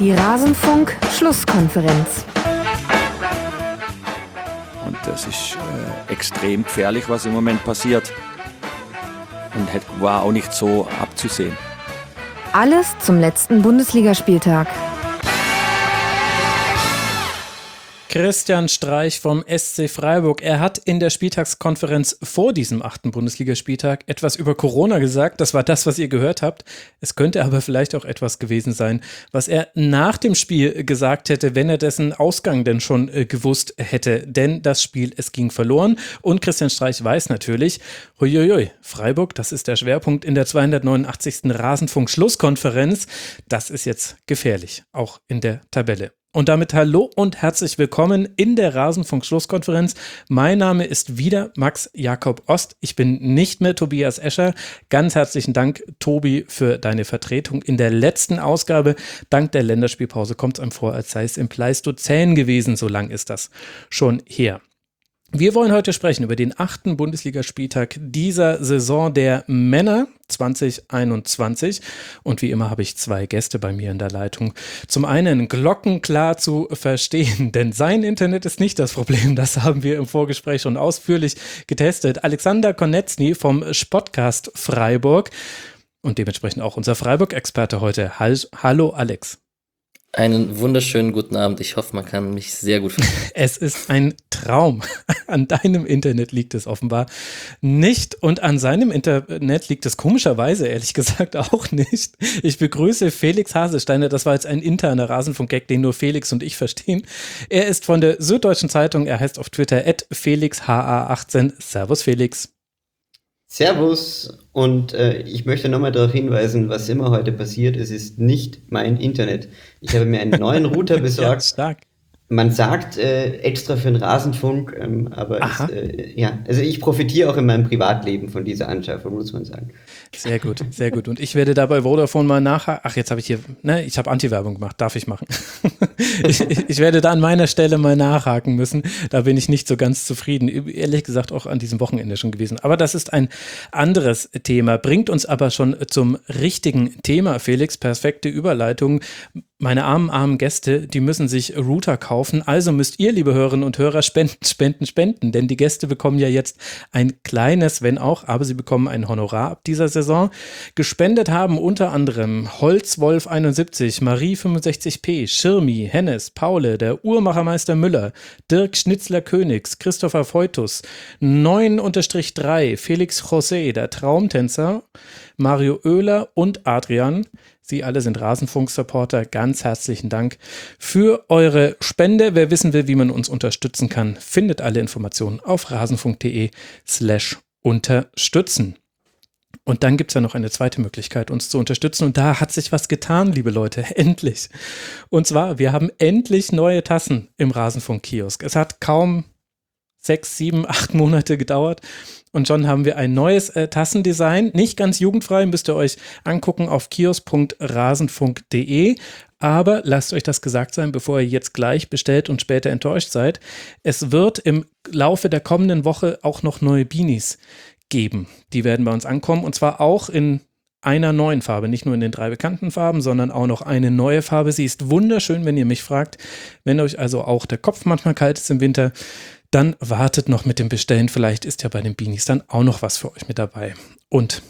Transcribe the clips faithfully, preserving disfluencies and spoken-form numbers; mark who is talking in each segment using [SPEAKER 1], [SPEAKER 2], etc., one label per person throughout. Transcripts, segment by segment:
[SPEAKER 1] Die Rasenfunk-Schlusskonferenz.
[SPEAKER 2] Und das ist äh, extrem gefährlich, was im Moment passiert. Und hat, war auch nicht so abzusehen.
[SPEAKER 1] Alles zum letzten Bundesligaspieltag.
[SPEAKER 3] Christian Streich vom S C Freiburg. Er hat in der Spieltagskonferenz vor diesem achten Bundesligaspieltag etwas über Corona gesagt. Das war das, was ihr gehört habt. Es könnte aber vielleicht auch etwas gewesen sein, was er nach dem Spiel gesagt hätte, wenn er dessen Ausgang denn schon äh, gewusst hätte. Denn das Spiel, es ging verloren. Und Christian Streich weiß natürlich, huiuiui, Freiburg, das ist der Schwerpunkt in der zweihundertneunundachtzigsten Rasenfunk-Schlusskonferenz. Das ist jetzt gefährlich, auch in der Tabelle. Und damit hallo und herzlich willkommen in der Rasenfunk-Schlusskonferenz. Mein Name ist wieder Max Jakob Ost. Ich bin nicht mehr Tobias Escher. Ganz herzlichen Dank, Tobi, für deine Vertretung in der letzten Ausgabe. Dank der Länderspielpause kommt es einem vor, als sei es im Pleistozän gewesen. So lang ist das schon her. Wir wollen heute sprechen über den achten Bundesligaspieltag dieser Saison der Männer zwanzig einundzwanzig. Und wie immer habe ich zwei Gäste bei mir in der Leitung. Zum einen glockenklar zu verstehen, denn sein Internet ist nicht das Problem. Das haben wir im Vorgespräch schon ausführlich getestet. Alexander Konetzny vom Spotcast Freiburg und dementsprechend auch unser Freiburg-Experte heute. Hallo Alex.
[SPEAKER 4] Einen wunderschönen guten Abend. Ich hoffe, man kann mich sehr gut verstehen.
[SPEAKER 3] Es ist ein Traum. An deinem Internet liegt es offenbar nicht und an seinem Internet liegt es komischerweise, ehrlich gesagt, auch nicht. Ich begrüße Felix Hasesteiner. Das war jetzt ein interner Rasenfunk-Gag, den nur Felix und ich verstehen. Er ist von der Süddeutschen Zeitung. Er heißt auf Twitter at felix h a achtzehn. Servus Felix.
[SPEAKER 5] Servus und äh, ich möchte nochmal darauf hinweisen, was immer heute passiert, es ist nicht mein Internet. Ich habe mir einen neuen Router besorgt.
[SPEAKER 3] Ja, stark.
[SPEAKER 5] Man sagt äh, extra für den Rasenfunk, ähm, aber es, äh, ja, also ich profitiere auch in meinem Privatleben von dieser Anschaffung, muss man sagen.
[SPEAKER 3] Sehr gut, sehr gut. Und ich werde dabei Vodafone mal nachhaken. Ach, jetzt habe ich hier, ne, ich habe Anti-Werbung gemacht, darf ich machen. ich, ich werde da an meiner Stelle mal nachhaken müssen. Da bin ich nicht so ganz zufrieden. Ehrlich gesagt auch an diesem Wochenende schon gewesen. Aber das ist ein anderes Thema. Bringt uns aber schon zum richtigen Thema, Felix. Perfekte Überleitung. Meine armen, armen Gäste, die müssen sich Router kaufen. Also müsst ihr, liebe Hörerinnen und Hörer, spenden, spenden, spenden. Denn die Gäste bekommen ja jetzt ein kleines, wenn auch, aber sie bekommen ein Honorar ab dieser Saison. Gespendet haben unter anderem Holzwolf einundsiebzig, Marie fünfundsechzig p, Schirmi, Hennes, Paule, der Uhrmachermeister Müller, Dirk Schnitzler-Königs, Christopher Feutus, neun drei, Felix José, der Traumtänzer, Mario Oehler und Adrian. Sie alle sind Rasenfunk-Supporter. Ganz herzlichen Dank für eure Spende. Wer wissen will, wie man uns unterstützen kann, findet alle Informationen auf rasenfunk.de slash unterstützen. Und dann gibt es ja noch eine zweite Möglichkeit, uns zu unterstützen. Und da hat sich was getan, liebe Leute, endlich. Und zwar, wir haben endlich neue Tassen im Rasenfunk-Kiosk. Es hat kaum sechs, sieben, acht Monate gedauert. Und schon haben wir ein neues äh, Tassendesign, nicht ganz jugendfrei, müsst ihr euch angucken auf kiosk punkt rasenfunk punkt de. Aber lasst euch das gesagt sein, bevor ihr jetzt gleich bestellt und später enttäuscht seid. Es wird im Laufe der kommenden Woche auch noch neue Beanies geben. Die werden bei uns ankommen und zwar auch in einer neuen Farbe, nicht nur in den drei bekannten Farben, sondern auch noch eine neue Farbe. Sie ist wunderschön, wenn ihr mich fragt. Wenn euch also auch der Kopf manchmal kalt ist im Winter, dann wartet noch mit dem Bestellen. Vielleicht ist ja bei den Beanies dann auch noch was für euch mit dabei. Und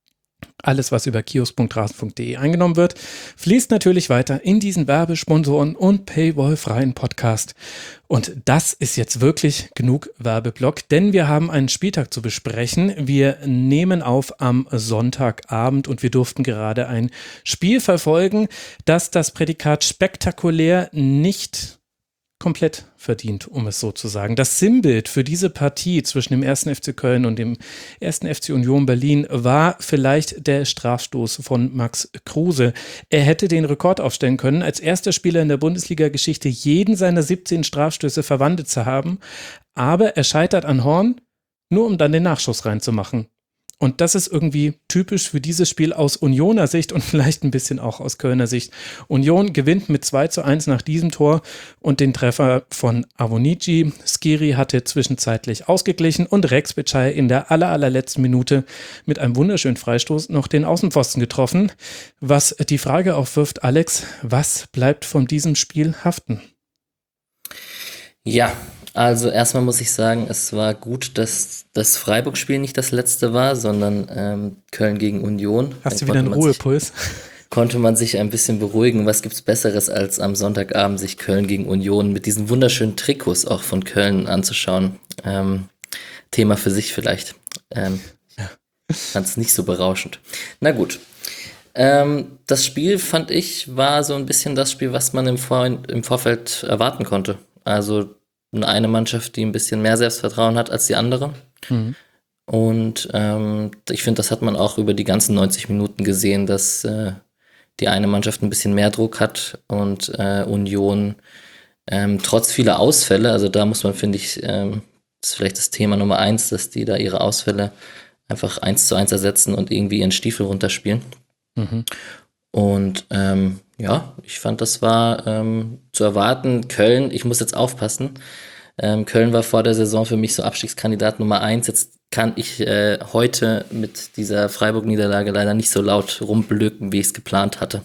[SPEAKER 3] alles, was über kiosk punkt rasenfunk punkt de eingenommen wird, fließt natürlich weiter in diesen Werbesponsoren und Paywall-freien Podcast. Und das ist jetzt wirklich genug Werbeblock, denn wir haben einen Spieltag zu besprechen. Wir nehmen auf am Sonntagabend und wir durften gerade ein Spiel verfolgen, das das Prädikat spektakulär nicht komplett verdient, um es so zu sagen. Das Sinnbild für diese Partie zwischen dem ersten F C Köln und dem ersten F C Union Berlin war vielleicht der Strafstoß von Max Kruse. Er hätte den Rekord aufstellen können, als erster Spieler in der Bundesliga-Geschichte jeden seiner siebzehn Strafstöße verwandelt zu haben, aber er scheitert an Horn, nur um dann den Nachschuss reinzumachen. Und das ist irgendwie typisch für dieses Spiel aus Unioner Sicht und vielleicht ein bisschen auch aus Kölner Sicht. Union gewinnt mit zwei zu eins nach diesem Tor und den Treffer von Avonici. Skiri hatte zwischenzeitlich ausgeglichen und Rex Bitschei in der aller, allerletzten Minute mit einem wunderschönen Freistoß noch den Außenpfosten getroffen. Was die Frage aufwirft, Alex, was bleibt von diesem Spiel haften?
[SPEAKER 4] Ja, also erstmal muss ich sagen, es war gut, dass das Freiburg-Spiel nicht das letzte war, sondern ähm, Köln gegen Union.
[SPEAKER 3] Hast
[SPEAKER 4] Dann
[SPEAKER 3] du wieder einen
[SPEAKER 4] konnte man sich-
[SPEAKER 3] Ruhepuls?
[SPEAKER 4] Konnte man sich ein bisschen beruhigen. Was gibt's Besseres, als am Sonntagabend sich Köln gegen Union mit diesen wunderschönen Trikots auch von Köln anzuschauen? Ähm, Thema für sich vielleicht. Ähm, Fand es nicht so berauschend. Na gut. Ähm, das Spiel, fand ich, war so ein bisschen das Spiel, was man im, Vor im Vorfeld erwarten konnte. Also eine Mannschaft, die ein bisschen mehr Selbstvertrauen hat als die andere.
[SPEAKER 3] Mhm.
[SPEAKER 4] Und ähm, ich finde, das hat man auch über die ganzen neunzig Minuten gesehen, dass äh, die eine Mannschaft ein bisschen mehr Druck hat und äh, Union ähm, trotz vieler Ausfälle, also da muss man, finde ich, ähm, das ist vielleicht das Thema Nummer eins, dass die da ihre Ausfälle einfach eins zu eins ersetzen und irgendwie ihren Stiefel runterspielen.
[SPEAKER 3] Mhm.
[SPEAKER 4] Und ähm, ja, ich fand, das war ähm, zu erwarten. Köln, ich muss jetzt aufpassen. Ähm, Köln war vor der Saison für mich so Abstiegskandidat Nummer eins. Jetzt kann ich äh, heute mit dieser Freiburg-Niederlage leider nicht so laut rumblöken, wie ich es geplant hatte.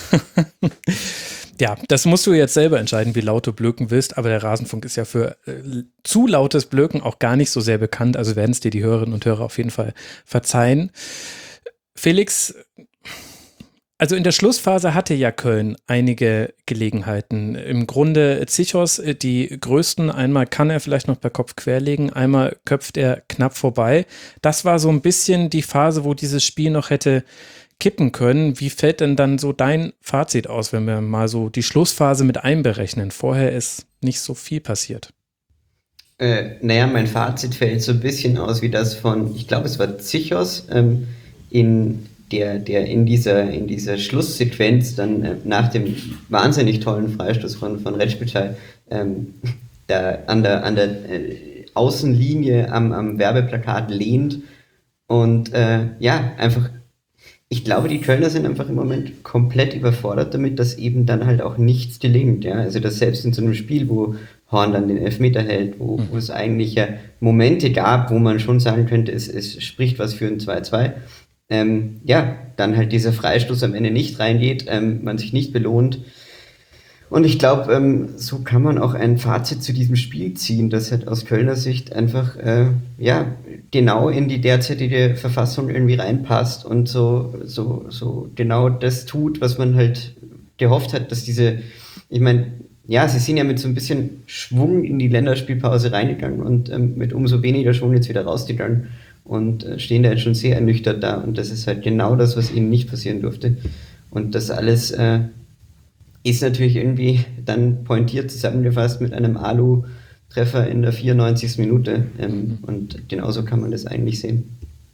[SPEAKER 3] Ja, das musst du jetzt selber entscheiden, wie laut du blöken willst, aber der Rasenfunk ist ja für äh, zu lautes Blöken auch gar nicht so sehr bekannt, also werden es dir die Hörerinnen und Hörer auf jeden Fall verzeihen. Felix, also in der Schlussphase hatte ja Köln einige Gelegenheiten. Im Grunde Zichos die größten. Einmal kann er vielleicht noch per Kopf querlegen, einmal köpft er knapp vorbei. Das war so ein bisschen die Phase, wo dieses Spiel noch hätte kippen können. Wie fällt denn dann so dein Fazit aus, wenn wir mal so die Schlussphase mit einberechnen? Vorher ist nicht so viel passiert.
[SPEAKER 5] Äh, naja, mein Fazit fällt so ein bisschen aus wie das von, ich glaube, es war Zichos, ähm, in der, der in dieser, in dieser Schlusssequenz dann äh, nach dem wahnsinnig tollen Freistoß von, von Retschbitschei ähm, da an der, an der äh, Außenlinie am, am Werbeplakat lehnt und äh, ja, einfach, ich glaube, die Kölner sind einfach im Moment komplett überfordert damit, dass eben dann halt auch nichts gelingt, ja, also dass selbst in so einem Spiel, wo Horn dann den Elfmeter hält, wo, wo es eigentlich ja Momente gab, wo man schon sagen könnte, es, es spricht was für ein zwei zwei, Ähm, ja, dann halt dieser Freistoß am Ende nicht reingeht, ähm, man sich nicht belohnt. Und ich glaube, ähm, so kann man auch ein Fazit zu diesem Spiel ziehen, das halt aus Kölner Sicht einfach, äh, ja, genau in die derzeitige Verfassung irgendwie reinpasst und so, so, so genau das tut, was man halt gehofft hat, dass diese, ich meine, ja, sie sind ja mit so ein bisschen Schwung in die Länderspielpause reingegangen und ähm, mit umso weniger Schwung jetzt wieder rausgegangen. Und äh, stehen da jetzt schon sehr ernüchtert da. Und das ist halt genau das, was ihnen nicht passieren durfte. Und das alles äh, ist natürlich irgendwie dann pointiert zusammengefasst mit einem Alu-Treffer in der vierundneunzigsten Minute. Ähm, und genauso kann man das eigentlich sehen.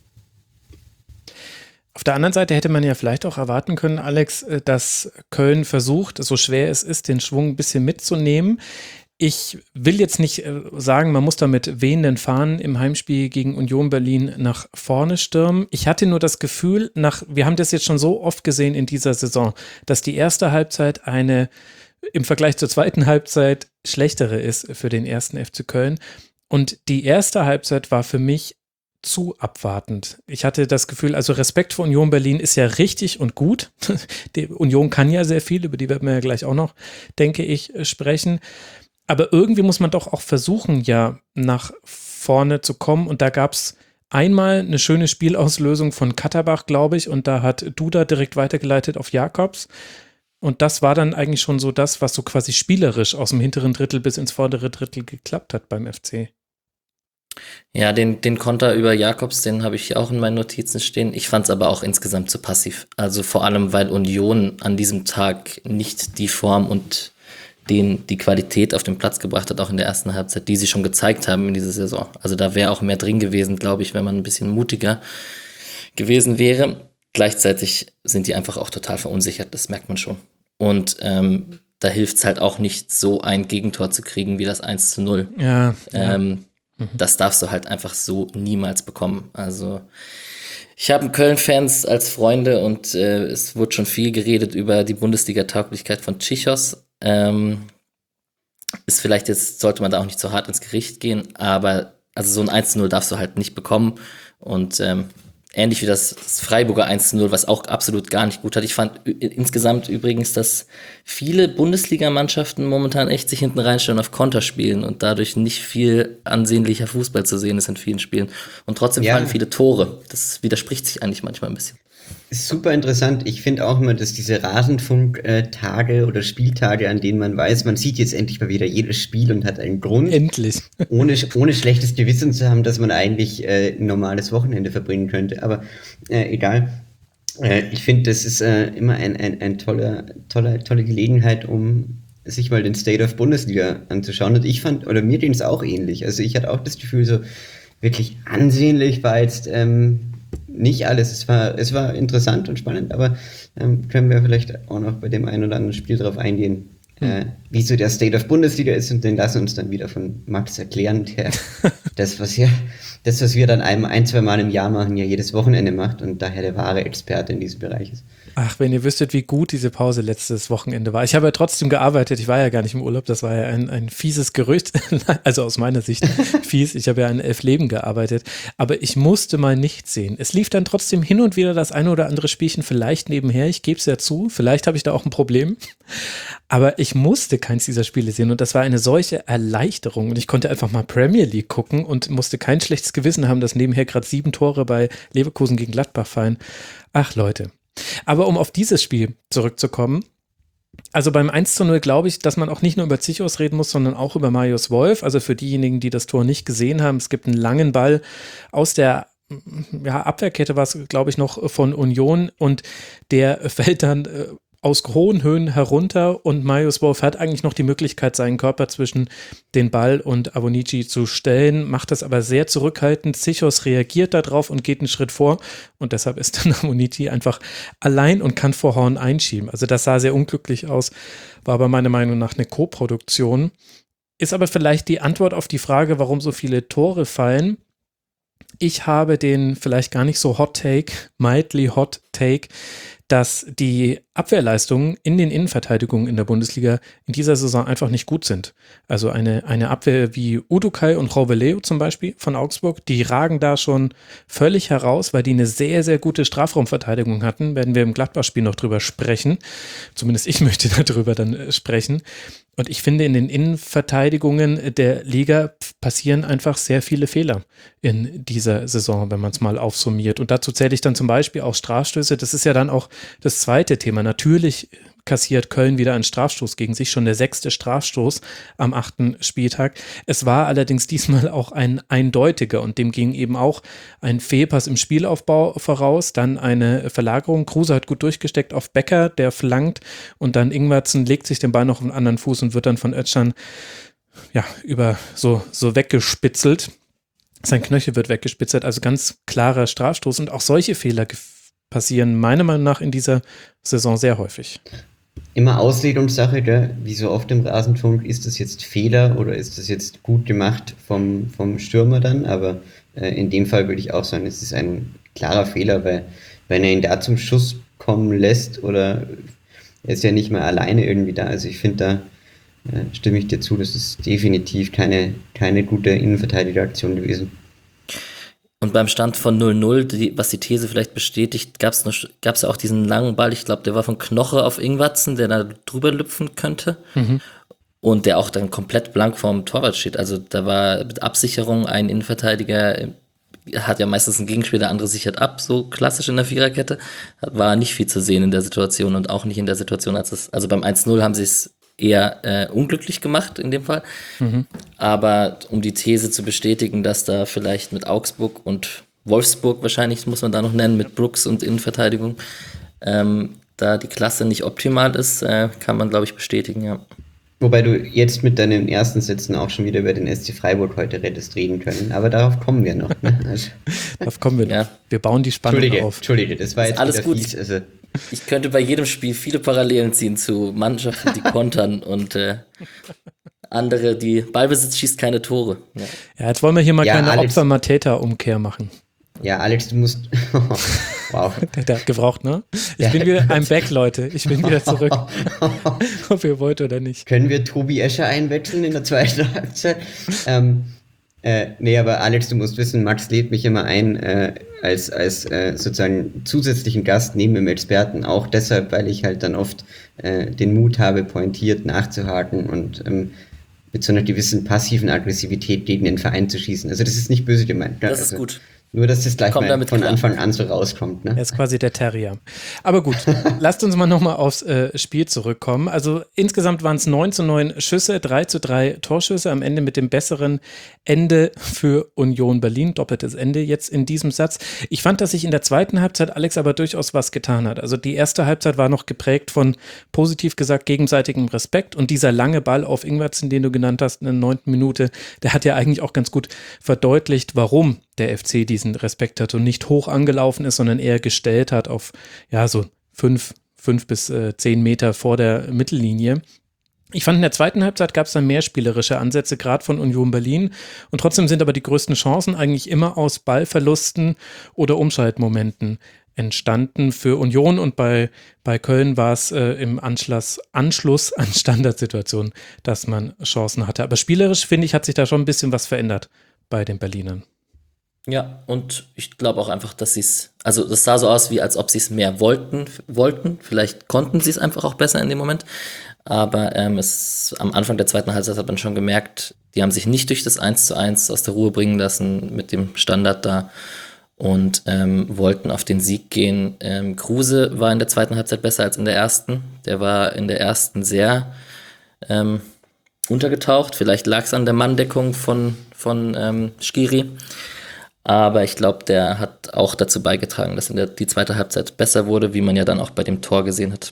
[SPEAKER 3] Auf der anderen Seite hätte man ja vielleicht auch erwarten können, Alex, dass Köln versucht, so schwer es ist, den Schwung ein bisschen mitzunehmen. Ich will jetzt nicht sagen, man muss da mit wehenden Fahnen im Heimspiel gegen Union Berlin nach vorne stürmen. Ich hatte nur das Gefühl, nach, wir haben das jetzt schon so oft gesehen in dieser Saison, dass die erste Halbzeit eine im Vergleich zur zweiten Halbzeit schlechtere ist für den ersten F C Köln. Und die erste Halbzeit war für mich zu abwartend. Ich hatte das Gefühl, also Respekt vor Union Berlin ist ja richtig und gut. Die Union kann ja sehr viel, über die werden wir ja gleich auch noch, denke ich, sprechen. Aber irgendwie muss man doch auch versuchen, ja, nach vorne zu kommen. Und da gab es einmal eine schöne Spielauslösung von Katterbach, glaube ich. Und da hat Duda direkt weitergeleitet auf Jakobs. Und das war dann eigentlich schon so das, was so quasi spielerisch aus dem hinteren Drittel bis ins vordere Drittel geklappt hat beim F C.
[SPEAKER 4] Ja, den, den Konter über Jakobs, den habe ich auch in meinen Notizen stehen. Ich fand es aber auch insgesamt zu passiv. Also vor allem, weil Union an diesem Tag nicht die Form und den die Qualität auf den Platz gebracht hat, auch in der ersten Halbzeit, die sie schon gezeigt haben in dieser Saison. Also da wäre auch mehr drin gewesen, glaube ich, wenn man ein bisschen mutiger gewesen wäre. Gleichzeitig sind die einfach auch total verunsichert, das merkt man schon. Und ähm, da hilft es halt auch nicht, so ein Gegentor zu kriegen wie das eins zu null.
[SPEAKER 3] Ja, ja.
[SPEAKER 4] Ähm, mhm. Das darfst du halt einfach so niemals bekommen. Also Ich habe Köln-Fans als Freunde und äh, es wurde schon viel geredet über die Bundesliga-Tauglichkeit von Tschichos. Ähm, ist vielleicht jetzt, sollte man da auch nicht so hart ins Gericht gehen, aber also so ein eins zu null darfst du halt nicht bekommen. Und ähm, ähnlich wie das, das Freiburger eins zu null, was auch absolut gar nicht gut hat. Ich fand ü- insgesamt übrigens, dass viele Bundesligamannschaften momentan echt sich hinten reinstellen auf Konter spielen und dadurch nicht viel ansehnlicher Fußball zu sehen ist in vielen Spielen. Und trotzdem
[SPEAKER 5] Ja.
[SPEAKER 4] fallen viele Tore. Das widerspricht sich eigentlich manchmal ein bisschen.
[SPEAKER 5] Ist super interessant. Ich finde auch immer, dass diese Rasenfunk-Tage oder Spieltage, an denen man weiß, man sieht jetzt endlich mal wieder jedes Spiel und hat einen Grund,
[SPEAKER 3] Endlich.
[SPEAKER 5] ohne, ohne schlechtes Gewissen zu haben, dass man eigentlich äh, ein normales Wochenende verbringen könnte. Aber äh, egal. Äh, ich finde, das ist äh, immer ein, ein, ein toller, toller, tolle Gelegenheit, um sich mal den State of Bundesliga anzuschauen. Und ich fand, oder mir ging es auch ähnlich. Also ich hatte auch das Gefühl, so wirklich ansehnlich war jetzt ähm, nicht alles. Es war, es war interessant und spannend, aber ähm, können wir vielleicht auch noch bei dem einen oder anderen Spiel drauf eingehen, hm. äh, wie so der State of Bundesliga ist, und den lassen uns dann wieder von Max erklären, der das, was wir, das, was wir dann einem ein, zwei Mal im Jahr machen, ja jedes Wochenende macht und daher der wahre Experte in diesem Bereich ist.
[SPEAKER 3] Ach, wenn ihr wüsstet, wie gut diese Pause letztes Wochenende war. Ich habe ja trotzdem gearbeitet, ich war ja gar nicht im Urlaub, das war ja ein, ein fieses Gerücht, also aus meiner Sicht fies, ich habe ja in elf Leben gearbeitet, aber ich musste mal nichts sehen. Es lief dann trotzdem hin und wieder das eine oder andere Spielchen vielleicht nebenher, ich gebe es ja zu, vielleicht habe ich da auch ein Problem, aber ich musste keins dieser Spiele sehen und das war eine solche Erleichterung und ich konnte einfach mal Premier League gucken und musste kein schlechtes Gewissen haben, dass nebenher gerade sieben Tore bei Leverkusen gegen Gladbach fallen. Ach Leute. Aber um auf dieses Spiel zurückzukommen, also beim eins zu null glaube ich, dass man auch nicht nur über Zichos reden muss, sondern auch über Marius Wolf. Also für diejenigen, die das Tor nicht gesehen haben, es gibt einen langen Ball aus der ja, Abwehrkette, war es glaube ich noch von Union und der fällt dann äh, aus hohen Höhen herunter und Marius Wolf hat eigentlich noch die Möglichkeit, seinen Körper zwischen den Ball und Awonici zu stellen, macht das aber sehr zurückhaltend. Zichos reagiert darauf und geht einen Schritt vor und deshalb ist dann Awonici einfach allein und kann vor Horn einschieben. Also das sah sehr unglücklich aus, war aber meiner Meinung nach eine Co-Produktion. Ist aber vielleicht die Antwort auf die Frage, warum so viele Tore fallen. Ich habe den vielleicht gar nicht so Hot Take, mildly Hot Take, dass die Abwehrleistungen in den Innenverteidigungen in der Bundesliga in dieser Saison einfach nicht gut sind. Also eine, eine Abwehr wie Udukai und Roveleo zum Beispiel von Augsburg, die ragen da schon völlig heraus, weil die eine sehr, sehr gute Strafraumverteidigung hatten. Werden wir im Gladbach-Spiel noch drüber sprechen. Zumindest ich möchte darüber dann sprechen. Und ich finde, in den Innenverteidigungen der Liga passieren einfach sehr viele Fehler in dieser Saison, wenn man es mal aufsummiert. Und dazu zähle ich dann zum Beispiel auch Strafstöße. Das ist ja dann auch das zweite Thema. Natürlich kassiert Köln wieder einen Strafstoß gegen sich, schon der sechste Strafstoß am achten Spieltag. Es war allerdings diesmal auch ein eindeutiger und dem ging eben auch ein Fehlpass im Spielaufbau voraus, dann eine Verlagerung. Kruse hat gut durchgesteckt auf Becker, der flankt und dann Ingwertsen legt sich den Ball noch auf den anderen Fuß und wird dann von Özcan ja, über so, so weggespitzelt. Sein Knöchel wird weggespitzelt, also ganz klarer Strafstoß und auch solche Fehler passieren meiner Meinung nach in dieser Saison sehr häufig.
[SPEAKER 5] Immer Auslegungssache, gell? Wie so oft im Rasenfunk, ist das jetzt Fehler oder ist das jetzt gut gemacht vom, vom Stürmer dann? Aber äh, in dem Fall würde ich auch sagen, es ist ein klarer Fehler, weil wenn er ihn da zum Schuss kommen lässt oder er ist ja nicht mehr alleine irgendwie da. Also ich finde, da äh, stimme ich dir zu, das ist definitiv keine, keine gute Innenverteidigeraktion gewesen.
[SPEAKER 4] Und beim Stand von null null, die, was die These vielleicht bestätigt, gab es gab's ja auch diesen langen Ball, ich glaube, der war von Knoche auf Ingwertsen, der da drüber lüpfen könnte. Mhm. Und der auch dann komplett blank vorm Torwart steht. Also da war mit Absicherung ein Innenverteidiger, hat ja meistens einen Gegenspieler, der andere sichert ab, so klassisch in der Viererkette. War nicht viel zu sehen in der Situation und auch nicht in der Situation, als es, also beim eins null haben sie es eher äh, unglücklich gemacht in dem Fall. Mhm. Aber um die These zu bestätigen, dass da vielleicht mit Augsburg und Wolfsburg wahrscheinlich, muss man da noch nennen, mit Brooks und Innenverteidigung, ähm, da die Klasse nicht optimal ist, äh, kann man, glaube ich, bestätigen, ja.
[SPEAKER 5] Wobei du jetzt mit deinen ersten Sätzen auch schon wieder über den S C Freiburg heute hättest reden können, aber darauf kommen wir noch. Ne? Also
[SPEAKER 3] darauf kommen wir noch. Ja. Wir bauen die Spannung
[SPEAKER 5] Entschuldige,
[SPEAKER 3] auf.
[SPEAKER 5] Entschuldige, das war jetzt
[SPEAKER 4] alles gut.
[SPEAKER 5] Fies, also
[SPEAKER 4] ich könnte bei jedem Spiel viele Parallelen ziehen zu Mannschaften, die kontern und äh, andere, die Ballbesitz schießt keine Tore. Ja,
[SPEAKER 3] ja jetzt wollen wir hier mal
[SPEAKER 5] ja,
[SPEAKER 3] keine
[SPEAKER 5] Alex,
[SPEAKER 3] Opfer-Mateta-Umkehr machen.
[SPEAKER 5] Ja, Alex, du musst. Wow.
[SPEAKER 3] Der, der hat gebraucht, ne? Ich
[SPEAKER 5] Ja.
[SPEAKER 3] bin wieder, I'm back, Leute. Ich bin wieder zurück. Ob ihr wollt oder nicht.
[SPEAKER 5] Können wir Tobi Escher einwechseln in der zweiten Halbzeit? Ähm, äh, nee, aber Alex, du musst wissen, Max lädt mich immer ein äh, als, als äh, sozusagen zusätzlichen Gast neben dem Experten. Auch deshalb, weil ich halt dann oft äh, den Mut habe, pointiert nachzuhaken und ähm, mit so einer gewissen passiven Aggressivität gegen den Verein zu schießen. Also das ist nicht böse gemeint.
[SPEAKER 4] Das
[SPEAKER 5] also,
[SPEAKER 4] ist gut.
[SPEAKER 5] Nur, dass das gleich
[SPEAKER 4] Komm
[SPEAKER 5] mal
[SPEAKER 4] damit
[SPEAKER 5] von
[SPEAKER 4] klar.
[SPEAKER 5] Anfang an so rauskommt. Ne?
[SPEAKER 3] Er ist quasi der Terrier. Aber gut, lasst uns mal nochmal aufs äh, Spiel zurückkommen. Also insgesamt waren es neun zu neun Schüsse, drei zu drei Torschüsse, am Ende mit dem besseren Ende für Union Berlin. Doppeltes Ende jetzt in diesem Satz. Ich fand, dass sich in der zweiten Halbzeit Alex aber durchaus was getan hat. Also die erste Halbzeit war noch geprägt von, positiv gesagt, gegenseitigem Respekt, und dieser lange Ball auf Ingwertsen, den du genannt hast, in der neunten Minute, der hat ja eigentlich auch ganz gut verdeutlicht, warum der F C diesen Respekt hat und nicht hoch angelaufen ist, sondern eher gestellt hat auf, ja, so fünf, fünf bis äh, zehn Meter vor der Mittellinie. Ich fand, in der zweiten Halbzeit gab es dann mehr spielerische Ansätze, gerade von Union Berlin, und trotzdem sind aber die größten Chancen eigentlich immer aus Ballverlusten oder Umschaltmomenten entstanden für Union, und bei, bei Köln war es äh, im Anschluss, Anschluss an Standardsituationen, dass man Chancen hatte. Aber spielerisch, finde ich, hat sich da schon ein bisschen was verändert bei den Berlinern.
[SPEAKER 4] Ja, und ich glaube auch einfach, dass sie es, also das sah so aus, wie als ob sie es mehr wollten, wollten. Vielleicht konnten sie es einfach auch besser in dem Moment. Aber ähm, es, am Anfang der zweiten Halbzeit hat man schon gemerkt, die haben sich nicht durch das eins zu eins aus der Ruhe bringen lassen mit dem Standard da und ähm, wollten auf den Sieg gehen. Ähm, Kruse war in der zweiten Halbzeit besser als in der ersten. Der war in der ersten sehr ähm, untergetaucht. Vielleicht lag es an der Manndeckung von, von ähm, Schiri. Aber ich glaube, der hat auch dazu beigetragen, dass in der, die zweite Halbzeit besser wurde, wie man ja dann auch bei dem Tor gesehen hat,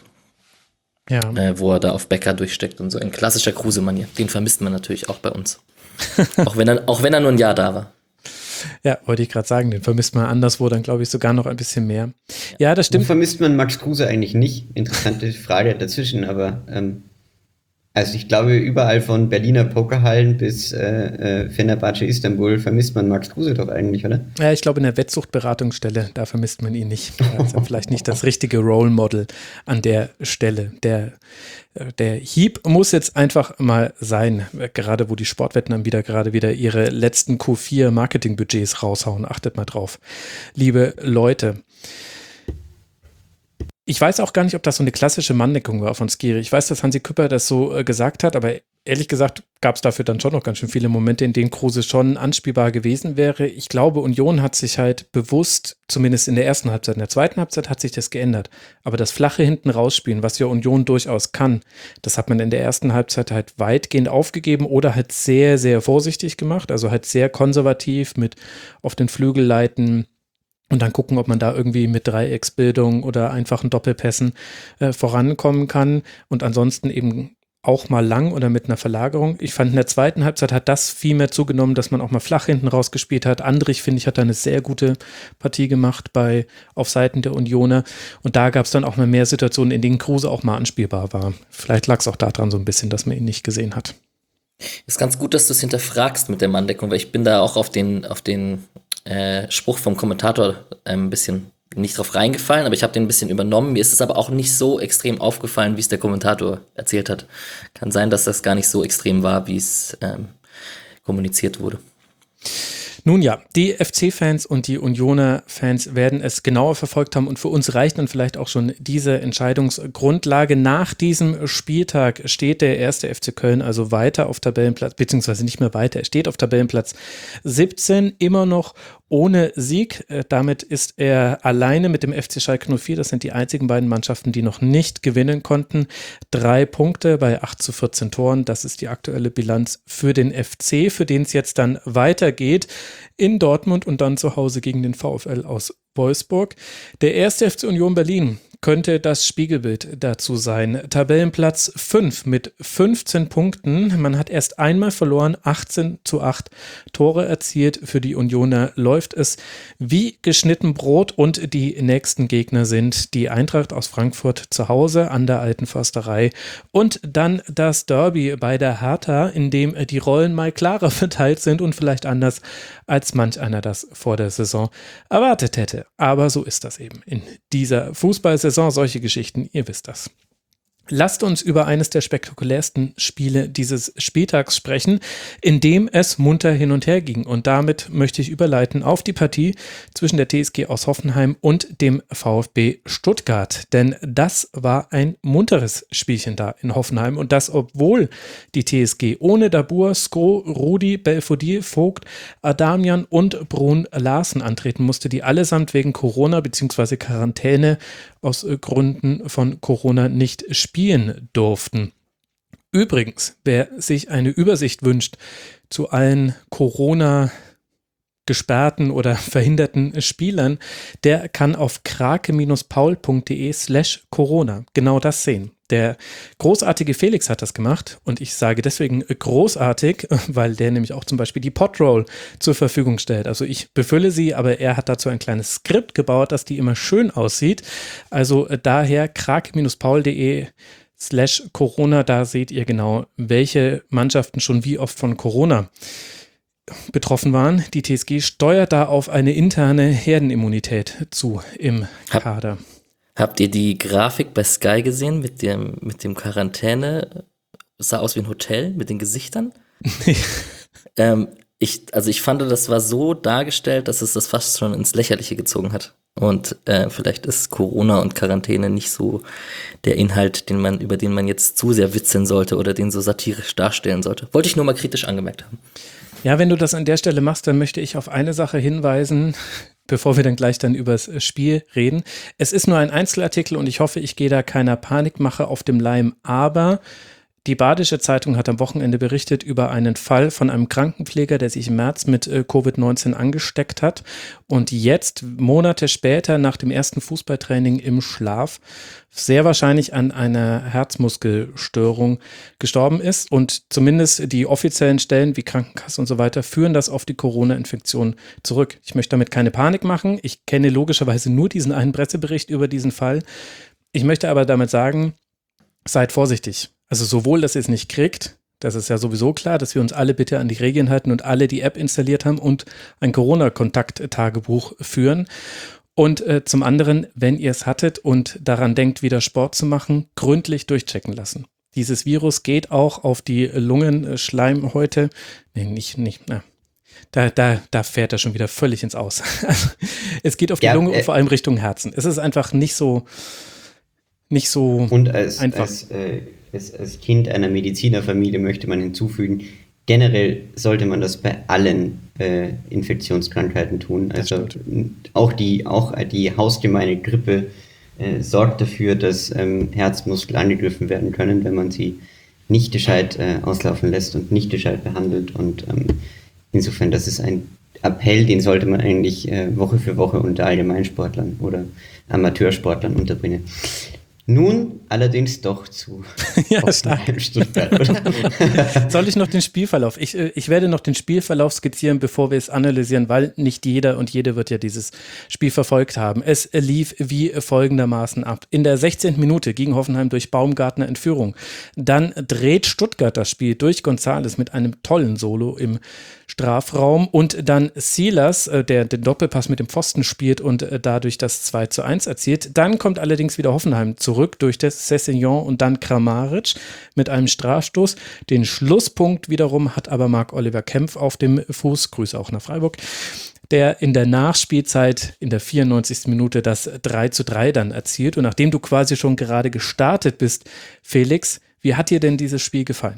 [SPEAKER 3] Ja.
[SPEAKER 4] äh, wo er da auf Becker durchsteckt und so in klassischer Kruse-Manier. Den vermisst man natürlich auch bei uns. auch, wenn er, auch wenn er nur ein Jahr da war.
[SPEAKER 3] Ja, wollte ich gerade sagen, den vermisst man anderswo dann, glaube ich, sogar noch ein bisschen mehr. Ja, das
[SPEAKER 5] Wo
[SPEAKER 3] stimmt.
[SPEAKER 5] vermisst man Max Kruse eigentlich nicht? Interessante Frage dazwischen, aber ähm, also ich glaube, überall von Berliner Pokerhallen bis äh, äh, Fenerbahce Istanbul vermisst man Max Kruse doch eigentlich, oder?
[SPEAKER 3] Ja, ich glaube, in der Wettsuchtberatungsstelle, da vermisst man ihn nicht. Da ist er vielleicht nicht das richtige Role Model an der Stelle. Der, der Hieb muss jetzt einfach mal sein, gerade wo die Sportwetten dann wieder gerade wieder ihre letzten Q vier Marketingbudgets raushauen. Achtet mal drauf, liebe Leute. Ich weiß auch gar nicht, ob das so eine klassische Manndeckung war von Skiri. Ich weiß, dass Hansi Küpper das so äh, gesagt hat, aber ehrlich gesagt gab es dafür dann schon noch ganz schön viele Momente, in denen Kruse schon anspielbar gewesen wäre. Ich glaube, Union hat sich halt bewusst, zumindest in der ersten Halbzeit, in der zweiten Halbzeit hat sich das geändert. Aber das flache hinten rausspielen, was ja Union durchaus kann, das hat man in der ersten Halbzeit halt weitgehend aufgegeben oder halt sehr, sehr vorsichtig gemacht. Also halt sehr konservativ mit auf den Flügelleiten. Und dann gucken, ob man da irgendwie mit Dreiecksbildung oder einfachen Doppelpässen äh, vorankommen kann. Und ansonsten eben auch mal lang oder mit einer Verlagerung. Ich fand, in der zweiten Halbzeit hat das viel mehr zugenommen, dass man auch mal flach hinten rausgespielt hat. Andrich, finde ich, hat da eine sehr gute Partie gemacht bei auf Seiten der Unioner. Und da gab es dann auch mal mehr Situationen, in denen Kruse auch mal anspielbar war. Vielleicht lag es auch daran so ein bisschen, dass man ihn nicht gesehen hat.
[SPEAKER 4] Ist ganz gut, dass du es hinterfragst mit der Manndeckung, weil ich bin da auch auf den, auf den äh, Spruch vom Kommentator äh, ein bisschen nicht drauf reingefallen, aber ich habe den ein bisschen übernommen. Mir ist es aber auch nicht so extrem aufgefallen, wie es der Kommentator erzählt hat. Kann sein, dass das gar nicht so extrem war, wie es ähm, kommuniziert wurde.
[SPEAKER 3] Nun ja, die F C-Fans und die Unioner-Fans werden es genauer verfolgt haben und für uns reicht dann vielleicht auch schon diese Entscheidungsgrundlage. Nach diesem Spieltag steht der erste F C Köln also weiter auf Tabellenplatz, beziehungsweise nicht mehr weiter, er steht auf Tabellenplatz siebzehn, immer noch ohne Sieg. Damit ist er alleine mit dem F C Schalke null vier. Das sind die einzigen beiden Mannschaften, die noch nicht gewinnen konnten. Drei Punkte bei acht zu vierzehn Toren. Das ist die aktuelle Bilanz für den F C, für den es jetzt dann weitergeht in Dortmund und dann zu Hause gegen den VfL aus Wolfsburg. Der erste F C Union Berlin könnte das Spiegelbild dazu sein. Tabellenplatz fünf mit fünfzehn Punkten. Man hat erst einmal verloren, achtzehn zu acht Tore erzielt. Für die Unioner läuft es wie geschnitten Brot und die nächsten Gegner sind die Eintracht aus Frankfurt zu Hause an der Alten Försterei und dann das Derby bei der Hertha, in dem die Rollen mal klarer verteilt sind und vielleicht anders, als manch einer das vor der Saison erwartet hätte. Aber so ist das eben in dieser Fußballsaison, solche Geschichten, ihr wisst das. Lasst uns über eines der spektakulärsten Spiele dieses Spieltags sprechen, in dem es munter hin und her ging. Und damit möchte ich überleiten auf die Partie zwischen der T S G aus Hoffenheim und dem VfB Stuttgart. Denn das war ein munteres Spielchen da in Hoffenheim. Und das, obwohl die T S G ohne Dabur, Sko, Rudi, Belfodil, Vogt, Adamian und Brun Larsen antreten musste, die allesamt wegen Corona bzw. Quarantäne aus Gründen von Corona nicht spielen durften. Übrigens, wer sich eine Übersicht wünscht zu allen Corona gesperrten oder verhinderten Spielern, der kann auf krake-paul.de slash Corona genau das sehen. Der großartige Felix hat das gemacht und ich sage deswegen großartig, weil der nämlich auch zum Beispiel die Podroll zur Verfügung stellt. Also ich befülle sie, aber er hat dazu ein kleines Skript gebaut, dass die immer schön aussieht. Also daher krake-paul.de slash Corona, da seht ihr genau, welche Mannschaften schon wie oft von Corona betroffen waren. Die T S G steuert da auf eine interne Herdenimmunität zu im Kader.
[SPEAKER 4] Habt ihr die Grafik bei Sky gesehen mit dem, mit dem Quarantäne? Es sah aus wie ein Hotel mit den Gesichtern. ähm, ich, also ich fand, das war so dargestellt, dass es das fast schon ins Lächerliche gezogen hat. Und äh, vielleicht ist Corona und Quarantäne nicht so der Inhalt, den man, über den man jetzt zu sehr witzeln sollte oder den so satirisch darstellen sollte. Wollte ich nur mal kritisch angemerkt haben.
[SPEAKER 3] Ja, wenn du das an der Stelle machst, dann möchte ich auf eine Sache hinweisen, bevor wir dann gleich dann über das Spiel reden. Es ist nur ein Einzelartikel und ich hoffe, ich gehe da keiner Panikmache auf dem Leim, aber die Badische Zeitung hat am Wochenende berichtet über einen Fall von einem Krankenpfleger, der sich im März mit äh, Covid neunzehn angesteckt hat und jetzt Monate später nach dem ersten Fußballtraining im Schlaf sehr wahrscheinlich an einer Herzmuskelstörung gestorben ist und zumindest die offiziellen Stellen wie Krankenkasse und so weiter führen das auf die Corona-Infektion zurück. Ich möchte damit keine Panik machen. Ich kenne logischerweise nur diesen einen Pressebericht über diesen Fall. Ich möchte aber damit sagen, seid vorsichtig. Also sowohl, dass ihr es nicht kriegt, das ist ja sowieso klar, dass wir uns alle bitte an die Regeln halten und alle die App installiert haben und ein Corona-Kontakt-Tagebuch führen. Und äh, zum anderen, wenn ihr es hattet und daran denkt, wieder Sport zu machen, gründlich durchchecken lassen. Dieses Virus geht auch auf die Lungenschleimhäute. Nee, nicht, nicht, na. Da, da, da fährt er schon wieder völlig ins Aus. Also, es geht auf die ja, Lunge äh, und vor allem Richtung Herzen. Es ist einfach nicht so, nicht so
[SPEAKER 5] und als,
[SPEAKER 3] einfach.
[SPEAKER 5] Als, äh, als, als Kind einer Medizinerfamilie möchte man hinzufügen, generell sollte man das bei allen äh, Infektionskrankheiten tun. Also auch die, auch die hausgemeine Grippe äh, sorgt dafür, dass ähm, Herzmuskel angegriffen werden können, wenn man sie nicht gescheit äh, auslaufen lässt und nicht gescheit behandelt. Und ähm, insofern, das ist ein Appell, den sollte man eigentlich äh, Woche für Woche unter Allgemeinsportlern oder Amateursportlern unterbringen. Nun allerdings doch zu
[SPEAKER 3] ja, Stuttgart. Soll ich noch den Spielverlauf? Ich, ich werde noch den Spielverlauf skizzieren, bevor wir es analysieren, weil nicht jeder und jede wird ja dieses Spiel verfolgt haben. Es lief wie folgendermaßen ab. In der sechzehnten Minute ging Hoffenheim durch Baumgartner in Führung. Dann dreht Stuttgart das Spiel durch González mit einem tollen Solo im Strafraum und dann Silas, der den Doppelpass mit dem Pfosten spielt und dadurch das zwei zu eins erzielt. Dann kommt allerdings wieder Hoffenheim zurück durch das Sessegnon und dann Kramaric mit einem Strafstoß. Den Schlusspunkt wiederum hat aber Marc-Oliver Kempf auf dem Fuß. Grüße auch nach Freiburg. Der in der Nachspielzeit in der vierundneunzigsten Minute das drei zu drei dann erzielt. Und nachdem du quasi schon gerade gestartet bist, Felix, wie hat dir denn dieses Spiel gefallen?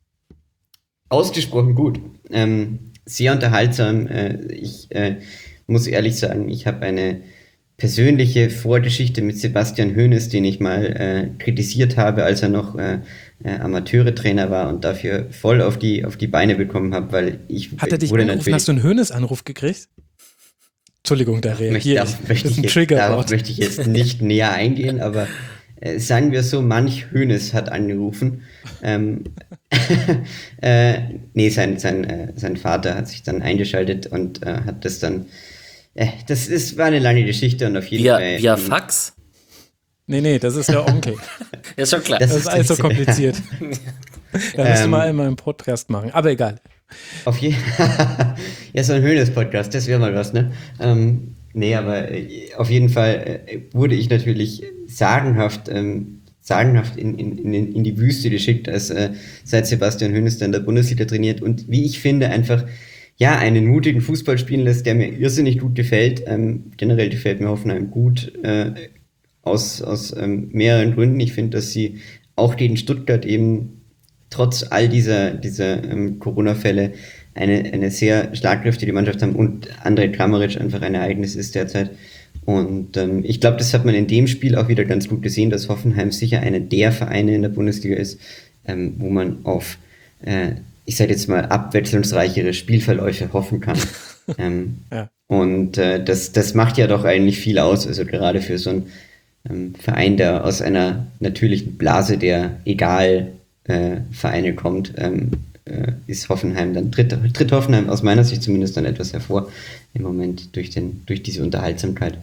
[SPEAKER 5] Ausgesprochen gut. Ähm, sehr unterhaltsam. Äh, ich äh, muss ehrlich sagen, ich habe eine persönliche Vorgeschichte mit Sebastian Hoeneß, den ich mal äh, kritisiert habe, als er noch äh, äh, Amateure-Trainer war und dafür voll auf die, auf die Beine bekommen habe, weil ich
[SPEAKER 3] Hat er dich
[SPEAKER 5] wurde
[SPEAKER 3] angerufen?
[SPEAKER 5] natürlich...
[SPEAKER 3] Hast du einen Hoeneß-Anruf gekriegt? Entschuldigung, da
[SPEAKER 5] möchte,
[SPEAKER 3] reagiere ich.
[SPEAKER 5] darauf, möchte
[SPEAKER 3] Das ist
[SPEAKER 5] ich
[SPEAKER 3] ein
[SPEAKER 5] jetzt,
[SPEAKER 3] Triggerwort.
[SPEAKER 5] darauf möchte ich jetzt nicht näher eingehen, aber äh, sagen wir so, manch Hönes hat angerufen. Ähm, äh, nee, sein, sein, äh, sein Vater hat sich dann eingeschaltet und äh, hat das dann, äh, das ist, war eine lange Geschichte und auf jeden
[SPEAKER 4] Via,
[SPEAKER 5] Fall.
[SPEAKER 4] via
[SPEAKER 5] ähm,
[SPEAKER 4] Fax?
[SPEAKER 3] Nee, nee, das ist der Onkel.
[SPEAKER 4] Ist schon klar.
[SPEAKER 5] Das
[SPEAKER 3] Das ist alles so kompliziert. Da müsste
[SPEAKER 5] Ähm,
[SPEAKER 3] mal einmal einen Podcast machen, aber egal.
[SPEAKER 5] Auf jeden ja, so ein Hönes-Podcast, das wäre mal was, ne? Ähm, nee, aber äh, auf jeden Fall äh, wurde ich natürlich sagenhaft, ähm, sagenhaft in, in, in, in die Wüste geschickt, als äh, seit Sebastian Hoeneß dann in der Bundesliga trainiert und wie ich finde, einfach ja, einen mutigen Fußball spielen lässt, der mir irrsinnig gut gefällt. Ähm, generell gefällt mir Hoffenheim gut, äh, aus, aus ähm, mehreren Gründen. Ich finde, dass sie auch gegen Stuttgart eben trotz all dieser, dieser ähm, Corona-Fälle eine, eine sehr schlagkräftige Mannschaft haben und Andrej Kramaric einfach ein Ereignis ist derzeit. Und ähm, ich glaube, das hat man in dem Spiel auch wieder ganz gut gesehen, dass Hoffenheim sicher einer der Vereine in der Bundesliga ist, ähm, wo man auf, äh, ich sage jetzt mal, abwechslungsreichere Spielverläufe hoffen kann. ähm, ja. Und äh, das, das macht ja doch eigentlich viel aus, also gerade für so einen ähm, Verein, der aus einer natürlichen Blase der egal Äh, Vereine kommt, ähm, äh, ist Hoffenheim dann, tritt, tritt Hoffenheim aus meiner Sicht zumindest dann etwas hervor im Moment durch, den, durch diese Unterhaltsamkeit.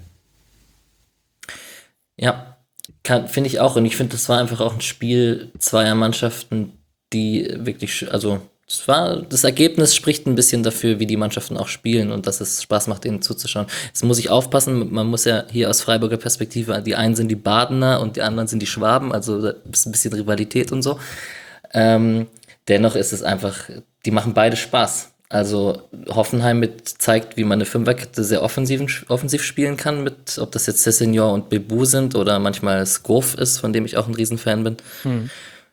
[SPEAKER 4] Ja, finde ich auch. Und ich finde, das war einfach auch ein Spiel zweier Mannschaften, die wirklich, also es war, das Ergebnis spricht ein bisschen dafür, wie die Mannschaften auch spielen und dass es Spaß macht, ihnen zuzuschauen. Jetzt muss ich aufpassen, man muss ja hier aus Freiburger Perspektive, die einen sind die Badener und die anderen sind die Schwaben, also da ist ein bisschen Rivalität und so. Ähm, dennoch ist es einfach, die machen beide Spaß. Also Hoffenheim mit zeigt, wie man eine Fünferkette sehr offensiv, offensiv spielen kann, mit, ob das jetzt Sessegnon und Bebu sind oder manchmal Skov ist, von dem ich auch ein Riesenfan bin. Hm.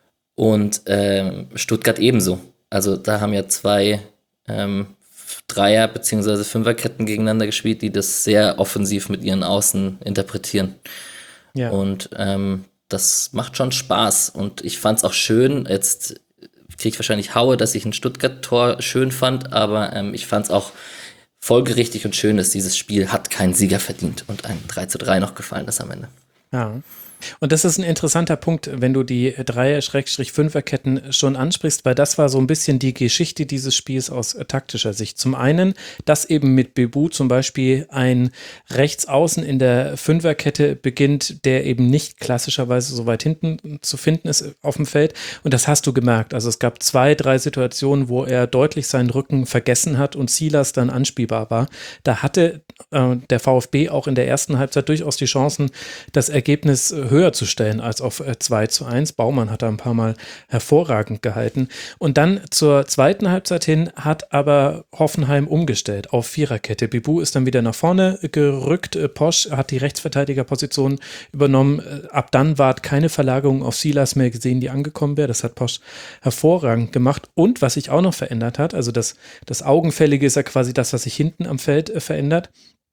[SPEAKER 4] Und ähm, Stuttgart ebenso. Also da haben ja zwei ähm, Dreier- bzw. Fünferketten gegeneinander gespielt, die das sehr offensiv mit ihren Außen interpretieren. Ja. Und ähm, das macht schon Spaß. Und ich fand es auch schön, jetzt kriege ich wahrscheinlich Haue, dass ich ein Stuttgart-Tor schön fand, aber ähm, ich fand es auch folgerichtig und schön, dass dieses Spiel hat keinen Sieger verdient und ein drei zu drei noch gefallen ist am Ende.
[SPEAKER 3] Ja. Und das ist ein interessanter Punkt, wenn du die Dreier-Fünfer-Ketten schon ansprichst, weil das war so ein bisschen die Geschichte dieses Spiels aus äh, taktischer Sicht. Zum einen, dass eben mit Bebu zum Beispiel ein Rechtsaußen in der Fünferkette beginnt, der eben nicht klassischerweise so weit hinten zu finden ist auf dem Feld. Und das hast du gemerkt. Also es gab zwei, drei Situationen, wo er deutlich seinen Rücken vergessen hat und Silas dann anspielbar war. Da hatte äh, der VfB auch in der ersten Halbzeit durchaus die Chancen, das Ergebnis äh, höher zu stellen als auf zwei zu eins. Baumann hat da ein paar Mal hervorragend gehalten. Und dann zur zweiten Halbzeit hin hat aber Hoffenheim umgestellt auf Viererkette. Bebu ist dann wieder nach vorne gerückt. Posch hat die Rechtsverteidigerposition übernommen. Ab dann war keine Verlagerung auf Silas mehr gesehen, die angekommen wäre. Das hat Posch hervorragend gemacht. Und was sich auch noch verändert hat, also das, das Augenfällige ist ja quasi das, was sich hinten am Feld äh, verändert.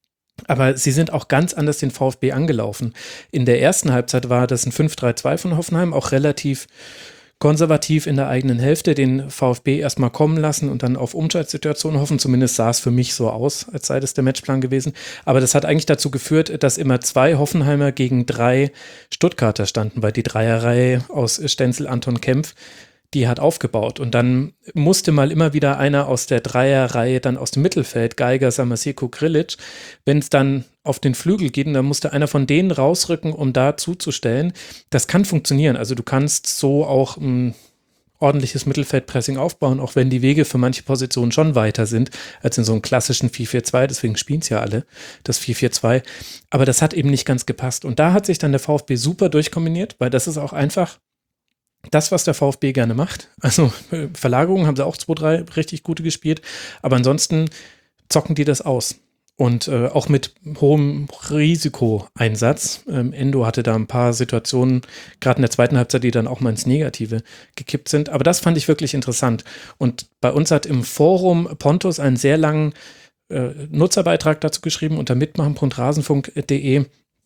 [SPEAKER 3] Aber sie sind auch ganz anders den VfB angelaufen. In der ersten Halbzeit war das ein fünf drei zwei von Hoffenheim, auch relativ konservativ in der eigenen Hälfte, den VfB erstmal kommen lassen und dann auf Umschaltsituationen hoffen. Zumindest sah es für mich so aus, als sei das der Matchplan gewesen. Aber das hat eigentlich dazu geführt, dass immer zwei Hoffenheimer gegen drei Stuttgarter standen, weil die Dreierreihe aus Stenzel, Anton, Kempf, die hat aufgebaut. Und dann musste mal immer wieder einer aus der Dreierreihe dann aus dem Mittelfeld, Geiger, Samaseko, Grilic, wenn es dann auf den Flügel geht, und dann musste einer von denen rausrücken, um da zuzustellen. Das kann funktionieren. Also du kannst so auch ein ordentliches Mittelfeldpressing aufbauen, auch wenn die Wege für manche Positionen schon weiter sind als in so einem klassischen vier vier zwei. Deswegen spielen es ja alle, das vier vier zwei. Aber das hat eben nicht ganz gepasst. Und da hat sich dann der VfB super durchkombiniert, weil das ist auch einfach das, was der VfB gerne macht. Also Verlagerungen haben sie auch zwei, drei richtig gute gespielt, aber ansonsten zocken die das aus. Und äh, auch mit hohem Risikoeinsatz. Ähm, Endo hatte da ein paar Situationen, gerade in der zweiten Halbzeit, die dann auch mal ins Negative gekippt sind. Aber das fand ich wirklich interessant. Und bei uns hat im Forum Pontus einen sehr langen äh, Nutzerbeitrag dazu geschrieben unter mitmachen punkt rasenfunk punkt de.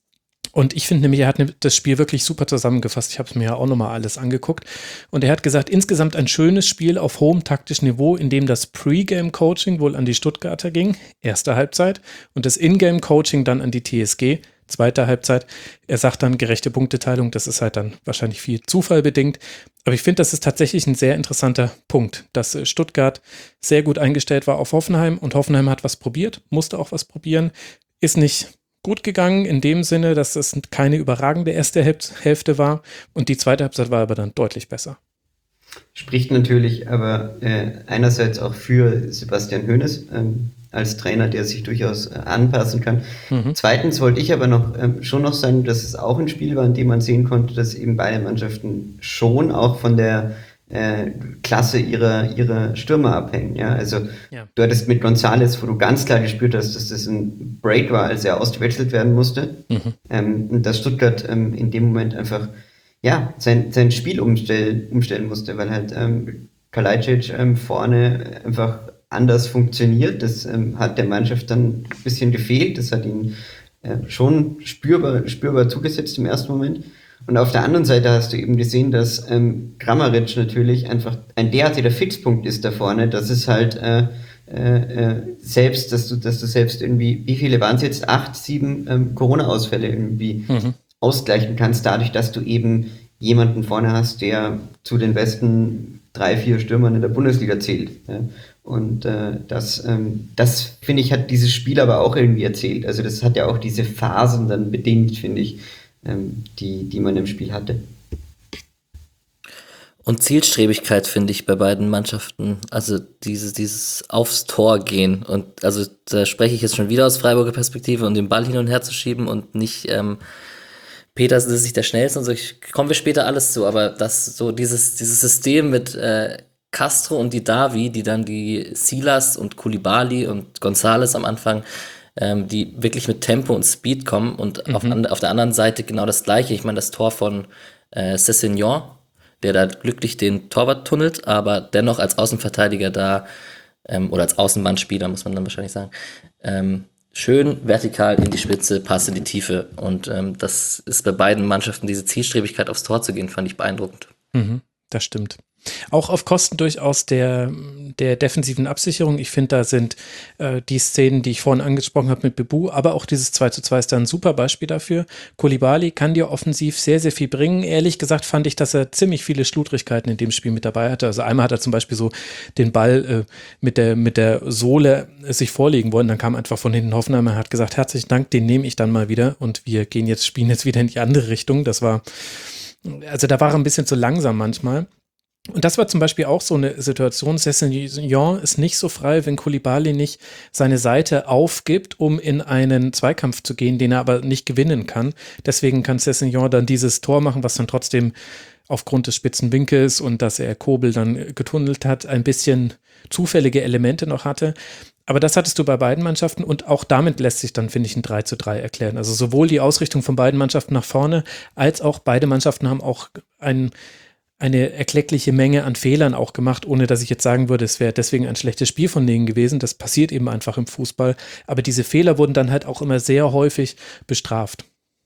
[SPEAKER 3] Und ich finde nämlich, er hat das Spiel wirklich super zusammengefasst. Ich habe es mir ja auch nochmal alles angeguckt. Und er hat gesagt, insgesamt ein schönes Spiel auf hohem taktischen Niveau, in dem das Pre-Game-Coaching wohl an die Stuttgarter ging, erste Halbzeit, und das In-Game-Coaching dann an die T S G, zweite Halbzeit. Er sagt dann gerechte Punkteteilung, das ist halt dann wahrscheinlich viel Zufall bedingt. Aber ich finde, das ist tatsächlich ein sehr interessanter Punkt, dass Stuttgart sehr gut eingestellt war auf Hoffenheim und Hoffenheim hat was probiert, musste auch was probieren, ist nicht gut gegangen in dem Sinne, dass es keine überragende erste Hälfte war und die zweite Halbzeit war aber dann deutlich besser.
[SPEAKER 5] Spricht natürlich aber äh, einerseits auch für Sebastian Hoeneß ähm, als Trainer, der sich durchaus äh, anpassen kann. Mhm. Zweitens wollte ich aber noch ähm, schon noch sagen, dass es auch ein Spiel war, in dem man sehen konnte, dass eben beide Mannschaften schon auch von der äh, Klasse ihrer, ihrer Stürmer abhängen. Ja? Also ja. Du hattest mit González, wo du ganz klar gespürt hast, dass das ein Break war, als er ausgewechselt werden musste. Mhm. Ähm, und dass Stuttgart ähm, in dem Moment einfach ja, sein, sein Spiel umstell, umstellen musste, weil halt ähm, Kalajdzic ähm, vorne einfach anders funktioniert. Das ähm, hat der Mannschaft dann ein bisschen gefehlt. Das hat ihn äh, schon spürbar, spürbar zugesetzt im ersten Moment. Und auf der anderen Seite hast du eben gesehen, dass ähm, Kramaric natürlich einfach ein derartiger Fixpunkt ist da vorne, dass es halt äh, äh, selbst, dass du, dass du selbst irgendwie, wie viele waren es jetzt? Acht, sieben ähm, Corona-Ausfälle irgendwie mhm. ausgleichen kannst, dadurch, dass du eben jemanden vorne hast, der zu den besten drei, vier Stürmern in der Bundesliga zählt. Ja. Und äh, das, ähm, das finde ich, hat dieses Spiel aber auch irgendwie erzählt. Also das hat ja auch diese Phasen dann bedingt, finde ich, ähm, die, die man im Spiel hatte.
[SPEAKER 4] Und Zielstrebigkeit finde ich bei beiden Mannschaften, also dieses, dieses aufs Tor gehen. Und also da spreche ich jetzt schon wieder aus Freiburger Perspektive, um den Ball hin und her zu schieben und nicht ähm, Petersen ist nicht der Schnellste und so, ich, kommen wir später alles zu, aber das so dieses, dieses System mit äh, Castro und die Davi, die dann die Silas und Koulibaly und González am Anfang, ähm, die wirklich mit Tempo und Speed kommen und mhm. auf, an, auf der anderen Seite genau das Gleiche. Ich meine, das Tor von äh, Sessegnon, der da glücklich den Torwart tunnelt, aber dennoch als Außenverteidiger da, ähm, oder als Außenbahnspieler, muss man dann wahrscheinlich sagen, ähm, schön vertikal in die Spitze, Pass in die Tiefe. Und ähm, das ist bei beiden Mannschaften, diese Zielstrebigkeit aufs Tor zu gehen, fand ich beeindruckend.
[SPEAKER 3] Mhm, das stimmt. Auch auf Kosten durchaus der, der defensiven Absicherung. Ich finde, da sind äh, die Szenen, die ich vorhin angesprochen habe mit Bebu, aber auch dieses zwei zu zwei ist da ein super Beispiel dafür. Koulibaly kann dir offensiv sehr, sehr viel bringen. Ehrlich gesagt fand ich, dass er ziemlich viele Schludrigkeiten in dem Spiel mit dabei hatte. Also einmal hat er zum Beispiel so den Ball äh, mit der, mit der Sohle äh, sich vorlegen wollen. Dann kam einfach von hinten Hoffenheimer, hat gesagt, herzlichen Dank, den nehme ich dann mal wieder und wir gehen jetzt, spielen jetzt wieder in die andere Richtung. Das war, also da war er ein bisschen zu langsam manchmal. Und das war zum Beispiel auch so eine Situation. Sessegnon ist nicht so frei, wenn Koulibaly nicht seine Seite aufgibt, um in einen Zweikampf zu gehen, den er aber nicht gewinnen kann. Deswegen kann Sessegnon dann dieses Tor machen, was dann trotzdem aufgrund des spitzen Winkels und dass er Kobel dann getunnelt hat, ein bisschen zufällige Elemente noch hatte. Aber das hattest du bei beiden Mannschaften und auch damit lässt sich dann, finde ich, ein drei zu drei erklären. Also sowohl die Ausrichtung von beiden Mannschaften nach vorne, als auch beide Mannschaften haben auch einen eine erkleckliche Menge an Fehlern auch gemacht, ohne dass ich jetzt sagen würde, es wäre deswegen ein schlechtes Spiel von denen gewesen. Das passiert eben einfach im Fußball. Aber diese Fehler wurden dann halt auch immer sehr häufig bestraft.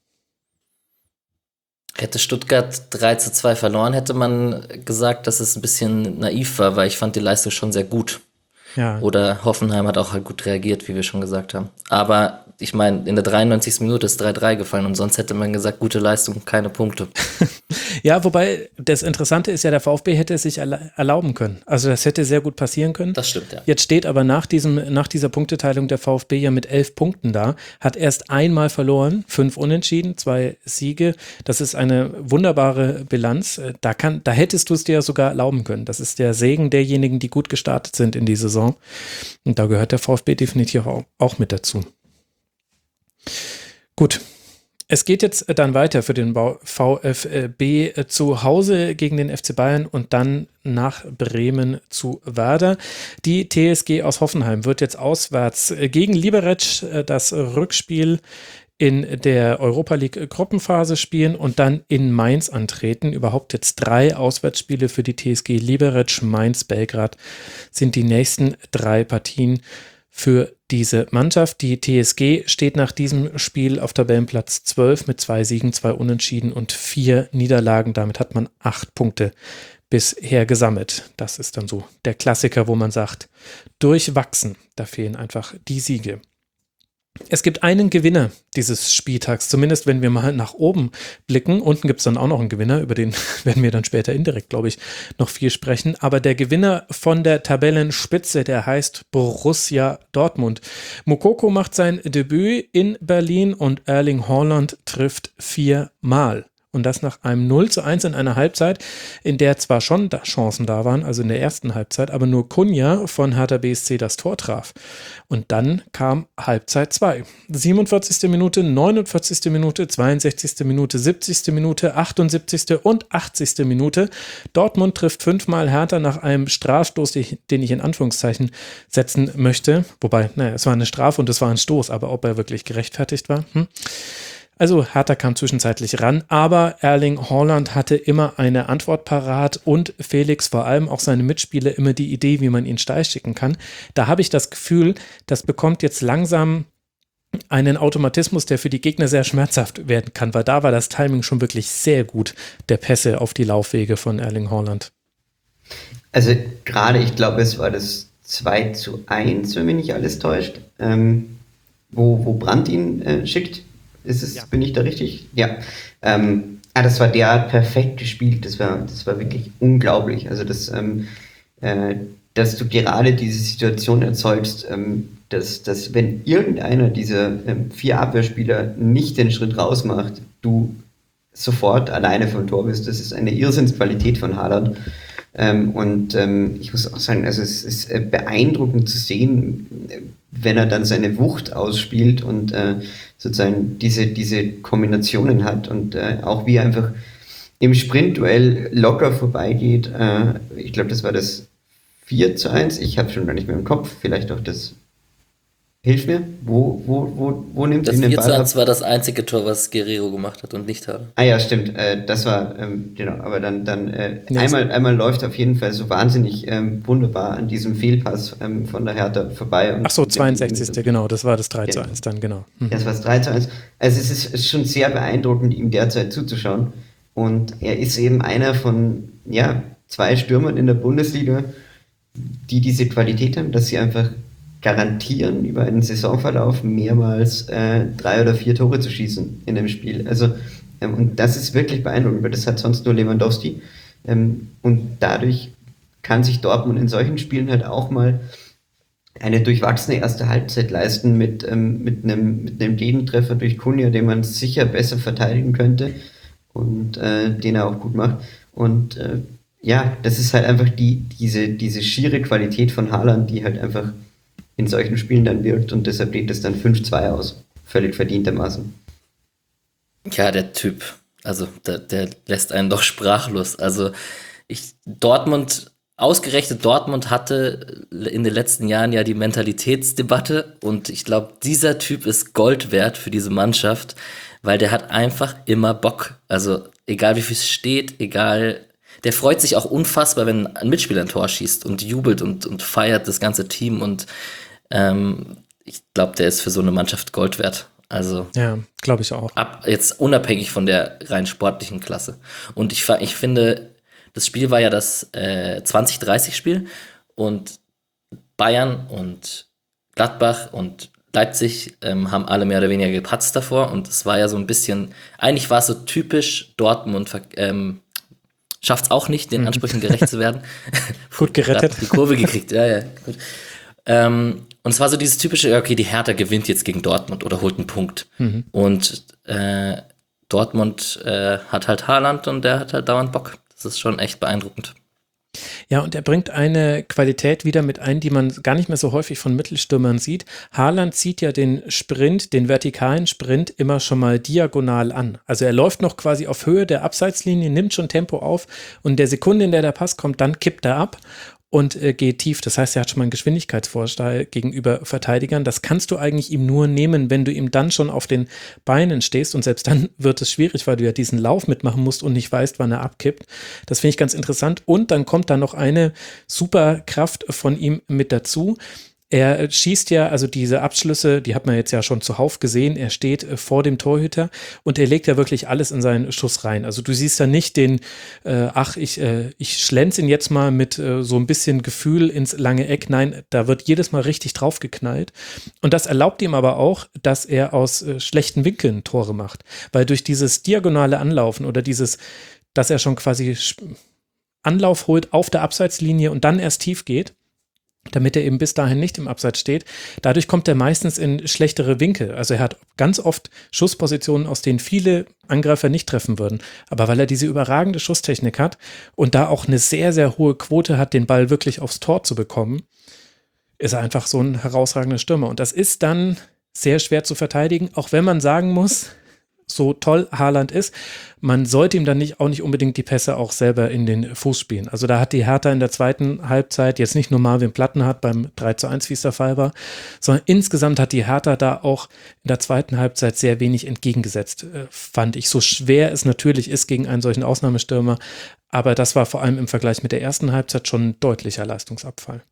[SPEAKER 4] Hätte Stuttgart drei zu zwei verloren, hätte man gesagt, dass es ein bisschen naiv war, weil ich fand die Leistung schon sehr gut. Ja. Oder Hoffenheim hat auch halt gut reagiert, wie wir schon gesagt haben. Aber ich meine, in der dreiundneunzigsten Minute ist drei drei gefallen und sonst hätte man gesagt, gute Leistung, keine Punkte.
[SPEAKER 3] Ja, wobei das Interessante ist ja, der VfB hätte es sich erlauben können. Also das hätte sehr gut passieren können.
[SPEAKER 4] Das stimmt, ja.
[SPEAKER 3] Jetzt steht aber nach diesem, nach dieser Punkteteilung der VfB ja mit elf Punkten da, hat erst einmal verloren, fünf Unentschieden, zwei Siege. Das ist eine wunderbare Bilanz. Da kann, da hättest du es dir sogar erlauben können. Das ist der Segen derjenigen, die gut gestartet sind in die Saison. Und da gehört der VfB definitiv auch, auch mit dazu. Gut, es geht jetzt dann weiter für den VfB zu Hause gegen den F C Bayern und dann nach Bremen zu Werder. Die T S G aus Hoffenheim wird jetzt auswärts gegen Liberec das Rückspiel in der Europa League Gruppenphase spielen und dann in Mainz antreten. Überhaupt jetzt drei Auswärtsspiele für die T S G. Liberec, Mainz, Belgrad sind die nächsten drei Partien für diese Mannschaft. Die T S G steht nach diesem Spiel auf Tabellenplatz zwölf mit zwei Siegen, zwei Unentschieden und vier Niederlagen. Damit hat man acht Punkte bisher gesammelt. Das ist dann so der Klassiker, wo man sagt, durchwachsen. Da fehlen einfach die Siege. Es gibt einen Gewinner dieses Spieltags, zumindest wenn wir mal nach oben blicken. Unten gibt es dann auch noch einen Gewinner, über den werden wir dann später indirekt, glaube ich, noch viel sprechen. Aber der Gewinner von der Tabellenspitze, der heißt Borussia Dortmund. Moukoko macht sein Debüt in Berlin und Erling Haaland trifft viermal. Und das nach einem null zu eins in einer Halbzeit, in der zwar schon da Chancen da waren, also in der ersten Halbzeit, aber nur Cunha von Hertha B S C das Tor traf. Und dann kam Halbzeit zwei. siebenundvierzigste Minute, neunundvierzigste Minute, zweiundsechzigste Minute, siebzigste Minute, achtundsiebzigste und achtzigste Minute. Dortmund trifft fünfmal Hertha nach einem Strafstoß, den ich in Anführungszeichen setzen möchte. Wobei, naja, es war eine Strafe und es war ein Stoß, aber ob er wirklich gerechtfertigt war, hm. Also Hertha kam zwischenzeitlich ran, aber Erling Haaland hatte immer eine Antwort parat und Felix, vor allem auch seine Mitspieler, immer die Idee, wie man ihn steil schicken kann. Da habe ich das Gefühl, das bekommt jetzt langsam einen Automatismus, der für die Gegner sehr schmerzhaft werden kann, weil da war das Timing schon wirklich sehr gut, der Pässe auf die Laufwege von Erling Haaland.
[SPEAKER 5] Also gerade, ich glaube, es war das zwei zu eins, wenn mich nicht alles täuscht, ähm, wo, wo Brandt ihn äh, schickt. Ist es, ja. Bin ich da richtig? Ja. Ähm, ah, das war der perfekt gespielt. Das war, das war wirklich unglaublich. Also, das, ähm, äh, dass du gerade diese Situation erzeugst, ähm, dass, dass wenn irgendeiner dieser ähm, vier Abwehrspieler nicht den Schritt raus macht, du sofort alleine vom Tor bist. Das ist eine Irrsinnsqualität von Haaland. Ähm, und ähm, ich muss auch sagen, also es ist äh, beeindruckend zu sehen, wenn er dann seine Wucht ausspielt und äh, sozusagen diese, diese Kombinationen hat und äh, auch wie er einfach im Sprintduell locker vorbeigeht. Äh, ich glaube, das war das vier zu eins. Ich habe schon gar nicht mehr im Kopf. Vielleicht auch das. Hilf mir, wo, wo, wo, wo nimmt
[SPEAKER 4] das
[SPEAKER 5] ihn den Ball ab?
[SPEAKER 4] vier zu eins war das einzige Tor, was Guerrero gemacht hat und nicht Haller.
[SPEAKER 5] Ah ja, stimmt, äh, das war, ähm, genau, aber dann, dann äh, einmal, einmal läuft auf jeden Fall so wahnsinnig ähm, wunderbar an diesem Fehlpass ähm, von der Hertha vorbei. Und
[SPEAKER 3] Ach so, zweiundsechzigste genau, das war das drei zu eins dann, genau. Mhm.
[SPEAKER 5] Das war das drei zu eins. Also es ist, ist schon sehr beeindruckend, ihm derzeit zuzuschauen und er ist eben einer von, ja, zwei Stürmern in der Bundesliga, die diese Qualität haben, dass sie einfach garantieren, über einen Saisonverlauf mehrmals äh, drei oder vier Tore zu schießen in einem Spiel. Also, ähm, und das ist wirklich beeindruckend, weil das hat sonst nur Lewandowski. Ähm, und dadurch kann sich Dortmund in solchen Spielen halt auch mal eine durchwachsene erste Halbzeit leisten mit, ähm, mit, einem, mit einem Gegentreffer durch Cunha, den man sicher besser verteidigen könnte und äh, den er auch gut macht. Und äh, ja, das ist halt einfach die, diese, diese schiere Qualität von Haaland, die halt einfach in solchen Spielen dann wirkt und deshalb geht es dann fünf zwei aus. Völlig verdientermaßen.
[SPEAKER 4] Ja, der Typ, also der, der lässt einen doch sprachlos. Also ich, Dortmund, ausgerechnet Dortmund hatte in den letzten Jahren ja die Mentalitätsdebatte und ich glaube, dieser Typ ist Gold wert für diese Mannschaft, weil der hat einfach immer Bock. Also egal wie viel es steht, egal, der freut sich auch unfassbar, wenn ein Mitspieler ein Tor schießt und jubelt und, und feiert das ganze Team und ähm, ich glaube, der ist für so eine Mannschaft Gold wert. Also
[SPEAKER 3] ja, glaube ich auch.
[SPEAKER 4] Ab, jetzt unabhängig von der rein sportlichen Klasse. Und ich, ich finde, das Spiel war ja das äh, zwanzig dreißig Spiel und Bayern und Gladbach und Leipzig ähm, haben alle mehr oder weniger gepatzt davor und es war ja so ein bisschen, eigentlich war es so typisch Dortmund, ähm, schafft es auch nicht, den Ansprüchen gerecht zu werden.
[SPEAKER 3] Gut gerettet.
[SPEAKER 4] Die Kurve gekriegt, ja, ja, gut. Ähm, und es war so dieses typische, okay, die Hertha gewinnt jetzt gegen Dortmund oder holt einen Punkt. Mhm. Und äh, Dortmund äh, hat halt Haaland und der hat halt dauernd Bock. Das ist schon echt beeindruckend.
[SPEAKER 3] Ja, und er bringt eine Qualität wieder mit ein, die man gar nicht mehr so häufig von Mittelstürmern sieht. Haaland zieht ja den Sprint, den vertikalen Sprint immer schon mal diagonal an. Also er läuft noch quasi auf Höhe der Abseitslinie, nimmt schon Tempo auf und in der Sekunde, in der der Pass kommt, dann kippt er ab und äh, geht tief. Das heißt, er hat schon mal einen Geschwindigkeitsvorteil gegenüber Verteidigern. Das kannst du eigentlich ihm nur nehmen, wenn du ihm dann schon auf den Beinen stehst. Und selbst dann wird es schwierig, weil du ja diesen Lauf mitmachen musst und nicht weißt, wann er abkippt. Das finde ich ganz interessant. Und dann kommt da noch eine super Kraft von ihm mit dazu. Er schießt ja, also diese Abschlüsse, die hat man jetzt ja schon zuhauf gesehen, er steht äh, vor dem Torhüter und er legt ja wirklich alles in seinen Schuss rein. Also du siehst da nicht den, äh, ach, ich, äh, ich schlänze ihn jetzt mal mit äh, so ein bisschen Gefühl ins lange Eck. Nein, da wird jedes Mal richtig draufgeknallt. Und das erlaubt ihm aber auch, dass er aus äh, schlechten Winkeln Tore macht. Weil durch dieses diagonale Anlaufen oder dieses, dass er schon quasi Anlauf holt auf der Abseitslinie und dann erst tief geht, damit er eben bis dahin nicht im Abseits steht. Dadurch kommt er meistens in schlechtere Winkel. Also er hat ganz oft Schusspositionen, aus denen viele Angreifer nicht treffen würden. Aber weil er diese überragende Schusstechnik hat und da auch eine sehr, sehr hohe Quote hat, den Ball wirklich aufs Tor zu bekommen, ist er einfach so ein herausragender Stürmer. Und das ist dann sehr schwer zu verteidigen, auch wenn man sagen muss, so toll Haaland ist, man sollte ihm dann nicht, auch nicht unbedingt die Pässe auch selber in den Fuß spielen. Also da hat die Hertha in der zweiten Halbzeit jetzt nicht nur Marvin Plattenhardt beim drei zu eins, wie es der Fall war, sondern insgesamt hat die Hertha da auch in der zweiten Halbzeit sehr wenig entgegengesetzt, äh, fand ich. So schwer es natürlich ist gegen einen solchen Ausnahmestürmer, aber das war vor allem im Vergleich mit der ersten Halbzeit schon ein deutlicher Leistungsabfall.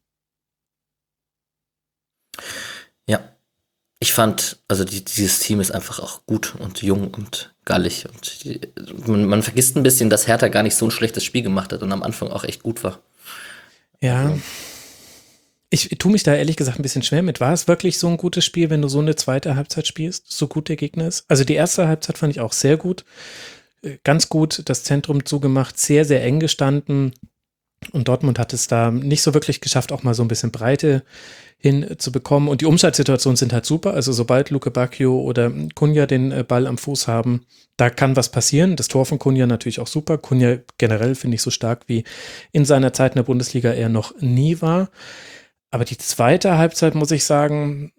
[SPEAKER 4] Ja. Ich fand, also die, dieses Team ist einfach auch gut und jung und gallig. Und die, man, man vergisst ein bisschen, dass Hertha gar nicht so ein schlechtes Spiel gemacht hat und am Anfang auch echt gut war.
[SPEAKER 3] Ja, also. Ich tue mich da ehrlich gesagt ein bisschen schwer mit. War es wirklich so ein gutes Spiel, wenn du so eine zweite Halbzeit spielst, so gut der Gegner ist? Also die erste Halbzeit fand ich auch sehr gut. Ganz gut das Zentrum zugemacht, sehr, sehr eng gestanden. Und Dortmund hat es da nicht so wirklich geschafft, auch mal so ein bisschen Breite hinzubekommen. Und die Umschaltsituationen sind halt super. Also sobald Luke Bacchio oder Cunha den Ball am Fuß haben, da kann was passieren. Das Tor von Cunha natürlich auch super. Cunha generell finde ich so stark wie in seiner Zeit in der Bundesliga er noch nie war. Aber die zweite Halbzeit, muss ich sagen,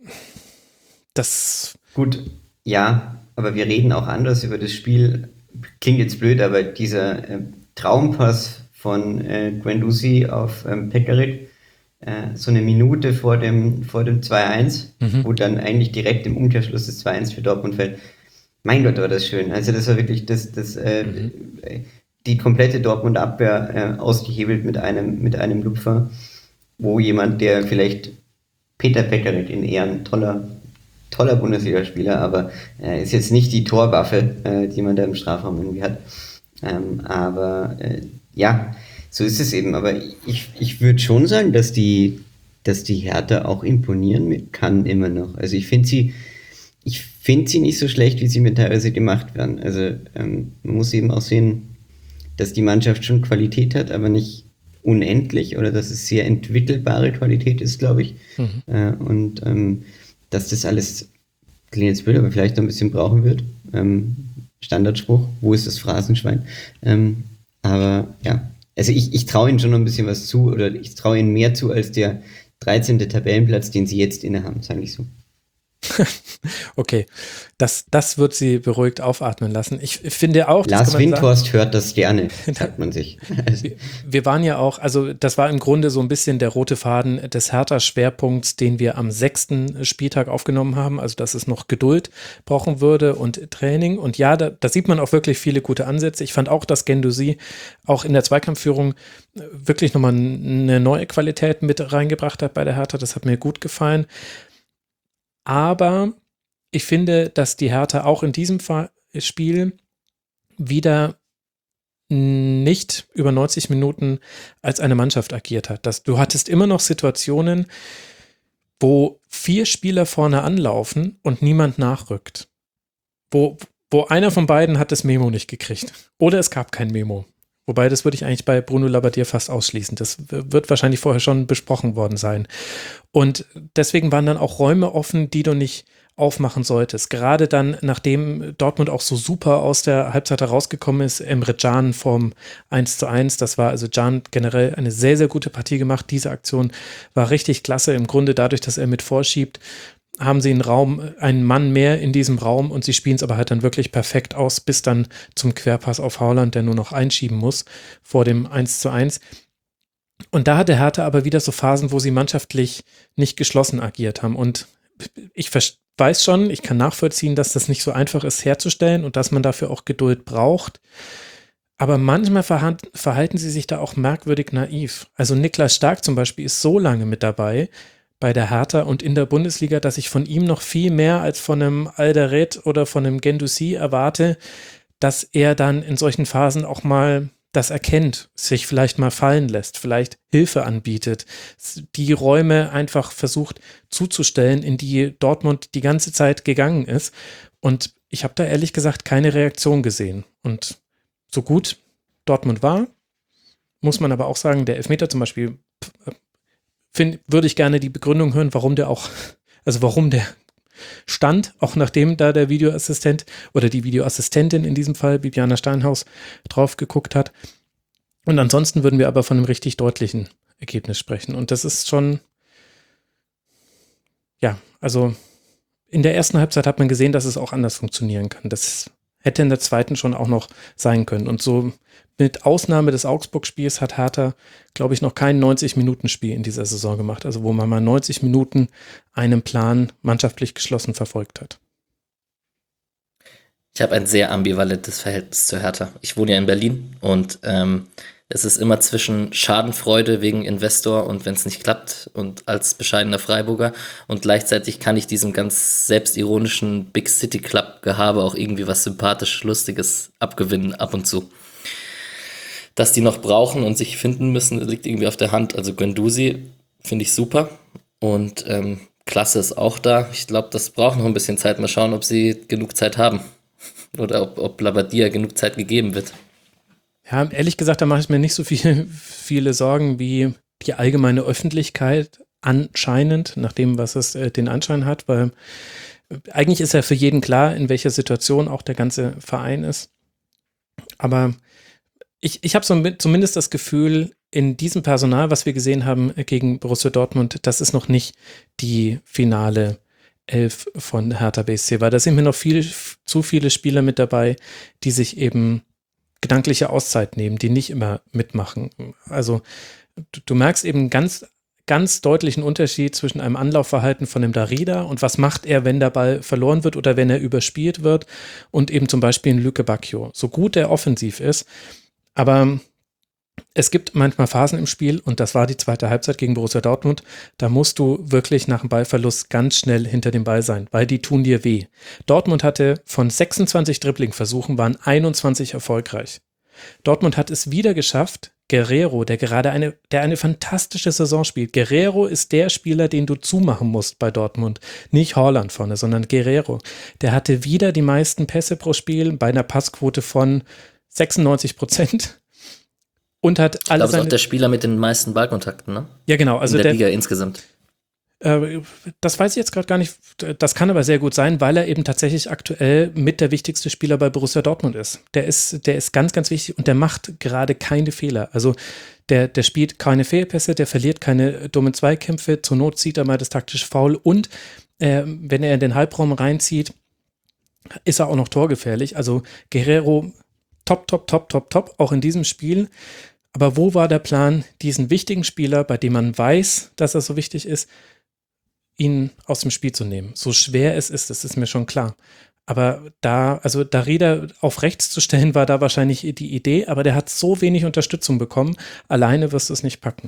[SPEAKER 3] das...
[SPEAKER 5] Gut, ja, aber wir reden auch anders über das Spiel. Klingt jetzt blöd, aber dieser äh, Traumpass von äh, Guendouzi auf ähm, Pekarik, äh, so eine Minute vor dem, vor dem zwei eins, mhm. wo dann eigentlich direkt im Umkehrschluss das zwei eins für Dortmund fällt. Mein Gott, war das schön. Also das war wirklich das, das, äh, mhm. die komplette Dortmund-Abwehr äh, ausgehebelt mit einem, mit einem Lupfer, wo jemand, der vielleicht Peter Pekarik in Ehren, toller, toller Bundesligaspieler, aber äh, ist jetzt nicht die Torwaffe, äh, die man da im Strafraum irgendwie hat. Ähm, aber äh, ja, so ist es eben. Aber ich, ich würde schon sagen, dass die, dass die Hertha auch imponieren kann immer noch. Also ich finde sie, ich finde sie nicht so schlecht, wie sie mir teilweise gemacht werden. Also ähm, man muss eben auch sehen, dass die Mannschaft schon Qualität hat, aber nicht unendlich oder dass es sehr entwickelbare Qualität ist, glaube ich. Mhm. Äh, und ähm, dass das alles, klingt jetzt blöd, aber vielleicht noch ein bisschen brauchen wird. Ähm, Standardspruch, wo ist das Phrasenschwein? Ähm, aber ja, also ich, ich traue ihnen schon noch ein bisschen was zu oder ich traue ihnen mehr zu als der dreizehnte Tabellenplatz, den sie jetzt innehaben, sage ich so.
[SPEAKER 3] Okay, das, das wird sie beruhigt aufatmen lassen. Ich finde auch,
[SPEAKER 5] Lars Windhorst hört das gerne, sagt man sich.
[SPEAKER 3] wir, wir waren ja auch, also das war im Grunde so ein bisschen der rote Faden des Hertha-Schwerpunkts, den wir am sechsten Spieltag aufgenommen haben, also dass es noch Geduld brauchen würde und Training. Und ja, da, da sieht man auch wirklich viele gute Ansätze. Ich fand auch, dass Guendouzi auch in der Zweikampfführung wirklich nochmal eine neue Qualität mit reingebracht hat bei der Hertha. Das hat mir gut gefallen. Aber ich finde, dass die Hertha auch in diesem Spiel wieder nicht über neunzig Minuten als eine Mannschaft agiert hat. Das, du hattest immer noch Situationen, wo vier Spieler vorne anlaufen und niemand nachrückt. Wo, wo einer von beiden hat das Memo nicht gekriegt. Oder es gab kein Memo. Wobei, das würde ich eigentlich bei Bruno Labbadia fast ausschließen. Das wird wahrscheinlich vorher schon besprochen worden sein. Und deswegen waren dann auch Räume offen, die du nicht aufmachen solltest. Gerade dann, nachdem Dortmund auch so super aus der Halbzeit herausgekommen ist, Emre Can vom eins zu eins, das war also Can generell eine sehr, sehr gute Partie gemacht. Diese Aktion war richtig klasse. Im Grunde dadurch, dass er mit vorschiebt, haben sie einen Raum, einen Mann mehr in diesem Raum und sie spielen es aber halt dann wirklich perfekt aus, bis dann zum Querpass auf Haaland, der nur noch einschieben muss vor dem eins zu eins. Und da hatte Hertha aber wieder so Phasen, wo sie mannschaftlich nicht geschlossen agiert haben. Und ich weiß schon, ich kann nachvollziehen, dass das nicht so einfach ist herzustellen und dass man dafür auch Geduld braucht. Aber manchmal verhalten sie sich da auch merkwürdig naiv. Also Niklas Stark zum Beispiel ist so lange mit dabei, bei der Hertha und in der Bundesliga, dass ich von ihm noch viel mehr als von einem Alderete oder von einem Guendouzi erwarte, dass er dann in solchen Phasen auch mal das erkennt, sich vielleicht mal fallen lässt, vielleicht Hilfe anbietet, die Räume einfach versucht zuzustellen, in die Dortmund die ganze Zeit gegangen ist. Und ich habe da ehrlich gesagt keine Reaktion gesehen. Und so gut Dortmund war, muss man aber auch sagen, der Elfmeter zum Beispiel, find, würde ich gerne die Begründung hören, warum der auch, also warum der stand, auch nachdem da der Videoassistent oder die Videoassistentin in diesem Fall, Bibiana Steinhaus, drauf geguckt hat. Und ansonsten würden wir aber von einem richtig deutlichen Ergebnis sprechen. Und das ist schon, ja, also in der ersten Halbzeit hat man gesehen, dass es auch anders funktionieren kann. Das hätte in der zweiten schon auch noch sein können. Und so mit Ausnahme des Augsburg-Spiels hat Hertha, glaube ich, noch kein neunzig-Minuten-Spiel in dieser Saison gemacht. Also wo man mal neunzig Minuten einen Plan mannschaftlich geschlossen verfolgt hat.
[SPEAKER 4] Ich habe ein sehr ambivalentes Verhältnis zu Hertha. Ich wohne ja in Berlin und ähm, es ist immer zwischen Schadenfreude wegen Investor und wenn es nicht klappt und als bescheidener Freiburger und gleichzeitig kann ich diesem ganz selbstironischen Big City Club Gehabe auch irgendwie was sympathisch Lustiges abgewinnen ab und zu. Dass die noch brauchen und sich finden müssen, liegt irgendwie auf der Hand. Also Guendouzi finde ich super und ähm, Klasse ist auch da. Ich glaube, das braucht noch ein bisschen Zeit. Mal schauen, ob sie genug Zeit haben oder ob, ob Labbadia genug Zeit gegeben wird.
[SPEAKER 3] Ja, ehrlich gesagt, da mache ich mir nicht so viel, viele Sorgen wie die allgemeine Öffentlichkeit anscheinend, nach dem, was es äh, den Anschein hat, weil eigentlich ist ja für jeden klar, in welcher Situation auch der ganze Verein ist. Aber ich, ich habe so zumindest das Gefühl, in diesem Personal, was wir gesehen haben gegen Borussia Dortmund, das ist noch nicht die finale Elf von Hertha B S C, weil da sind mir noch viel, zu viele Spieler mit dabei, die sich eben gedankliche Auszeit nehmen, die nicht immer mitmachen. Also du, du merkst eben ganz, ganz deutlichen Unterschied zwischen einem Anlaufverhalten von dem Darida und was macht er, wenn der Ball verloren wird oder wenn er überspielt wird und eben zum Beispiel ein Lüke Bacchio. So gut er offensiv ist, aber es gibt manchmal Phasen im Spiel und das war die zweite Halbzeit gegen Borussia Dortmund, da musst du wirklich nach dem Ballverlust ganz schnell hinter dem Ball sein, weil die tun dir weh. Dortmund hatte von sechsundzwanzig Dribbling-Versuchen waren einundzwanzig erfolgreich. Dortmund hat es wieder geschafft, Guerrero, der gerade eine, der eine fantastische Saison spielt. Guerrero ist der Spieler, den du zumachen musst bei Dortmund. Nicht Haaland vorne, sondern Guerrero. Der hatte wieder die meisten Pässe pro Spiel bei einer Passquote von sechsundneunzig Prozent. Und hat alle
[SPEAKER 4] ich glaube,
[SPEAKER 3] seine,
[SPEAKER 4] ist auch der Spieler mit den meisten Ballkontakten, ne?
[SPEAKER 3] Ja, genau. Also
[SPEAKER 4] in der,
[SPEAKER 3] der
[SPEAKER 4] Liga insgesamt.
[SPEAKER 3] Äh, das weiß ich jetzt gerade gar nicht. Das kann aber sehr gut sein, weil er eben tatsächlich aktuell mit der wichtigste Spieler bei Borussia Dortmund ist. Der ist, der ist ganz, ganz wichtig und der macht gerade keine Fehler. Also der, der spielt keine Fehlpässe, der verliert keine dummen Zweikämpfe. Zur Not zieht er mal das taktische Foul und äh, wenn er in den Halbraum reinzieht, ist er auch noch torgefährlich. Also Guerrero top, top, top, top, top, auch in diesem Spiel. Aber wo war der Plan, diesen wichtigen Spieler, bei dem man weiß, dass er so wichtig ist, ihn aus dem Spiel zu nehmen? So schwer es ist, das ist mir schon klar. Aber da, also Darida auf rechts zu stellen, war da wahrscheinlich die Idee, aber der hat so wenig Unterstützung bekommen, alleine wirst du es nicht packen.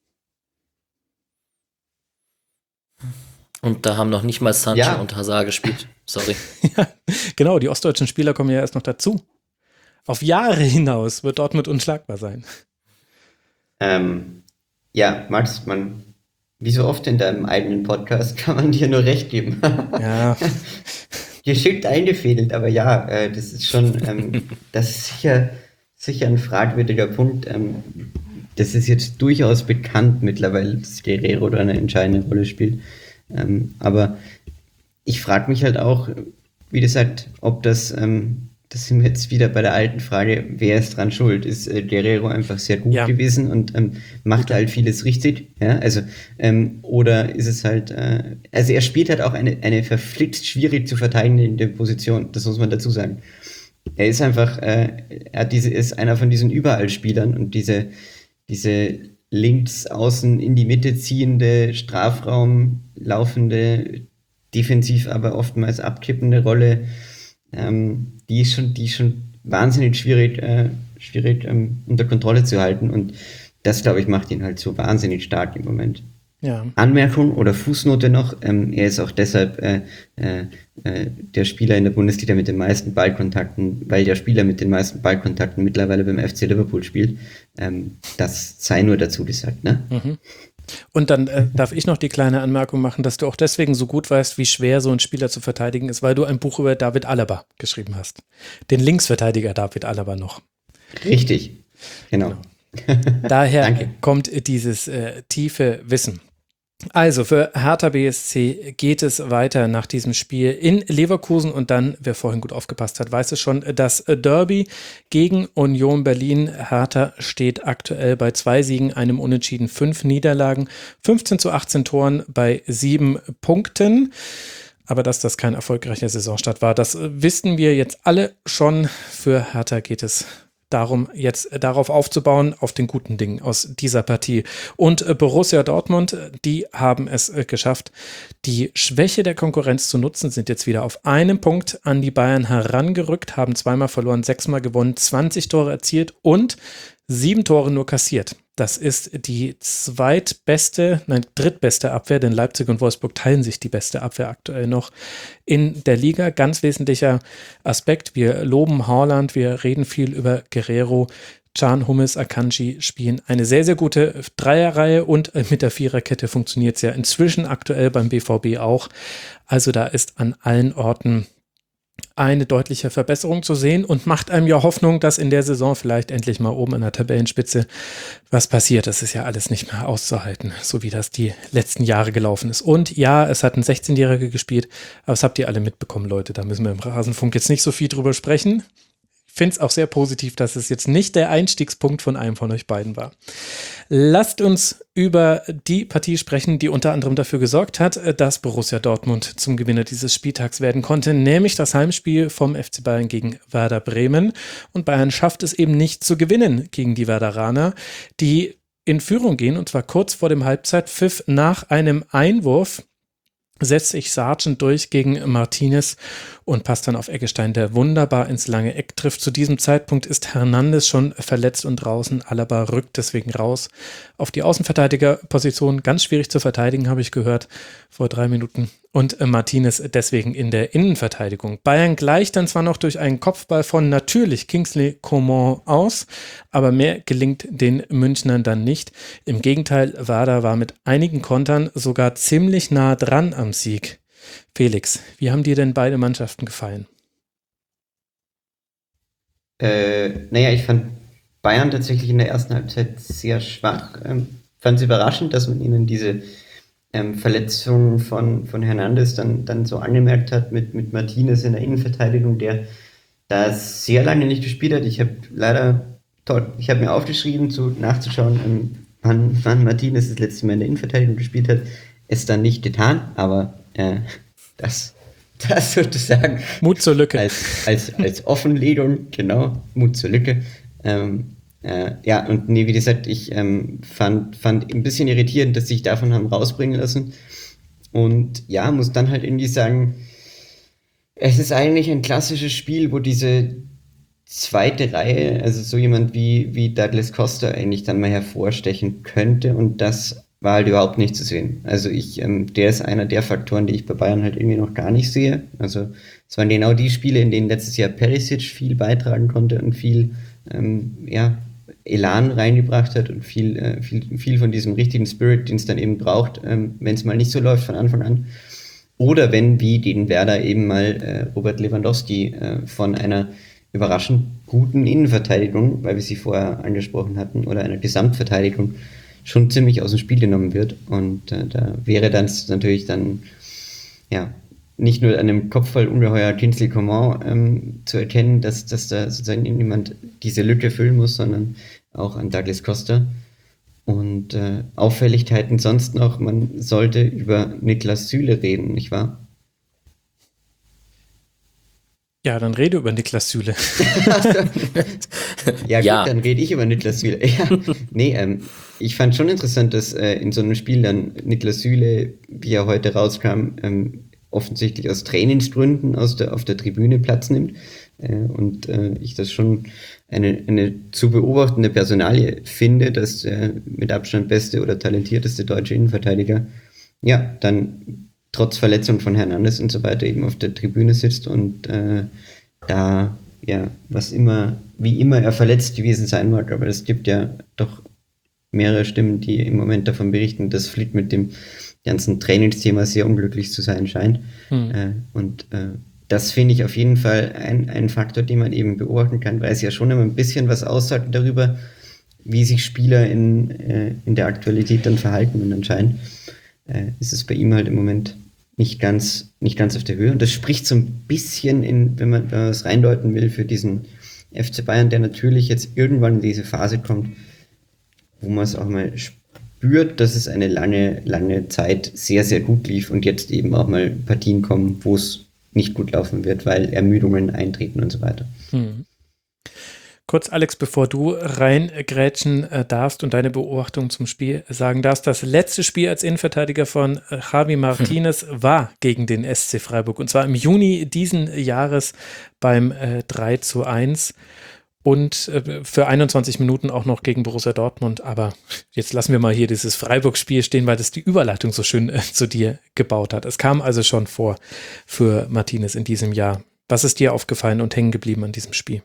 [SPEAKER 4] Und da haben noch nicht mal Sancho
[SPEAKER 5] Ja.
[SPEAKER 4] und Hazard gespielt. Sorry.
[SPEAKER 3] Ja, genau, die ostdeutschen Spieler kommen ja erst noch dazu. Auf Jahre hinaus wird Dortmund unschlagbar sein.
[SPEAKER 5] Ähm, ja, Max, man, wie so oft in deinem eigenen Podcast kann man dir nur recht geben.
[SPEAKER 3] Ja,
[SPEAKER 5] Dir schickt eingefädelt, aber ja, äh, das ist schon, ähm, das ist sicher, sicher ein fragwürdiger Punkt. Ähm, das ist jetzt durchaus bekannt mittlerweile, dass Guerrero da eine entscheidende Rolle spielt. Ähm, aber ich frage mich halt auch, wie gesagt, ob das, ähm, das sind wir jetzt wieder bei der alten Frage, wer ist dran schuld? Ist äh, Guerrero einfach sehr gut
[SPEAKER 3] Ja.
[SPEAKER 5] gewesen und ähm, macht halt vieles richtig? Ja, also, ähm, oder ist es halt, äh, also er spielt halt auch eine, eine verflixt schwierig zu verteidigende Position, das muss man dazu sagen. Er ist einfach, äh, er hat diese, ist einer von diesen Überallspielern und diese, diese links außen in die Mitte ziehende, Strafraum laufende, defensiv aber oftmals abkippende Rolle, ähm, die ist schon, die ist schon wahnsinnig schwierig, äh, schwierig ähm, unter Kontrolle zu halten und das, glaube ich, macht ihn halt so wahnsinnig stark im Moment.
[SPEAKER 3] Ja.
[SPEAKER 5] Anmerkung oder Fußnote noch, ähm, er ist auch deshalb äh, äh, äh, der Spieler in der Bundesliga mit den meisten Ballkontakten, weil der Spieler mit den meisten Ballkontakten mittlerweile beim F C Liverpool spielt. Ähm, das sei nur dazu gesagt, ne?
[SPEAKER 3] Mhm. Und dann äh, darf ich noch die kleine Anmerkung machen, dass du auch deswegen so gut weißt, wie schwer so ein Spieler zu verteidigen ist, weil du ein Buch über David Alaba geschrieben hast. Den Linksverteidiger David Alaba noch.
[SPEAKER 5] Richtig, genau.
[SPEAKER 3] genau. Daher
[SPEAKER 5] Danke.
[SPEAKER 3] kommt dieses äh, tiefe Wissen. Also für Hertha B S C geht es weiter nach diesem Spiel in Leverkusen und dann, wer vorhin gut aufgepasst hat, weiß es schon, das Derby gegen Union Berlin. Hertha steht aktuell bei zwei Siegen, einem Unentschieden, fünf Niederlagen, fünfzehn zu achtzehn Toren bei sieben Punkten. Aber dass das kein erfolgreicher Saisonstart war, das wissen wir jetzt alle schon. Für Hertha geht es darum, jetzt darauf aufzubauen, auf den guten Dingen aus dieser Partie. Und Borussia Dortmund, die haben es geschafft, die Schwäche der Konkurrenz zu nutzen, sind jetzt wieder auf einen Punkt an die Bayern herangerückt, haben zweimal verloren, sechsmal gewonnen, zwanzig Tore erzielt und sieben Tore nur kassiert. Das ist die zweitbeste, nein, drittbeste Abwehr, denn Leipzig und Wolfsburg teilen sich die beste Abwehr aktuell noch in der Liga. Ganz wesentlicher Aspekt. Wir loben Haaland, wir reden viel über Guerrero. Can, Hummels, Akanji spielen eine sehr, sehr gute Dreierreihe und mit der Viererkette funktioniert es ja inzwischen aktuell beim B V B auch. Also da ist an allen Orten eine deutliche Verbesserung zu sehen und macht einem ja Hoffnung, dass in der Saison vielleicht endlich mal oben an der Tabellenspitze was passiert. Das ist ja alles nicht mehr auszuhalten, so wie das die letzten Jahre gelaufen ist. Und ja, es hat ein sechzehnjähriger gespielt, aber das habt ihr alle mitbekommen, Leute. Da müssen wir im Rasenfunk jetzt nicht so viel drüber sprechen. Ich finde es auch sehr positiv, dass es jetzt nicht der Einstiegspunkt von einem von euch beiden war. Lasst uns über die Partie sprechen, die unter anderem dafür gesorgt hat, dass Borussia Dortmund zum Gewinner dieses Spieltags werden konnte, nämlich das Heimspiel vom F C Bayern gegen Werder Bremen. Und Bayern schafft es eben nicht zu gewinnen gegen die Werderaner, die in Führung gehen, und zwar kurz vor dem Halbzeitpfiff nach einem Einwurf. Setzt sich Sargent durch gegen Martinez und passt dann auf Eggestein, der wunderbar ins lange Eck trifft. Zu diesem Zeitpunkt ist Hernandez schon verletzt und draußen. Alaba rückt deswegen raus auf die Außenverteidigerposition. Ganz schwierig zu verteidigen, habe ich gehört, vor drei Minuten. Und Martinez deswegen in der Innenverteidigung. Bayern gleicht dann zwar noch durch einen Kopfball von natürlich Kingsley Coman aus, aber mehr gelingt den Münchnern dann nicht. Im Gegenteil, Werder war mit einigen Kontern sogar ziemlich nah dran am Sieg. Felix, wie haben dir denn beide Mannschaften gefallen?
[SPEAKER 5] Äh, naja, ich fand Bayern tatsächlich in der ersten Halbzeit sehr schwach. Ähm, fand es überraschend, dass man ihnen diese ähm, Verletzung von, von Hernandez dann, dann so angemerkt hat mit, mit Martinez in der Innenverteidigung, der da sehr lange nicht gespielt hat. Ich habe leider, toll, ich habe mir aufgeschrieben, zu, nachzuschauen, ähm, wann, wann Martinez das letzte Mal in der Innenverteidigung gespielt hat. Es dann nicht getan, aber äh, das, das sozusagen
[SPEAKER 3] Mut zur Lücke.
[SPEAKER 5] Als, als, als Offenlegung, genau, Mut zur Lücke. Ähm, äh, ja, und nee, wie gesagt, ich ähm, fand, fand ein bisschen irritierend, dass sich davon haben rausbringen lassen. Und ja, muss dann halt irgendwie sagen, es ist eigentlich ein klassisches Spiel, wo diese zweite Reihe, also so jemand wie, wie Douglas Costa eigentlich dann mal hervorstechen könnte, und das war halt überhaupt nicht zu sehen. Also ich, ähm, der ist einer der Faktoren, die ich bei Bayern halt irgendwie noch gar nicht sehe. Also es waren genau die Spiele, in denen letztes Jahr Perisic viel beitragen konnte und viel ähm, ja, Elan reingebracht hat und viel, äh, viel, viel von diesem richtigen Spirit, den es dann eben braucht, ähm, wenn es mal nicht so läuft von Anfang an. Oder wenn, wie gegen Werder, eben mal äh, Robert Lewandowski äh, von einer überraschend guten Innenverteidigung, weil wir sie vorher angesprochen hatten, oder einer Gesamtverteidigung schon ziemlich aus dem Spiel genommen wird. Und äh, da wäre dann natürlich dann ja nicht nur an dem Kopfballungeheuer Kingsley Coman ähm, zu erkennen, dass, dass da sozusagen jemand diese Lücke füllen muss, sondern auch an Douglas Costa. Und äh, Auffälligkeiten sonst noch, man sollte über Niklas Süle reden, nicht wahr?
[SPEAKER 3] Ja, dann rede über Niklas Süle.
[SPEAKER 5] ja, gut,
[SPEAKER 4] Ja.
[SPEAKER 5] dann rede ich über Niklas Süle. Ja. Nee, ähm, ich fand schon interessant, dass äh, in so einem Spiel dann Niklas Süle, wie er heute rauskam, ähm, offensichtlich aus Trainingsgründen aus der, auf der Tribüne Platz nimmt. Äh, und äh, ich das schon eine, eine zu beobachtende Personalie finde, dass der mit Abstand beste oder talentierteste deutsche Innenverteidiger ja dann trotz Verletzung von Hernandez und so weiter eben auf der Tribüne sitzt und äh, da, ja, was immer, wie immer er verletzt gewesen sein mag, aber es gibt ja doch mehrere Stimmen, die im Moment davon berichten, dass Flitt mit dem ganzen Trainingsthema sehr unglücklich zu sein scheint. Mhm. Äh, und äh, das finde ich auf jeden Fall ein, ein Faktor, den man eben beobachten kann, weil es ja schon immer ein bisschen was aussagt darüber, wie sich Spieler in, äh, in der Aktualität dann verhalten. Und anscheinend äh, ist es bei ihm halt im Moment nicht ganz, nicht ganz auf der Höhe. Und das spricht so ein bisschen, in, wenn man, wenn man was reindeuten will, für diesen F C Bayern, der natürlich jetzt irgendwann in diese Phase kommt, wo man es auch mal spürt, dass es eine lange, lange Zeit sehr, sehr gut lief und jetzt eben auch mal Partien kommen, wo es nicht gut laufen wird, weil Ermüdungen eintreten und so weiter. Hm.
[SPEAKER 3] Kurz, Alex, bevor du reingrätschen äh, darfst und deine Beobachtung zum Spiel sagen darfst, das letzte Spiel als Innenverteidiger von äh, Javi Martinez hm. war gegen den S C Freiburg und zwar im Juni diesen Jahres beim äh, drei zu eins und äh, für einundzwanzig Minuten auch noch gegen Borussia Dortmund, aber jetzt lassen wir mal hier dieses Freiburg-Spiel stehen, weil das die Überleitung so schön äh, zu dir gebaut hat. Es kam also schon vor für Martinez in diesem Jahr. Was ist dir aufgefallen und hängen geblieben an diesem Spiel?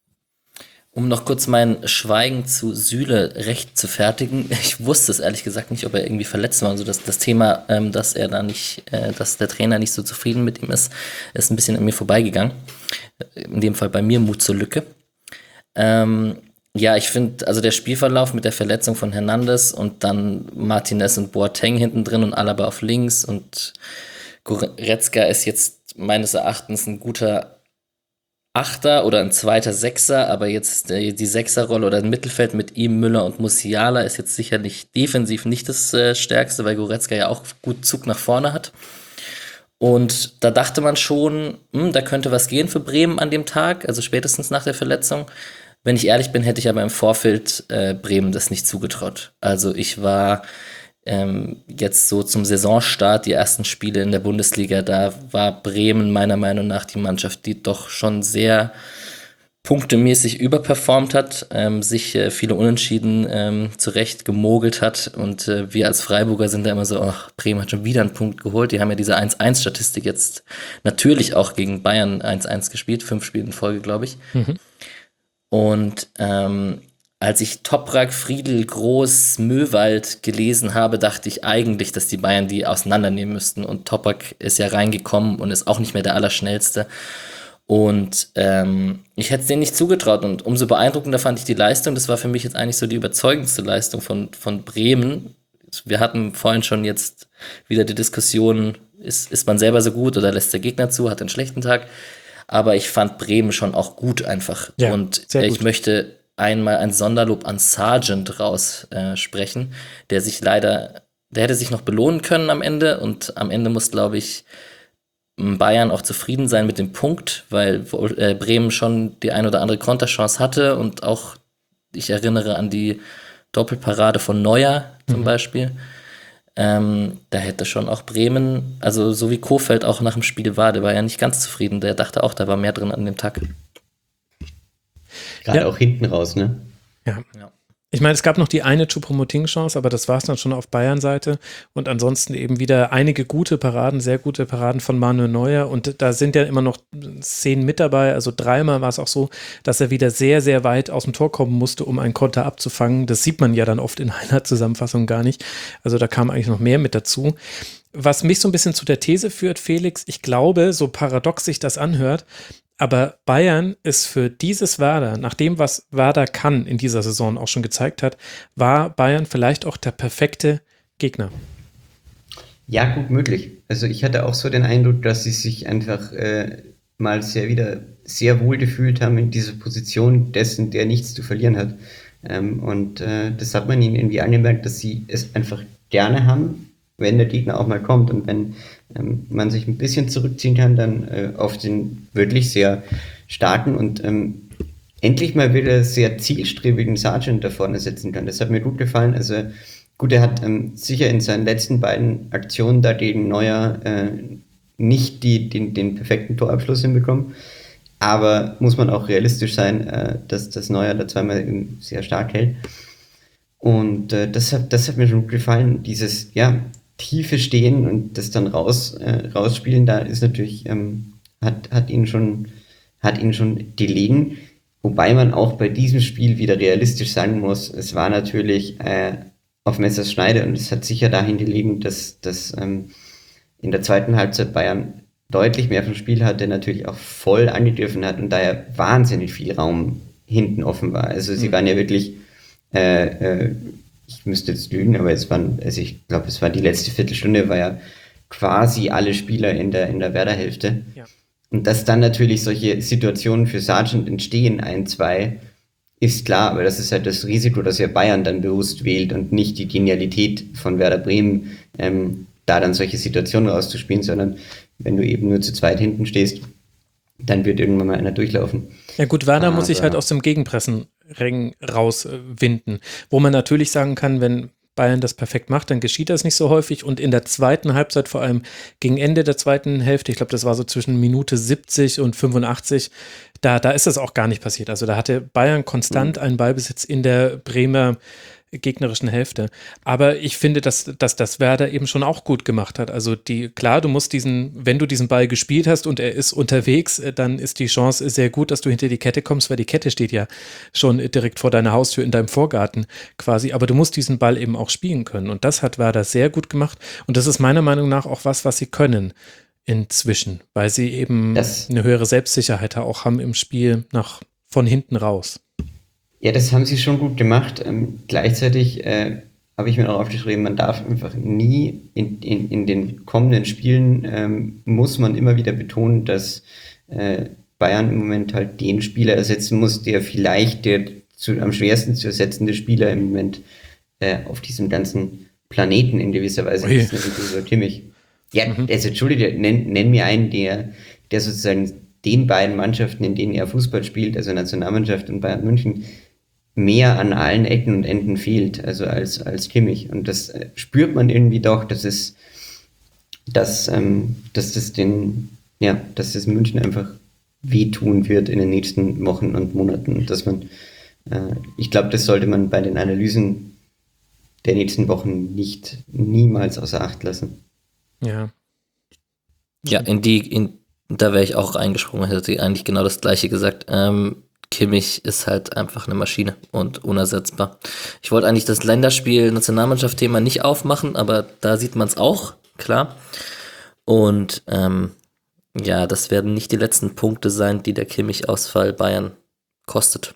[SPEAKER 4] Um noch kurz mein Schweigen zu Süle recht zu fertigen, ich wusste es ehrlich gesagt nicht, ob er irgendwie verletzt war. Also das, das Thema, ähm, dass er da nicht, äh, dass der Trainer nicht so zufrieden mit ihm ist, ist ein bisschen an mir vorbeigegangen. In dem Fall bei mir Mut zur Lücke. Ähm, ja, ich finde, also der Spielverlauf mit der Verletzung von Hernandez und dann Martinez und Boateng hinten drin und Alaba auf links und Goretzka ist jetzt meines Erachtens ein guter Achter oder ein zweiter Sechser, aber jetzt die, die Sechserrolle oder ein Mittelfeld mit ihm, Müller und Musiala ist jetzt sicherlich defensiv nicht das äh, Stärkste, weil Goretzka ja auch gut Zug nach vorne hat. Und da dachte man schon, hm, da könnte was gehen für Bremen an dem Tag, also spätestens nach der Verletzung. Wenn ich ehrlich bin, hätte ich aber im Vorfeld äh, Bremen das nicht zugetraut. Also ich war ähm, jetzt so zum Saisonstart, die ersten Spiele in der Bundesliga, da war Bremen meiner Meinung nach die Mannschaft, die doch schon sehr punktemäßig überperformt hat, ähm, sich äh, viele Unentschieden ähm, zurecht gemogelt hat und äh, wir als Freiburger sind da immer so, ach, Bremen hat schon wieder einen Punkt geholt, die haben ja diese eins eins Statistik jetzt natürlich auch gegen Bayern eins eins gespielt, fünf Spiele in Folge, glaube ich. Mhm. Und ähm, als ich Toprak, Friedl, Groß, Möwald gelesen habe, dachte ich eigentlich, dass die Bayern die auseinandernehmen müssten. Und Toprak ist ja reingekommen und ist auch nicht mehr der Allerschnellste. Und ähm, ich hätte es denen nicht zugetraut. Und umso beeindruckender fand ich die Leistung. Das war für mich jetzt eigentlich so die überzeugendste Leistung von, von Bremen. Wir hatten vorhin schon jetzt wieder die Diskussion, ist, ist man selber so gut oder lässt der Gegner zu, hat einen schlechten Tag. Aber ich fand Bremen schon auch gut einfach. Ja, und äh, ich möchte einmal ein Sonderlob an Sargent raussprechen, äh, der sich leider, der hätte sich noch belohnen können am Ende. Und am Ende muss, glaube ich, Bayern auch zufrieden sein mit dem Punkt, weil äh, Bremen schon die ein oder andere Konterchance hatte. Und auch, ich erinnere an die Doppelparade von Neuer zum mhm. Beispiel. Ähm, da hätte schon auch Bremen, also so wie Kohfeldt auch nach dem Spiel war, der war ja nicht ganz zufrieden, der dachte auch, da war mehr drin an dem Tag.
[SPEAKER 5] Gerade
[SPEAKER 3] ja.
[SPEAKER 5] auch hinten raus, ne?
[SPEAKER 3] Ja. ja. Ich meine, es gab noch die eine Choupo-Moting-Chance, aber das war es dann schon auf Bayern-Seite und ansonsten eben wieder einige gute Paraden, sehr gute Paraden von Manuel Neuer und da sind ja immer noch Szenen mit dabei, also dreimal war es auch so, dass er wieder sehr, sehr weit aus dem Tor kommen musste, um einen Konter abzufangen. Das sieht man ja dann oft in einer Zusammenfassung gar nicht, also da kam eigentlich noch mehr mit dazu. Was mich so ein bisschen zu der These führt, Felix, ich glaube, so paradox sich das anhört, aber Bayern ist für dieses Werder, nach dem, was Werder kann in dieser Saison auch schon gezeigt hat, war Bayern vielleicht auch der perfekte Gegner.
[SPEAKER 5] Ja, gut möglich. Also ich hatte auch so den Eindruck, dass sie sich einfach äh, mal sehr wieder sehr wohl gefühlt haben in dieser Position dessen, der nichts zu verlieren hat. Ähm, und äh, das hat man ihnen irgendwie angemerkt, dass sie es einfach gerne haben, wenn der Gegner auch mal kommt und wenn ähm, man sich ein bisschen zurückziehen kann, dann äh, auf den wirklich sehr starken und ähm, endlich mal wieder sehr zielstrebigen Sargent da vorne setzen kann. Das hat mir gut gefallen. Also gut, er hat ähm, sicher in seinen letzten beiden Aktionen da gegen Neuer äh, nicht die, den, den perfekten Torabschluss hinbekommen. Aber muss man auch realistisch sein, äh, dass das Neuer da zweimal eben sehr stark hält. Und äh, das, hat, das hat mir schon gut gefallen, dieses ja, tiefe Stehen und das dann raus, äh, rausspielen, da ist natürlich, ähm, hat, hat ihn schon, hat ihn schon gelegen. Wobei man auch bei diesem Spiel wieder realistisch sagen muss, es war natürlich äh, auf Messers Schneide und es hat sicher dahin gelegen, dass, dass ähm, in der zweiten Halbzeit Bayern deutlich mehr vom Spiel hatte, natürlich auch voll angegriffen hat und daher wahnsinnig viel Raum hinten offen war. Also sie mhm. waren ja wirklich, äh, äh, ich müsste jetzt lügen, aber es waren, also ich glaube, es war die letzte Viertelstunde, war ja quasi alle Spieler in der, in der Werder-Hälfte. Ja. Und dass dann natürlich solche Situationen für Sargent entstehen, ein, zwei, ist klar, aber das ist halt das Risiko, dass ja Bayern dann bewusst wählt und nicht die Genialität von Werder Bremen, ähm, da dann solche Situationen rauszuspielen, sondern wenn du eben nur zu zweit hinten stehst, dann wird irgendwann mal einer durchlaufen.
[SPEAKER 3] Ja gut, Werder aber muss sich halt aus dem Gegenpressen-Ring rauswinden, wo man natürlich sagen kann, wenn Bayern das perfekt macht, dann geschieht das nicht so häufig und in der zweiten Halbzeit, vor allem gegen Ende der zweiten Hälfte, ich glaube, das war so zwischen Minute siebzig und fünfundachtzig, da, da ist das auch gar nicht passiert. Also da hatte Bayern konstant mhm. einen Ballbesitz in der Bremer gegnerischen Hälfte. Aber ich finde, dass, dass das Werder eben schon auch gut gemacht hat. Also die, klar, du musst diesen, wenn du diesen Ball gespielt hast und er ist unterwegs, dann ist die Chance sehr gut, dass du hinter die Kette kommst, weil die Kette steht ja schon direkt vor deiner Haustür in deinem Vorgarten quasi. Aber du musst diesen Ball eben auch spielen können. Und das hat Werder sehr gut gemacht. Und das ist meiner Meinung nach auch was, was sie können inzwischen, weil sie eben das eine höhere Selbstsicherheit auch haben im Spiel nach von hinten raus.
[SPEAKER 5] Ja, das haben sie schon gut gemacht. Ähm, gleichzeitig äh, habe ich mir auch aufgeschrieben, man darf einfach nie in, in, in den kommenden Spielen, ähm, muss man immer wieder betonen, dass äh, Bayern im Moment halt den Spieler ersetzen muss, der vielleicht der zu, am schwersten zu ersetzende Spieler im Moment äh, auf diesem ganzen Planeten in gewisser Weise ist, nämlich so Kimmich. Ja, mhm. also Entschuldige, nenn, nenn mir einen, der, der sozusagen den beiden Mannschaften, in denen er Fußball spielt, also Nationalmannschaft und Bayern München, mehr an allen Ecken und Enden fehlt, also als, als Kimmich. Und das äh, spürt man irgendwie doch, dass es, dass, ähm, dass das den, ja, dass das München einfach wehtun wird in den nächsten Wochen und Monaten. Und dass man, äh, ich glaube, das sollte man bei den Analysen der nächsten Wochen nicht, niemals außer Acht lassen.
[SPEAKER 3] Ja.
[SPEAKER 4] Ja, in die, in, da wäre ich auch eingesprungen, hätte eigentlich genau das Gleiche gesagt. Ähm, Kimmich ist halt einfach eine Maschine und unersetzbar. Ich wollte eigentlich das Länderspiel-Nationalmannschaft-Thema nicht aufmachen, aber da sieht man es auch, klar. Und ähm, ja, das werden nicht die letzten Punkte sein, die der Kimmich-Ausfall Bayern kostet.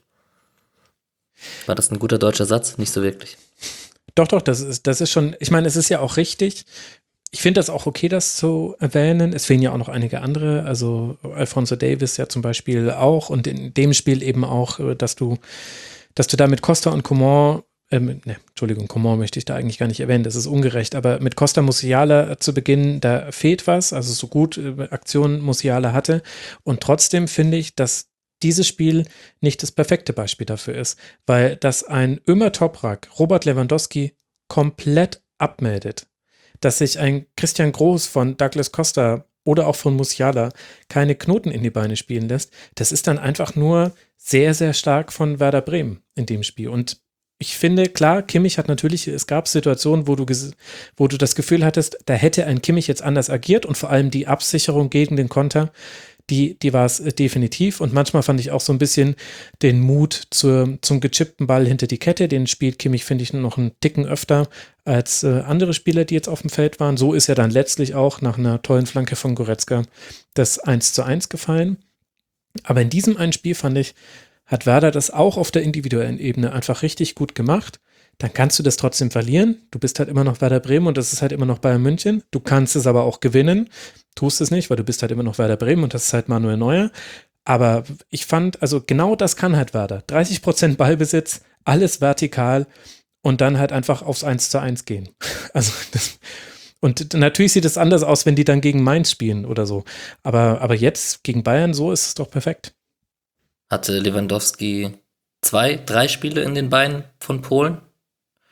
[SPEAKER 4] War das ein guter deutscher Satz? Nicht so wirklich.
[SPEAKER 3] Doch, doch, das ist, das ist schon, ich meine, es ist ja auch richtig. Ich finde das auch okay, das zu erwähnen. Es fehlen ja auch noch einige andere, also Alphonso Davies ja zum Beispiel auch und in dem Spiel eben auch, dass du, dass du da mit Costa und Coman, ähm, ne, Entschuldigung, Coman möchte ich da eigentlich gar nicht erwähnen, das ist ungerecht, aber mit Costa Musiala zu Beginn, da fehlt was, also so gut äh, Aktionen Musiala hatte und trotzdem finde ich, dass dieses Spiel nicht das perfekte Beispiel dafür ist, weil das ein Ömer Toprak, Robert Lewandowski komplett abmeldet. Dass sich ein Christian Groß von Douglas Costa oder auch von Musiala keine Knoten in die Beine spielen lässt, das ist dann einfach nur sehr, sehr stark von Werder Bremen in dem Spiel. Und ich finde, klar, Kimmich hat natürlich, es gab Situationen, wo du, wo du das Gefühl hattest, da hätte ein Kimmich jetzt anders agiert und vor allem die Absicherung gegen den Konter, die, die war es definitiv. Und manchmal fand ich auch so ein bisschen den Mut zur, zum gechippten Ball hinter die Kette. Den spielt Kimmich, finde ich, noch einen Ticken öfter als äh, andere Spieler, die jetzt auf dem Feld waren. So ist er dann letztlich auch nach einer tollen Flanke von Goretzka das eins zu eins gefallen. Aber in diesem einen Spiel, fand ich, hat Werder das auch auf der individuellen Ebene einfach richtig gut gemacht. Dann kannst du das trotzdem verlieren. Du bist halt immer noch Werder Bremen und das ist halt immer noch Bayern München. Du kannst es aber auch gewinnen. Tust es nicht, weil du bist halt immer noch Werder Bremen und das ist halt Manuel Neuer. Aber ich fand, also genau das kann halt Werder. dreißig Prozent Ballbesitz, alles vertikal und dann halt einfach aufs eins zu eins gehen. Also das, und natürlich sieht es anders aus, wenn die dann gegen Mainz spielen oder so. Aber, aber jetzt gegen Bayern, so ist es doch perfekt.
[SPEAKER 4] Hatte Lewandowski zwei, drei Spiele in den Beinen von Polen?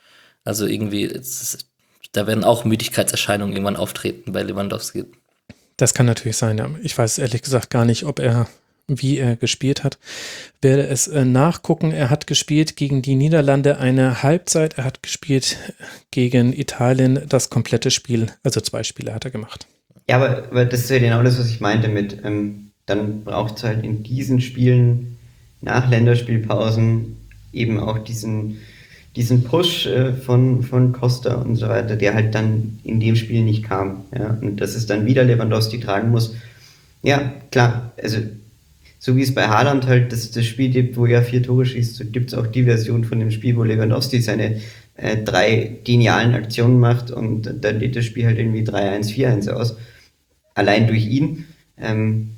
[SPEAKER 4] Also irgendwie, ist, da werden auch Müdigkeitserscheinungen irgendwann auftreten bei Lewandowski.
[SPEAKER 3] Das kann natürlich sein, ja. Ich weiß ehrlich gesagt gar nicht, ob er, wie er gespielt hat. Werde es äh, nachgucken. Er hat gespielt gegen die Niederlande eine Halbzeit. Er hat gespielt gegen Italien das komplette Spiel. Also zwei Spiele hat er gemacht.
[SPEAKER 5] Ja, aber, aber das ist ja genau das, was ich meinte mit, ähm, dann braucht es halt in diesen Spielen nach Länderspielpausen eben auch diesen, diesen Push äh, von, von Costa und so weiter, der halt dann in dem Spiel nicht kam. Ja? Und dass es dann wieder Lewandowski tragen muss. Ja, klar, also so wie es bei Haaland halt das, das Spiel gibt, wo er vier Tore schießt, so gibt es auch die Version von dem Spiel, wo Lewandowski seine äh, drei genialen Aktionen macht und dann geht das Spiel halt irgendwie drei eins, vier eins aus. Allein durch ihn. Ähm,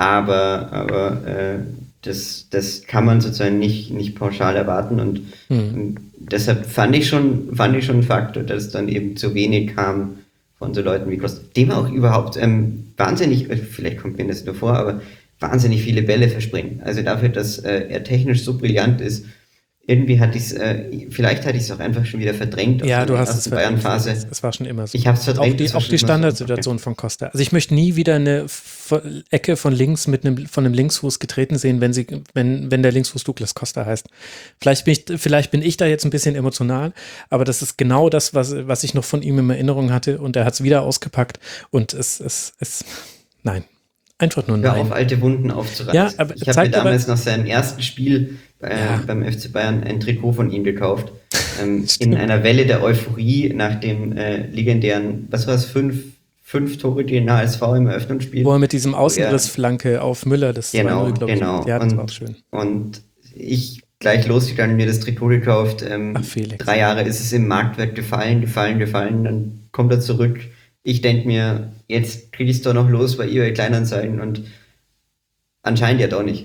[SPEAKER 5] aber aber äh, das, das kann man sozusagen nicht, nicht pauschal erwarten und, mhm. und deshalb fand ich schon, fand ich schon ein Faktor, dass es dann eben zu wenig kam von so Leuten wie Costa, dem auch überhaupt ähm, wahnsinnig, vielleicht kommt mir das nur vor, aber wahnsinnig viele Bälle verspringen. Also dafür, dass äh, er technisch so brillant ist, irgendwie hatte ich es, äh, vielleicht hatte ich es auch einfach schon wieder verdrängt.
[SPEAKER 3] Ja, du hast es
[SPEAKER 5] verdrängt.
[SPEAKER 3] Bayern-Phase. Es war schon immer so.
[SPEAKER 5] Ich habe es verdrängt.
[SPEAKER 3] Auch die, auch die Standardsituation so. von Costa. Also ich möchte nie wieder eine F- Ecke von links mit einem, von einem Linksfuß getreten sehen, wenn sie, wenn, wenn der Linksfuß Douglas Costa heißt. Vielleicht bin ich, vielleicht bin ich da jetzt ein bisschen emotional, aber das ist genau das, was, was ich noch von ihm in Erinnerung hatte und er hat es wieder ausgepackt und es, es, es, nein. Einfach nur
[SPEAKER 5] Hör
[SPEAKER 3] nein.
[SPEAKER 5] auf, alte Wunden aufzureißen.
[SPEAKER 3] Ja, aber
[SPEAKER 5] ich habe mir damals
[SPEAKER 3] aber,
[SPEAKER 5] nach seinem ersten Spiel bei,
[SPEAKER 3] ja.
[SPEAKER 5] beim F C Bayern ein Trikot von ihm gekauft. Ähm, in einer Welle der Euphorie nach dem äh, legendären, was war es, fünf, fünf Tore gegen H S V im Eröffnungsspiel.
[SPEAKER 3] Wo er mit diesem Außenrissflanke auf Müller, das
[SPEAKER 5] genau,
[SPEAKER 3] zwei null, glaube ich.
[SPEAKER 5] Genau,
[SPEAKER 3] Ja, das
[SPEAKER 5] und,
[SPEAKER 3] war auch schön.
[SPEAKER 5] Und ich gleich losgegangen, mir das Trikot gekauft. Ähm,
[SPEAKER 3] Ach, Felix.
[SPEAKER 5] Drei Jahre ist es im Marktwert gefallen, gefallen, gefallen. Dann kommt er zurück. Ich denke mir, jetzt kriege ich es doch noch los bei eBay Kleinanzeigen und anscheinend ja doch nicht.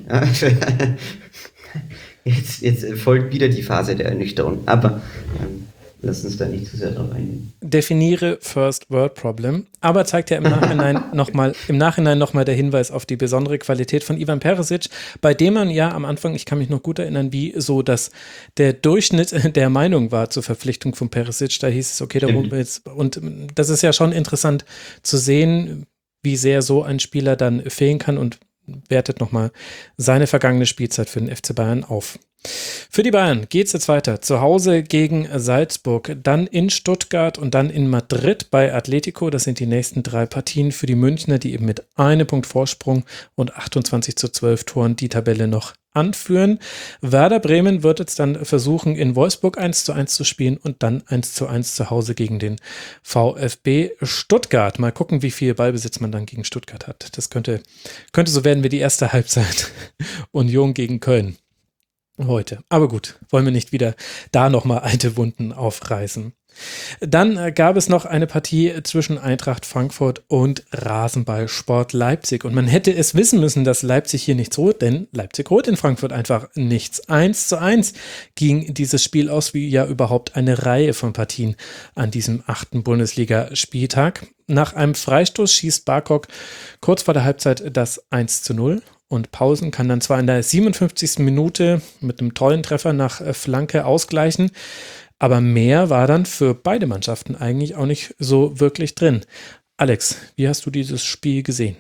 [SPEAKER 5] Jetzt, jetzt folgt wieder die Phase der Ernüchterung. Aber ähm, lass uns da nicht zu sehr drauf eingehen.
[SPEAKER 3] Definiere First World Problem, aber zeigt ja im Nachhinein nochmal im Nachhinein noch mal der Hinweis auf die besondere Qualität von Ivan Perisic, bei dem man ja am Anfang, ich kann mich noch gut erinnern, wie so, dass der Durchschnitt der Meinung war zur Verpflichtung von Perisic. Da hieß es, okay, da holen wir jetzt. Und das ist ja schon interessant zu sehen, wie sehr so ein Spieler dann fehlen kann und wertet nochmal seine vergangene Spielzeit für den F C Bayern auf. Für die Bayern geht es jetzt weiter. Zu Hause gegen Salzburg, dann in Stuttgart und dann in Madrid bei Atletico. Das sind die nächsten drei Partien für die Münchner, die eben mit einem Punkt Vorsprung und achtundzwanzig zu zwölf Toren die Tabelle noch anführen. Werder Bremen wird jetzt dann versuchen, in Wolfsburg eins zu eins zu spielen und dann eins zu eins zu Hause gegen den VfB Stuttgart. Mal gucken, wie viel Ballbesitz man dann gegen Stuttgart hat. Das könnte, könnte so werden wie die erste Halbzeit Union gegen Köln heute. Aber gut, wollen wir nicht wieder da nochmal alte Wunden aufreißen. Dann äh, gab es noch eine Partie zwischen Eintracht Frankfurt und Rasenballsport Leipzig. Und man hätte es wissen müssen, dass Leipzig hier nichts holt, denn Leipzig holt in Frankfurt einfach nichts. eins zu eins ging dieses Spiel aus, wie ja überhaupt eine Reihe von Partien an diesem achten Bundesliga-Spieltag. Nach einem Freistoß schießt Barkok kurz vor der Halbzeit das eins zu null. Und Pausen kann dann zwar in der siebenundfünfzigsten Minute mit einem tollen Treffer nach äh, Flanke ausgleichen, aber mehr war dann für beide Mannschaften eigentlich auch nicht so wirklich drin. Alex, wie hast du dieses Spiel gesehen?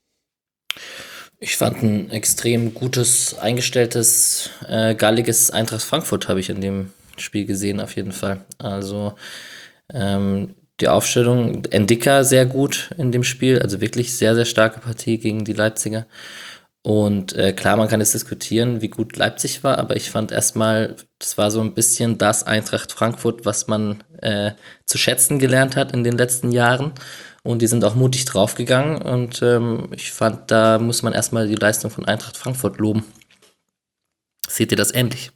[SPEAKER 4] Ich fand ein extrem gutes, eingestelltes, äh, galliges Eintracht Frankfurt habe ich in dem Spiel gesehen, auf jeden Fall. Also ähm, die Aufstellung, Ndicka sehr gut in dem Spiel, also wirklich sehr, sehr starke Partie gegen die Leipziger. Und äh, klar, man kann jetzt diskutieren, wie gut Leipzig war, aber ich fand erstmal, das war so ein bisschen das Eintracht Frankfurt, was man äh, zu schätzen gelernt hat in den letzten Jahren. Und die sind auch mutig draufgegangen und ähm, ich fand, da muss man erstmal die Leistung von Eintracht Frankfurt loben. Seht ihr das ähnlich?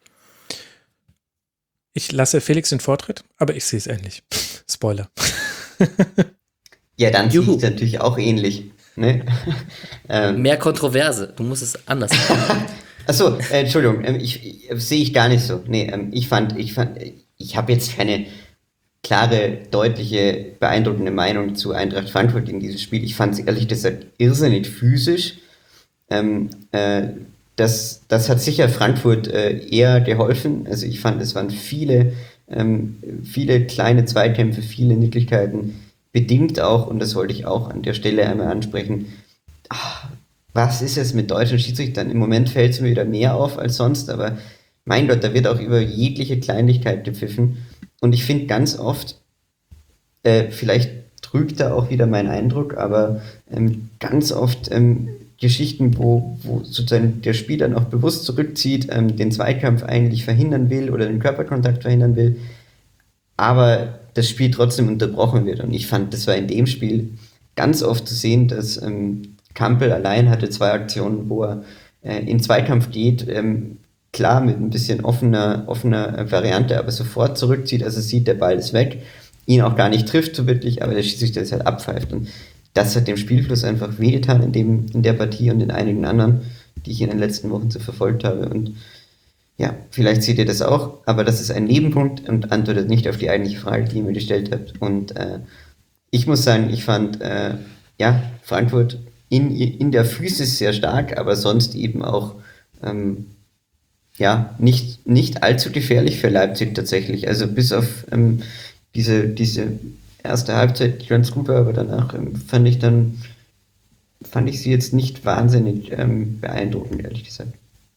[SPEAKER 3] Ich lasse Felix den Vortritt, aber ich sehe es ähnlich. Spoiler.
[SPEAKER 5] Ja, dann sehe ich es natürlich auch ähnlich. Ne? ähm.
[SPEAKER 4] Mehr Kontroverse, du musst es anders machen.
[SPEAKER 5] Achso, äh, Entschuldigung, ähm, ich, ich, sehe ich gar nicht so. Nee, ähm, ich fand, ich fand, ich habe jetzt keine klare, deutliche, beeindruckende Meinung zu Eintracht Frankfurt in diesem Spiel. Ich fand es ehrlich gesagt irrsinnig physisch. Ähm, äh, das, das hat sicher Frankfurt äh, eher geholfen. Also ich fand, es waren viele, ähm, viele kleine Zweikämpfe, viele Nicklichkeiten. bedingt auch, und das wollte ich auch an der Stelle einmal ansprechen, ach, was ist es mit deutschen Schiedsrichtern? Im Moment fällt es mir wieder mehr auf als sonst, aber mein Gott, da wird auch über jegliche Kleinigkeit gepfiffen. Und ich finde ganz oft, äh, vielleicht trügt da auch wieder mein Eindruck, aber ähm, ganz oft ähm, Geschichten, wo, wo sozusagen der Spieler noch bewusst zurückzieht, ähm, den Zweikampf eigentlich verhindern will oder den Körperkontakt verhindern will, aber das Spiel trotzdem unterbrochen wird. Und ich fand, das war in dem Spiel ganz oft zu sehen, dass ähm, Kampel allein hatte zwei Aktionen, wo er äh, in Zweikampf geht, ähm, klar mit ein bisschen offener, offener Variante, aber sofort zurückzieht, also sieht, der Ball ist weg, ihn auch gar nicht trifft so wirklich, aber der Schiedsrichter ist halt abpfeift. Und das hat dem Spielfluss einfach wehgetan in, dem, in der Partie und in einigen anderen, die ich in den letzten Wochen so verfolgt habe. Und ja, vielleicht seht ihr das auch, aber das ist ein Nebenpunkt und antwortet nicht auf die eigentliche Frage, die ihr mir gestellt habt. Und äh, ich muss sagen, ich fand äh, ja, Frankfurt in, in der Physis sehr stark, aber sonst eben auch ähm, ja, nicht, nicht allzu gefährlich für Leipzig tatsächlich. Also bis auf ähm, diese, diese erste Halbzeit, die ganz gut war, aber danach ähm, fand ich dann fand ich sie jetzt nicht wahnsinnig ähm, beeindruckend, ehrlich gesagt.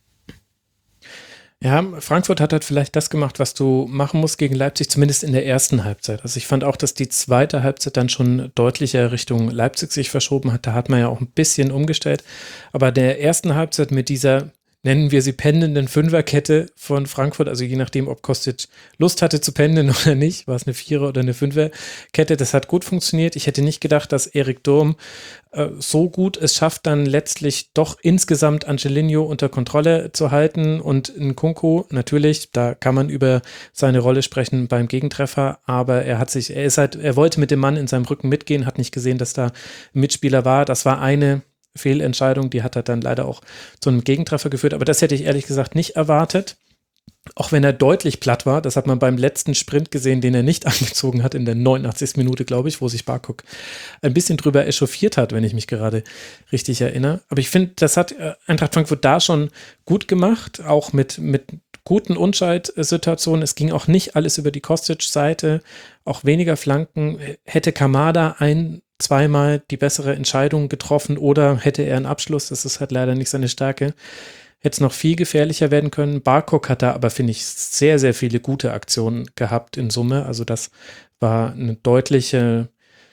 [SPEAKER 3] Ja, Frankfurt hat halt vielleicht das gemacht, was du machen musst gegen Leipzig, zumindest in der ersten Halbzeit. Also ich fand auch, dass die zweite Halbzeit dann schon deutlicher Richtung Leipzig sich verschoben hat. Da hat man ja auch ein bisschen umgestellt. Aber der ersten Halbzeit mit dieser, nennen wir sie pendelnden Fünferkette von Frankfurt, also je nachdem, ob Kostic Lust hatte zu pendeln oder nicht, war es eine Vierer- oder eine Fünferkette, das hat gut funktioniert. Ich hätte nicht gedacht, dass Erik Durm äh, so gut es schafft, dann letztlich doch insgesamt Angelino unter Kontrolle zu halten und Nkunku, natürlich, da kann man über seine Rolle sprechen beim Gegentreffer, aber er hat sich, er ist halt, er wollte mit dem Mann in seinem Rücken mitgehen, hat nicht gesehen, dass da ein Mitspieler war. Das war eine Fehlentscheidung, die hat er dann leider auch zu einem Gegentreffer geführt, aber das hätte ich ehrlich gesagt nicht erwartet, auch wenn er deutlich platt war. Das hat man beim letzten Sprint gesehen, den er nicht angezogen hat, in der neunundachtzigsten Minute, glaube ich, wo sich Barkok ein bisschen drüber echauffiert hat, wenn ich mich gerade richtig erinnere. Aber ich finde, das hat Eintracht Frankfurt da schon gut gemacht, auch mit, mit guten Unschaltsituationen. Es ging auch nicht alles über die Kostic-Seite, auch weniger Flanken. Hätte Kamada ein zweimal die bessere Entscheidung getroffen oder hätte er einen Abschluss, das ist halt leider nicht seine Stärke, hätte es noch viel gefährlicher werden können. Barkok hat da aber, finde ich, sehr, sehr viele gute Aktionen gehabt in Summe, also das war eine deutliche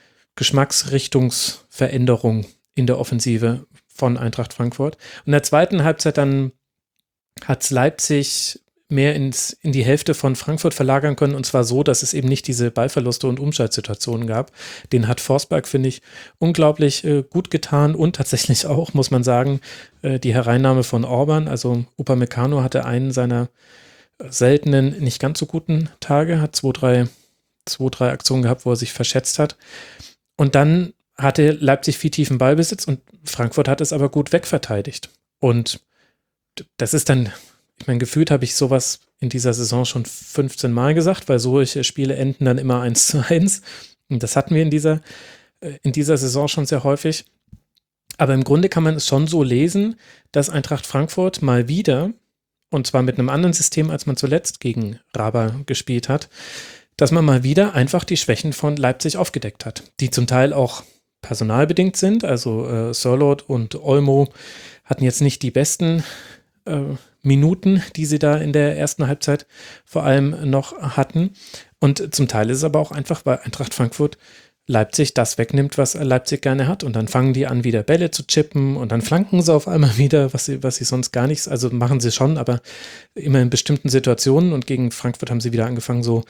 [SPEAKER 3] Geschmacksrichtungsveränderung in der Offensive von Eintracht Frankfurt. Und in der zweiten Halbzeit dann hat es Leipzig mehr ins, in die Hälfte von Frankfurt verlagern können, und zwar so, dass es eben nicht diese Ballverluste und Umschaltsituationen gab. Den hat Forsberg, finde ich, unglaublich äh, gut getan und tatsächlich auch, muss man sagen, äh, die Hereinnahme von Orban, also Upamecano hatte einen seiner seltenen, nicht ganz so guten Tage, hat zwei, drei, zwei, drei Aktionen gehabt, wo er sich verschätzt hat. Und dann hatte Leipzig viel tiefen Ballbesitz und Frankfurt hat es aber gut wegverteidigt. Und das ist dann, ich meine, gefühlt habe ich sowas in dieser Saison schon fünfzehn Mal gesagt, weil solche Spiele enden dann immer eins zu eins. Und das hatten wir in dieser, in dieser Saison schon sehr häufig. Aber im Grunde kann man es schon so lesen, dass Eintracht Frankfurt mal wieder, und zwar mit einem anderen System, als man zuletzt gegen Raba gespielt hat, dass man mal wieder einfach die Schwächen von Leipzig aufgedeckt hat, die zum Teil auch personalbedingt sind. Also äh, Sörloth und Olmo hatten jetzt nicht die besten äh, Minuten, die sie da in der ersten Halbzeit vor allem noch hatten. Und zum Teil ist es aber auch einfach, weil Eintracht Frankfurt Leipzig das wegnimmt, was Leipzig gerne hat. Und dann fangen die an, wieder Bälle zu chippen und dann flanken sie auf einmal wieder, was sie, was sie sonst gar nichts, also machen sie schon, aber immer in bestimmten Situationen. Und gegen Frankfurt haben sie wieder angefangen, so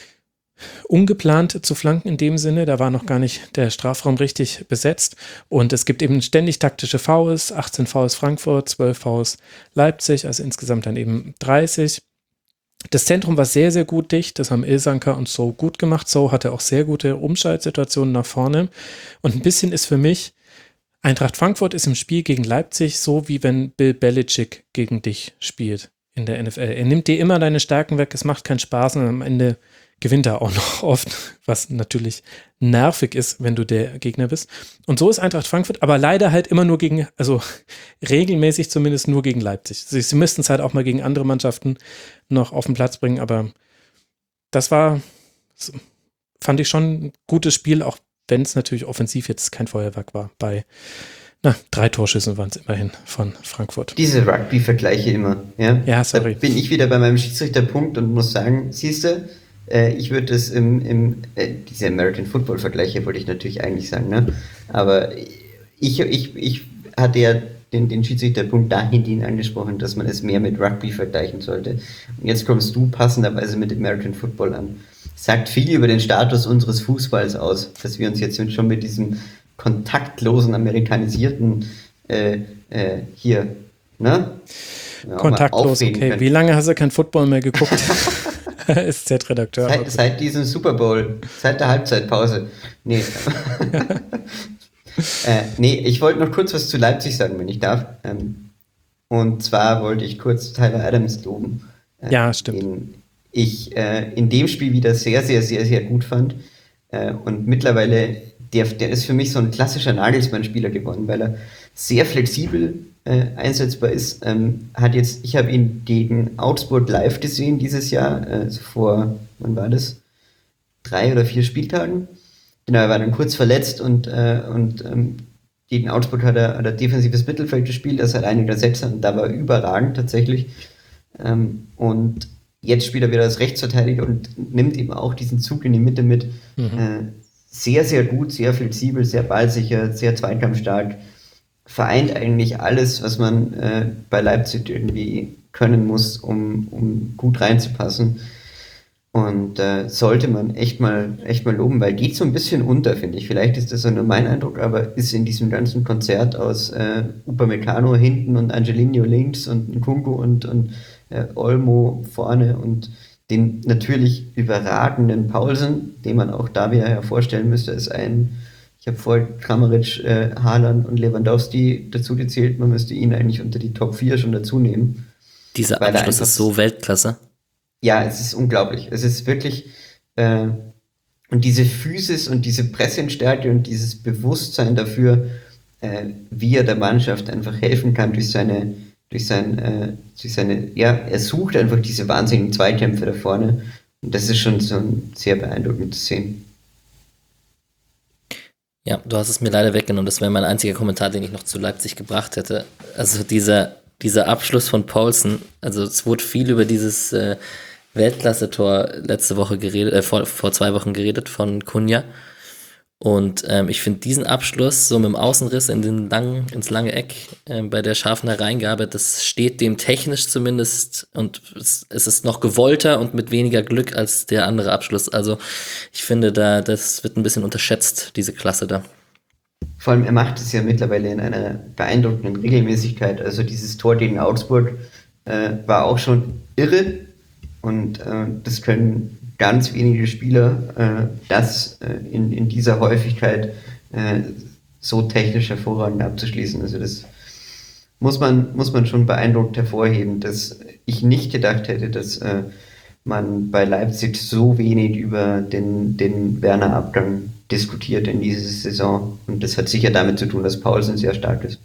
[SPEAKER 3] ungeplant zu flanken in dem Sinne. Da war noch gar nicht der Strafraum richtig besetzt. Und es gibt eben ständig taktische Fouls, achtzehn Fouls Frankfurt, zwölf Fouls Leipzig, also insgesamt dann eben dreißig. Das Zentrum war sehr, sehr gut dicht. Das haben Ilsanker und So gut gemacht. So hatte auch sehr gute Umschaltsituationen nach vorne. Und ein bisschen ist für mich, Eintracht Frankfurt ist im Spiel gegen Leipzig so, wie wenn Bill Belichick gegen dich spielt in der N F L. Er nimmt dir immer deine Stärken weg, es macht keinen Spaß und am Ende gewinnt er auch noch oft, was natürlich nervig ist, wenn du der Gegner bist. Und so ist Eintracht Frankfurt, aber leider halt immer nur gegen, also regelmäßig zumindest nur gegen Leipzig. Sie, sie müssten es halt auch mal gegen andere Mannschaften noch auf den Platz bringen, aber das war, fand ich schon ein gutes Spiel, auch wenn es natürlich offensiv jetzt kein Feuerwerk war. Bei na, drei Torschüssen waren es immerhin von Frankfurt.
[SPEAKER 5] Diese Rugby-Vergleiche immer. Ja,
[SPEAKER 3] ja sorry.
[SPEAKER 5] Da bin ich wieder bei meinem Schiedsrichterpunkt und muss sagen, siehst du, äh, ich würde das im, im äh, diese American Football-Vergleiche wollte ich natürlich eigentlich sagen, ne? Aber ich, ich, ich hatte ja den, den Schiedsrichterpunkt dahingehend angesprochen, dass man es mehr mit Rugby vergleichen sollte. Und jetzt kommst du passenderweise mit American Football an. Sagt viel über den Status unseres Fußballs aus, dass wir uns jetzt schon mit diesem kontaktlosen, amerikanisierten äh, äh, hier, ne? Ja,
[SPEAKER 3] kontaktlos, okay. Können. Wie lange hast du kein Football mehr geguckt? S Z-Redakteur.
[SPEAKER 5] Seit, seit diesem Super Bowl, seit der Halbzeitpause. Nee. äh, nee, ich wollte noch kurz was zu Leipzig sagen, wenn ich darf. Ähm, und zwar wollte ich kurz Tyler Adams loben. Äh,
[SPEAKER 3] ja, stimmt.
[SPEAKER 5] Den ich äh, in dem Spiel wieder sehr, sehr, sehr, sehr gut fand. Äh, und mittlerweile Der, der ist für mich so ein klassischer Nagelsmann-Spieler geworden, weil er sehr flexibel äh, einsetzbar ist. Ähm, hat jetzt, ich habe ihn gegen Augsburg live gesehen dieses Jahr, also vor, wann war das? Drei oder vier Spieltagen. Genau, er war dann kurz verletzt und, äh, und ähm, gegen Augsburg hat er, hat er defensives Mittelfeld gespielt, das hat einige Sechser und da war überragend tatsächlich. Ähm, und jetzt spielt er wieder als Rechtsverteidiger und nimmt eben auch diesen Zug in die Mitte mit. Mhm. Äh, Sehr, sehr gut, sehr flexibel, sehr ballsicher, sehr zweikampfstark. Vereint eigentlich alles, was man äh, bei Leipzig irgendwie können muss, um, um gut reinzupassen. Und äh, sollte man echt mal, echt mal loben, weil geht so ein bisschen unter, finde ich. Vielleicht ist das nur mein Eindruck, aber ist in diesem ganzen Konzert aus äh, Upamecano hinten und Angelino links und Nkunku und, und äh, Olmo vorne und den natürlich überragenden Paulsen, den man auch da wieder vorstellen müsste, ist ein, ich habe vorher Kramaric, äh, Haaland und Lewandowski dazu gezählt, man müsste ihn eigentlich unter die Top vier schon dazu nehmen.
[SPEAKER 4] Dieser Abschluss ist so Weltklasse.
[SPEAKER 5] Ja, es ist unglaublich. Es ist wirklich, äh, und diese Physis und diese Pressingstärke und dieses Bewusstsein dafür, äh, wie er der Mannschaft einfach helfen kann durch seine durch sein, äh, durch seine, ja, er sucht einfach diese wahnsinnigen Zweikämpfe da vorne. Und das ist schon so ein sehr beeindruckendes Szenen.
[SPEAKER 4] Ja, du hast es mir leider weggenommen. Das wäre mein einziger Kommentar, den ich noch zu Leipzig gebracht hätte. Also dieser, dieser Abschluss von Paulsen, also es wurde viel über dieses äh, Weltklasse-Tor letzte Woche geredet, äh, vor, vor zwei Wochen geredet von Cunha. Und ähm, ich finde diesen Abschluss so mit dem Außenriss in den langen, ins lange Eck äh, bei der scharfen Hereingabe, das steht dem technisch zumindest und es, es ist noch gewollter und mit weniger Glück als der andere Abschluss. Also ich finde, da das wird ein bisschen unterschätzt, diese Klasse da.
[SPEAKER 5] Vor allem, er macht es ja mittlerweile in einer beeindruckenden Regelmäßigkeit. Also dieses Tor gegen Augsburg äh, war auch schon irre und äh, das können ganz wenige Spieler, äh, das äh, in, in dieser Häufigkeit äh, so technisch hervorragend abzuschließen. Also das muss man, muss man schon beeindruckt hervorheben, dass ich nicht gedacht hätte, dass äh, man bei Leipzig so wenig über den, den Werner-Abgang diskutiert in dieser Saison. Und das hat sicher damit zu tun, dass Paulsen sehr stark ist.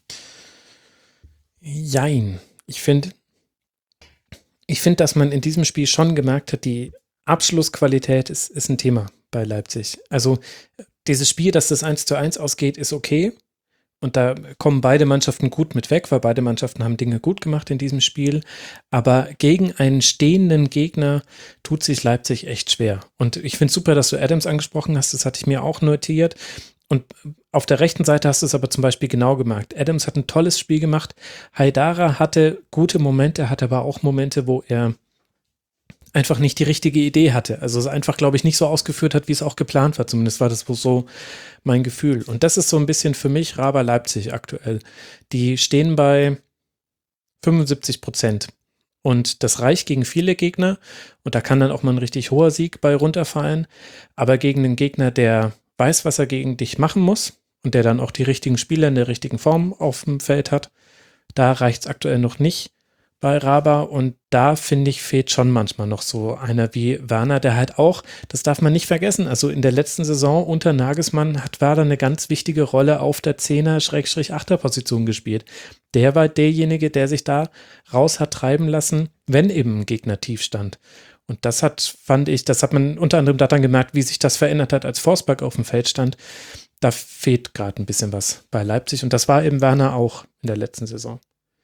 [SPEAKER 3] Jein. Ich finde, ich finde, dass man in diesem Spiel schon gemerkt hat, die Abschlussqualität ist, ist ein Thema bei Leipzig. Also dieses Spiel, dass das eins zu eins ausgeht, ist okay. Und da kommen beide Mannschaften gut mit weg, weil beide Mannschaften haben Dinge gut gemacht in diesem Spiel. Aber gegen einen stehenden Gegner tut sich Leipzig echt schwer. Und ich finde es super, dass du Adams angesprochen hast. Das hatte ich mir auch notiert. Und auf der rechten Seite hast du es aber zum Beispiel genau gemerkt. Adams hat ein tolles Spiel gemacht. Haidara hatte gute Momente, hatte aber auch Momente, wo er einfach nicht die richtige Idee hatte. Also es einfach, glaube ich, nicht so ausgeführt hat, wie es auch geplant war. Zumindest war das so mein Gefühl. Und das ist so ein bisschen für mich Raber Leipzig aktuell. Die stehen bei fünfundsiebzig Prozent. Und das reicht gegen viele Gegner. Und da kann dann auch mal ein richtig hoher Sieg bei runterfallen. Aber gegen einen Gegner, der weiß, was er gegen dich machen muss und der dann auch die richtigen Spieler in der richtigen Form auf dem Feld hat, da reicht es aktuell noch nicht bei Raber und da finde ich, fehlt schon manchmal noch so einer wie Werner, der halt auch, das darf man nicht vergessen, also in der letzten Saison unter Nagelsmann hat Werner eine ganz wichtige Rolle auf der Zehner-Achter-Position gespielt. Der war derjenige, der sich da raus hat treiben lassen, wenn eben ein Gegner tief stand. Und das hat, fand ich, das hat man unter anderem daran gemerkt, wie sich das verändert hat, als Forsberg auf dem Feld stand. Da fehlt gerade ein bisschen was bei Leipzig. Und das war eben Werner auch in der letzten Saison.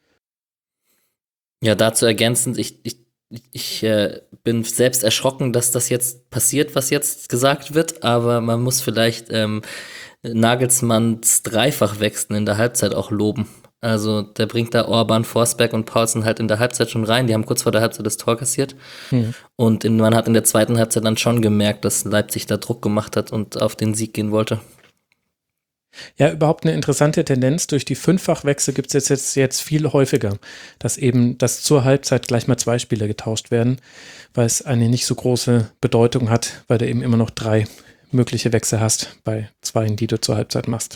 [SPEAKER 4] Ja, dazu ergänzend, ich, ich, ich äh, bin selbst erschrocken, dass das jetzt passiert, was jetzt gesagt wird. Aber man muss vielleicht ähm, Nagelsmanns Dreifachwechseln in der Halbzeit auch loben. Also der bringt da Orban, Forsberg und Paulsen halt in der Halbzeit schon rein. Die haben kurz vor der Halbzeit das Tor kassiert. Mhm. Und in, man hat in der zweiten Halbzeit dann schon gemerkt, dass Leipzig da Druck gemacht hat und auf den Sieg gehen wollte.
[SPEAKER 3] Ja, überhaupt eine interessante Tendenz. Durch die Fünffachwechsel gibt es jetzt, jetzt, jetzt viel häufiger, dass eben, dass zur Halbzeit gleich mal zwei Spieler getauscht werden, weil es eine nicht so große Bedeutung hat, weil du eben immer noch drei mögliche Wechsel hast bei zweien, die du zur Halbzeit machst.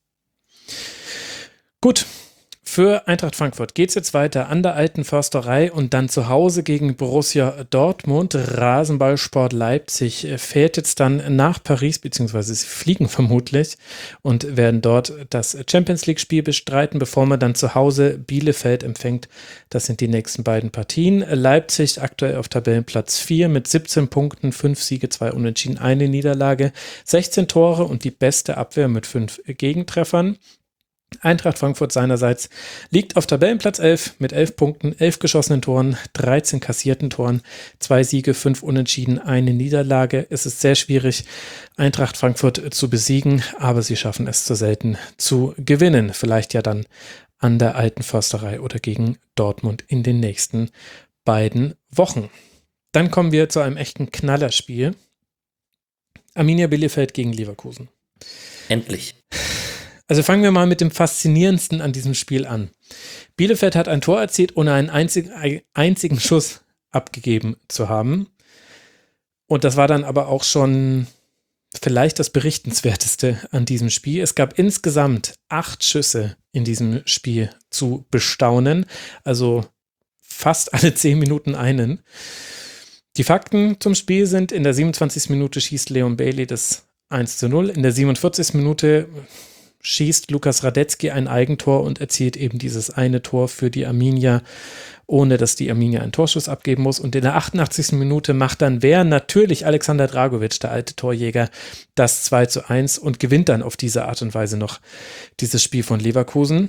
[SPEAKER 3] Gut. Für Eintracht Frankfurt geht es jetzt weiter an der Alten Försterei und dann zu Hause gegen Borussia Dortmund. Rasenballsport Leipzig fährt jetzt dann nach Paris, beziehungsweise sie fliegen vermutlich und werden dort das Champions-League-Spiel bestreiten, bevor man dann zu Hause Bielefeld empfängt. Das sind die nächsten beiden Partien. Leipzig aktuell auf Tabellenplatz vier mit siebzehn Punkten, fünf Siege, zwei Unentschieden, eine Niederlage, sechzehn Tore und die beste Abwehr mit fünf Gegentreffern. Eintracht Frankfurt seinerseits liegt auf Tabellenplatz elf mit elf Punkten, elf geschossenen Toren, dreizehn kassierten Toren, zwei Siege, fünf Unentschieden, eine Niederlage. Es ist sehr schwierig, Eintracht Frankfurt zu besiegen, aber sie schaffen es zu selten zu gewinnen. Vielleicht ja dann an der Alten Försterei oder gegen Dortmund in den nächsten beiden Wochen. Dann kommen wir zu einem echten Knallerspiel. Arminia Bielefeld gegen Leverkusen.
[SPEAKER 4] Endlich.
[SPEAKER 3] Also fangen wir mal mit dem Faszinierendsten an diesem Spiel an. Bielefeld hat ein Tor erzielt, ohne einen einzigen, einzigen Schuss abgegeben zu haben. Und das war dann aber auch schon vielleicht das Berichtenswerteste an diesem Spiel. Es gab insgesamt acht Schüsse in diesem Spiel zu bestaunen. Also fast alle zehn Minuten einen. Die Fakten zum Spiel sind: in der siebenundzwanzigsten Minute schießt Leon Bailey das eins zu null. In der siebenundvierzigsten Minute schießt Lukas Radetzky ein Eigentor und erzielt eben dieses eine Tor für die Arminia, ohne dass die Arminia einen Torschuss abgeben muss. Und in der achtundachtzigsten Minute macht dann wer? Natürlich Alexander Dragovic, der alte Torjäger, das zwei zu eins und gewinnt dann auf diese Art und Weise noch dieses Spiel von Leverkusen.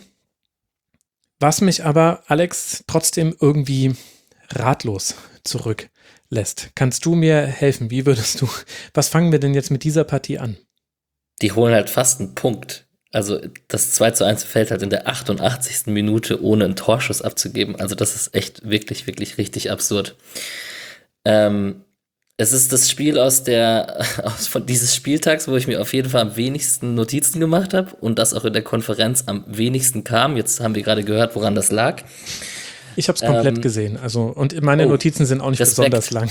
[SPEAKER 3] Was mich aber, Alex, trotzdem irgendwie ratlos zurücklässt. Kannst du mir helfen? Wie würdest du, was fangen wir denn jetzt mit dieser Partie an?
[SPEAKER 4] Die holen halt fast einen Punkt. Also das zwei zu eins fällt halt in der achtundachtzigsten Minute, ohne einen Torschuss abzugeben. Also das ist echt wirklich, wirklich richtig absurd. Ähm, es ist das Spiel aus der aus von dieses Spieltags, wo ich mir auf jeden Fall am wenigsten Notizen gemacht habe und das auch in der Konferenz am wenigsten kam. Jetzt haben wir gerade gehört, woran das lag.
[SPEAKER 3] Ich habe es komplett
[SPEAKER 4] ähm,
[SPEAKER 3] gesehen. Also und meine
[SPEAKER 4] oh,
[SPEAKER 3] Notizen sind auch nicht
[SPEAKER 4] Respekt.
[SPEAKER 3] besonders lang.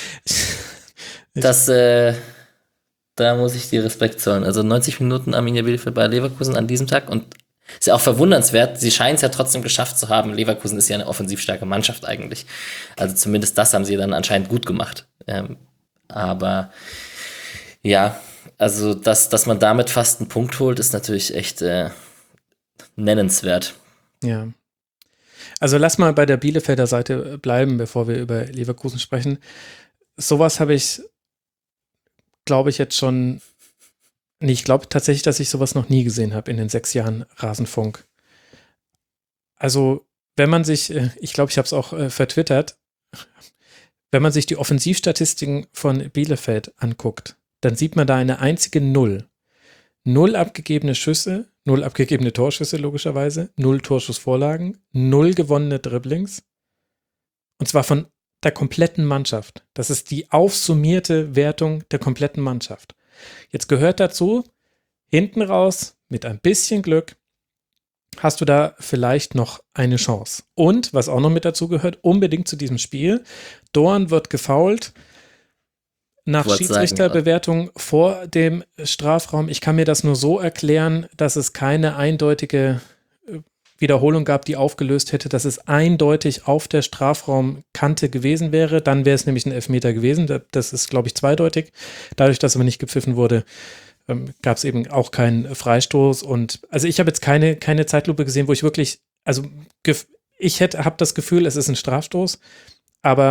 [SPEAKER 4] Das äh, Da muss ich dir Respekt zollen. Also neunzig Minuten Arminia Bielefeld bei Leverkusen an diesem Tag. Und ist ja auch verwundernswert, sie scheinen es ja trotzdem geschafft zu haben. Leverkusen ist ja eine offensiv starke Mannschaft eigentlich. Also zumindest das haben sie dann anscheinend gut gemacht. Ähm, aber ja, also dass, dass man damit fast einen Punkt holt, ist natürlich echt äh, nennenswert.
[SPEAKER 3] Ja. Also lass mal bei der Bielefelder Seite bleiben, bevor wir über Leverkusen sprechen. Sowas habe ich glaube ich jetzt schon, nee, ich glaube tatsächlich, dass ich sowas noch nie gesehen habe in den sechs Jahren Rasenfunk. Also, wenn man sich, ich glaube, ich habe es auch äh, vertwittert, wenn man sich die Offensivstatistiken von Bielefeld anguckt, dann sieht man da eine einzige Null. Null abgegebene Schüsse, null abgegebene Torschüsse logischerweise, null Torschussvorlagen, null gewonnene Dribblings. Und zwar von der kompletten Mannschaft. Das ist die aufsummierte Wertung der kompletten Mannschaft. Jetzt gehört dazu, hinten raus, mit ein bisschen Glück, hast du da vielleicht noch eine Chance. Und, was auch noch mit dazu gehört, unbedingt zu diesem Spiel, Dorn wird gefoult nach Schiedsrichterbewertung vor dem Strafraum. Ich kann mir das nur so erklären, dass es keine eindeutige Wiederholung gab, die aufgelöst hätte, dass es eindeutig auf der Strafraumkante gewesen wäre. Dann wäre es nämlich ein Elfmeter gewesen. Das ist, glaube ich, zweideutig. Dadurch, dass aber nicht gepfiffen wurde, ähm, gab es eben auch keinen Freistoß. Und also ich habe jetzt keine, keine Zeitlupe gesehen, wo ich wirklich, also gef- ich hätte, habe das Gefühl, es ist ein Strafstoß, aber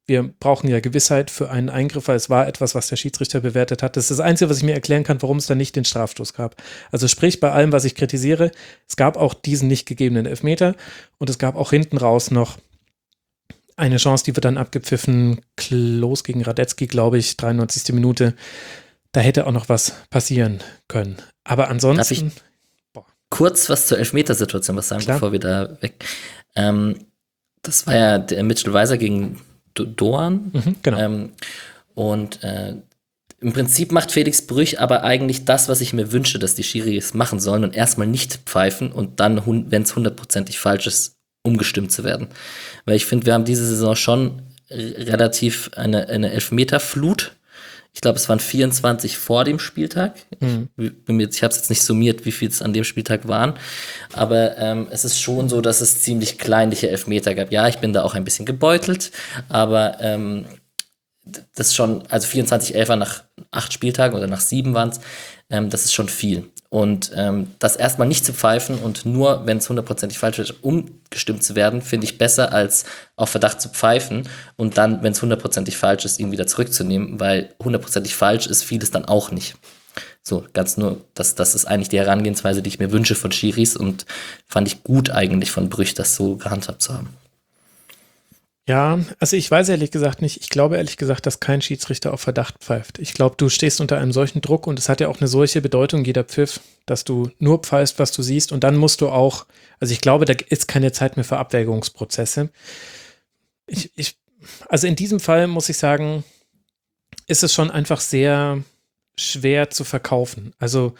[SPEAKER 3] wir brauchen ja Gewissheit für einen Eingriff, weil es war etwas, was der Schiedsrichter bewertet hat. Das ist das Einzige, was ich mir erklären kann, warum es dann nicht den Strafstoß gab. Also sprich, bei allem, was ich kritisiere, es gab auch diesen nicht gegebenen Elfmeter und es gab auch hinten raus noch eine Chance, die wird dann abgepfiffen. Klos gegen Radetzky, glaube ich, dreiundneunzigste Minute. Da hätte auch noch was passieren können. Aber ansonsten.
[SPEAKER 4] Darf ich kurz was zur Elfmetersituation was sagen,
[SPEAKER 3] Klar.
[SPEAKER 4] bevor wir da weg. Ähm, das war ja der Mitchell Weiser gegen Do- Doan.
[SPEAKER 3] Mhm, genau.
[SPEAKER 4] Ähm, und äh, im Prinzip macht Felix Brüch aber eigentlich das, was ich mir wünsche, dass die Schiris machen sollen und erstmal nicht pfeifen und dann, hun- wenn es hundertprozentig falsch ist, umgestimmt zu werden. Weil ich finde, wir haben diese Saison schon r- relativ eine, eine Elfmeterflut. Ich glaube, es waren vierundzwanzig vor dem Spieltag.
[SPEAKER 3] Mhm.
[SPEAKER 4] Ich, bin mir jetzt- ich habe es jetzt nicht summiert, wie viel es an dem Spieltag waren. Aber ähm, es ist schon so, dass es ziemlich kleinliche Elfmeter gab. Ja, ich bin da auch ein bisschen gebeutelt, aber ähm, das ist schon, also vierundzwanzig Elfer nach acht Spieltagen oder nach sieben waren es, ähm, das ist schon viel. Und ähm, das erstmal nicht zu pfeifen und nur, wenn es hundertprozentig falsch ist, umgestimmt zu werden, finde ich besser, als auf Verdacht zu pfeifen und dann, wenn es hundertprozentig falsch ist, ihn wieder zurückzunehmen, weil hundertprozentig falsch ist vieles dann auch nicht. So, ganz nur, das, das ist eigentlich die Herangehensweise, die ich mir wünsche von Schiris und fand ich gut eigentlich von Brüch, das so gehandhabt zu haben.
[SPEAKER 3] Ja, also ich weiß ehrlich gesagt nicht. Ich glaube ehrlich gesagt, dass kein Schiedsrichter auf Verdacht pfeift. Ich glaube, du stehst unter einem solchen Druck und es hat ja auch eine solche Bedeutung, jeder Pfiff, dass du nur pfeifst, was du siehst und dann musst du auch, also ich glaube, da ist keine Zeit mehr für Abwägungsprozesse. Ich, ich, also in diesem Fall muss ich sagen, ist es schon einfach sehr schwer zu verkaufen. Also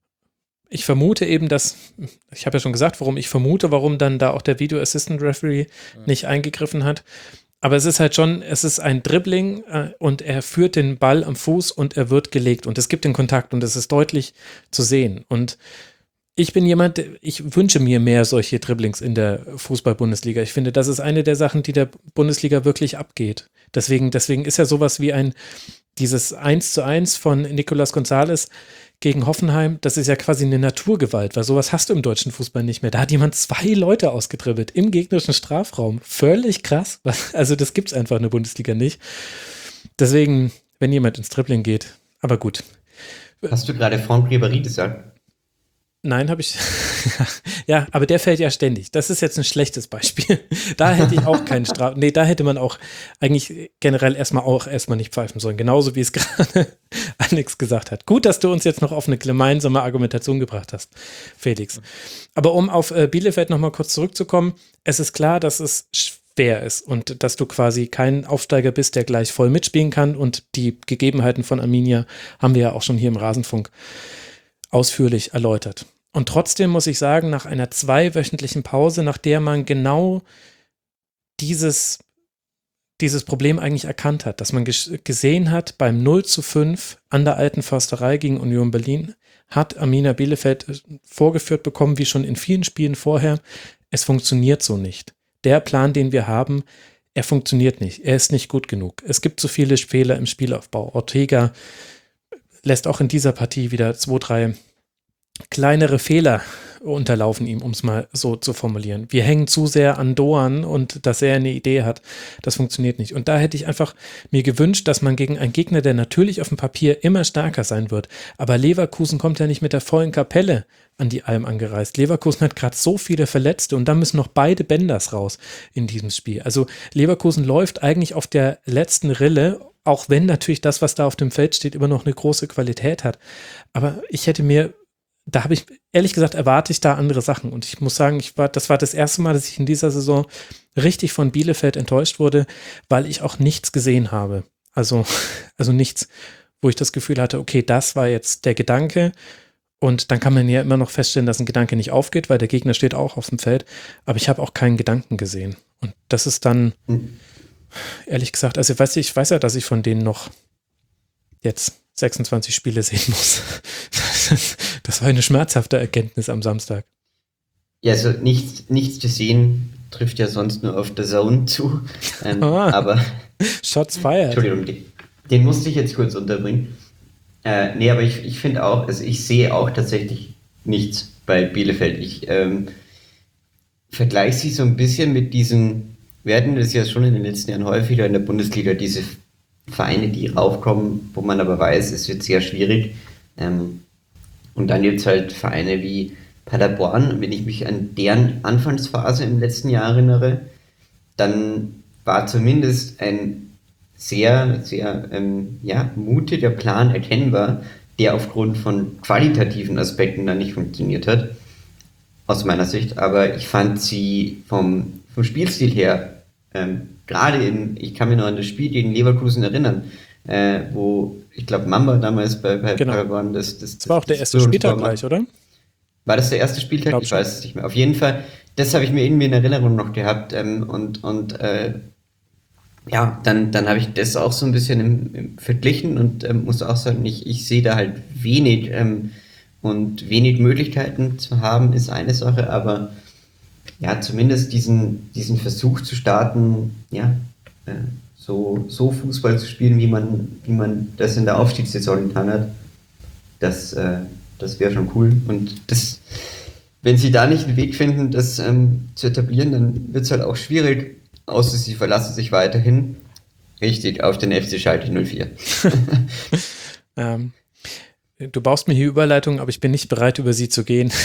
[SPEAKER 3] ich vermute eben, dass, ich habe ja schon gesagt, warum ich vermute, warum dann da auch der Video Assistant Referee nicht eingegriffen hat. Aber es ist halt schon, es ist ein Dribbling äh, und er führt den Ball am Fuß und er wird gelegt und es gibt den Kontakt und es ist deutlich zu sehen. Und ich bin jemand, ich wünsche mir mehr solche Dribblings in der Fußball-Bundesliga. Ich finde, das ist eine der Sachen, die der Bundesliga wirklich abgeht. Deswegen, deswegen ist ja sowas wie ein, dieses eins zu eins von Nicolas Gonzalez gegen Hoffenheim, das ist ja quasi eine Naturgewalt, weil sowas hast du im deutschen Fußball nicht mehr. Da hat jemand zwei Leute ausgedribbelt im gegnerischen Strafraum. Völlig krass. Also das gibt's einfach in der Bundesliga nicht. Deswegen, wenn jemand ins Dribbling geht, aber gut.
[SPEAKER 5] Hast du gerade Franck Ribéry gesagt?
[SPEAKER 3] Nein, habe ich. Ja, aber der fällt ja ständig. Das ist jetzt ein schlechtes Beispiel. Da hätte ich auch keinen Straf. Nee, da hätte man auch eigentlich generell erstmal auch erstmal nicht pfeifen sollen. Genauso wie es gerade Alex gesagt hat. Gut, dass du uns jetzt noch auf eine gemeinsame Argumentation gebracht hast, Felix. Aber um auf äh, Bielefeld nochmal kurz zurückzukommen, es ist klar, dass es schwer ist und dass du quasi kein Aufsteiger bist, der gleich voll mitspielen kann und die Gegebenheiten von Arminia haben wir ja auch schon hier im Rasenfunk ausführlich erläutert. Und trotzdem muss ich sagen, nach einer zweiwöchentlichen Pause, nach der man genau dieses, dieses Problem eigentlich erkannt hat, dass man ges- gesehen hat, beim null zu fünf an der Alten Försterei gegen Union Berlin, hat Arminia Bielefeld vorgeführt bekommen, wie schon in vielen Spielen vorher, es funktioniert so nicht. Der Plan, den wir haben, er funktioniert nicht. Er ist nicht gut genug. Es gibt so viele Fehler im Spielaufbau. Ortega lässt auch in dieser Partie wieder zwei, drei kleinere Fehler unterlaufen ihm, um es mal so zu formulieren. Wir hängen zu sehr an Doan und dass er eine Idee hat. Das funktioniert nicht. Und da hätte ich einfach mir gewünscht, dass man gegen einen Gegner, der natürlich auf dem Papier immer stärker sein wird, aber Leverkusen kommt ja nicht mit der vollen Kapelle an die Alm angereist. Leverkusen hat gerade so viele Verletzte und dann müssen noch beide Bänders raus in diesem Spiel. Also Leverkusen läuft eigentlich auf der letzten Rille, auch wenn natürlich das, was da auf dem Feld steht, immer noch eine große Qualität hat. Aber ich hätte mir Da habe ich, ehrlich gesagt, erwarte ich da andere Sachen. Und ich muss sagen, ich war, das war das erste Mal, dass ich in dieser Saison richtig von Bielefeld enttäuscht wurde, weil ich auch nichts gesehen habe. Also, also nichts, wo ich das Gefühl hatte, okay, das war jetzt der Gedanke. Und dann kann man ja immer noch feststellen, dass ein Gedanke nicht aufgeht, weil der Gegner steht auch auf dem Feld. Aber ich habe auch keinen Gedanken gesehen. Und das ist dann, mhm. ehrlich gesagt, also weißt du, ich weiß ja, dass ich von denen noch jetzt sechsundzwanzig Spiele sehen muss. Das war eine schmerzhafte Erkenntnis am Samstag.
[SPEAKER 5] Ja, also nichts, nichts zu sehen trifft ja sonst nur auf The Zone zu. Ähm,
[SPEAKER 3] ah,
[SPEAKER 5] aber
[SPEAKER 3] Shots fired.
[SPEAKER 5] Entschuldigung, den, den musste ich jetzt kurz unterbringen. Äh, nee, aber ich, ich finde auch, also ich sehe auch tatsächlich nichts bei Bielefeld. Ich ähm, vergleiche sie so ein bisschen mit diesen wir hatten das ja schon in den letzten Jahren häufiger in der Bundesliga, diese Vereine, die raufkommen, wo man aber weiß, es wird sehr schwierig. Ähm, und dann gibt es halt Vereine wie Paderborn. Wenn ich mich an deren Anfangsphase im letzten Jahr erinnere, dann war zumindest ein sehr, sehr ähm, ja, mutiger Plan erkennbar, der aufgrund von qualitativen Aspekten dann nicht funktioniert hat, aus meiner Sicht. Aber ich fand sie vom, vom Spielstil her, ähm, gerade in, ich kann mich noch an das Spiel gegen Leverkusen erinnern, äh, wo, ich glaube, Mamba damals bei, bei
[SPEAKER 3] Genau.
[SPEAKER 5] Paderborn, das, das,
[SPEAKER 3] Das war auch der
[SPEAKER 5] das
[SPEAKER 3] erste Spieltag
[SPEAKER 5] Führungstor
[SPEAKER 3] gleich, oder?
[SPEAKER 5] War das der erste Spieltag?
[SPEAKER 3] Glaub
[SPEAKER 5] Ich
[SPEAKER 3] schon.
[SPEAKER 5] weiß es nicht mehr. Auf jeden Fall, das habe ich mir irgendwie in Erinnerung noch gehabt. Ähm, und und äh, ja, dann, dann habe ich das auch so ein bisschen im, im verglichen und ähm, muss auch sagen, ich, ich sehe da halt wenig ähm, und wenig Möglichkeiten zu haben, ist eine Sache, aber ja, zumindest diesen, diesen Versuch zu starten, ja, äh, so, so Fußball zu spielen, wie man, wie man das in der Aufstiegssaison getan hat, das, äh, das wäre schon cool. Und das, wenn sie da nicht einen Weg finden, das ähm, zu etablieren, dann wird es halt auch schwierig, außer sie verlassen sich weiterhin richtig auf den F C Schalke null vier.
[SPEAKER 3] Ähm, du baust mir hier Überleitungen, aber ich bin nicht bereit, über sie zu gehen.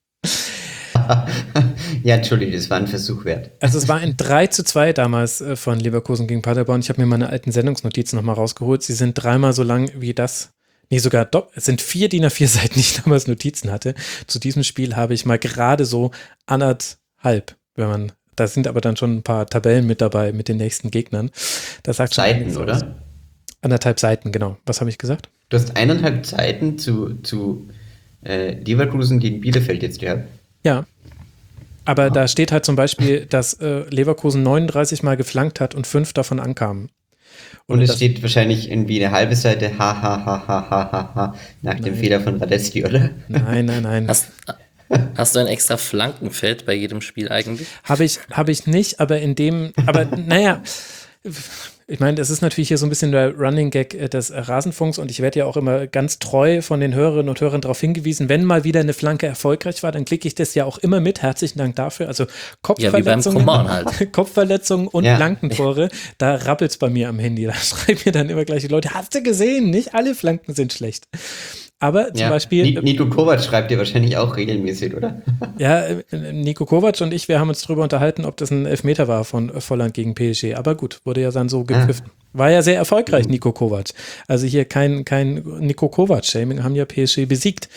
[SPEAKER 5] Ja, Entschuldige, das war ein Versuch wert.
[SPEAKER 3] Also es war ein drei zu zwei damals äh, von Leverkusen gegen Paderborn. Ich habe mir meine alten Sendungsnotizen nochmal rausgeholt. Sie sind dreimal so lang wie das. Nee, sogar dopp- es sind vier D I N A vier Seiten, die ich damals Notizen hatte. Zu diesem Spiel habe ich mal gerade so anderthalb, wenn man, da sind aber dann schon ein paar Tabellen mit dabei mit den nächsten Gegnern. Das sagt schon
[SPEAKER 5] Seiten,
[SPEAKER 3] einiges aus.
[SPEAKER 5] oder?
[SPEAKER 3] Anderthalb Seiten, genau. Was habe ich gesagt?
[SPEAKER 5] Du hast eineinhalb Seiten zu, zu äh, Leverkusen gegen Bielefeld jetzt gehabt.
[SPEAKER 3] Ja. Aber da steht halt zum Beispiel, dass äh, Leverkusen neununddreißig Mal geflankt hat und fünf davon ankamen.
[SPEAKER 5] Und es
[SPEAKER 3] das-
[SPEAKER 5] steht wahrscheinlich irgendwie eine halbe Seite ha ha ha ha ha ha ha nach dem Fehler von Radetzky, oder?
[SPEAKER 3] Nein, nein, nein.
[SPEAKER 4] Hast, hast du ein extra Flankenfeld bei jedem Spiel eigentlich?
[SPEAKER 3] Habe ich, habe ich nicht, aber in dem, aber naja, ich meine, das ist natürlich hier so ein bisschen der Running Gag äh, des äh, Rasenfunks und ich werde ja auch immer ganz treu von den Hörerinnen und Hörern darauf hingewiesen, wenn mal wieder eine Flanke erfolgreich war, dann klicke ich das ja auch immer mit. Herzlichen Dank dafür. Also
[SPEAKER 4] Ja, wie beim
[SPEAKER 3] Kopfverletzungen,
[SPEAKER 4] Coman halt.
[SPEAKER 3] Kopfverletzungen und
[SPEAKER 5] Ja.
[SPEAKER 3] Flankentore, da rappelt's bei mir am Handy. Da schreiben mir dann immer gleich die Leute, hast du gesehen? Nicht alle Flanken sind schlecht. Aber zum
[SPEAKER 5] Ja.
[SPEAKER 3] Beispiel.
[SPEAKER 5] Ni- Nico Kovac schreibt dir wahrscheinlich auch regelmäßig, oder?
[SPEAKER 3] Ja, äh, Nico Kovac und ich, wir haben uns darüber unterhalten, ob das ein Elfmeter war von äh, Volland gegen P S G. Aber gut, wurde ja dann so gepfiffen. War ja sehr erfolgreich, Nico Kovac. Also hier kein, kein Nico Kovac-Shaming, haben ja P S G besiegt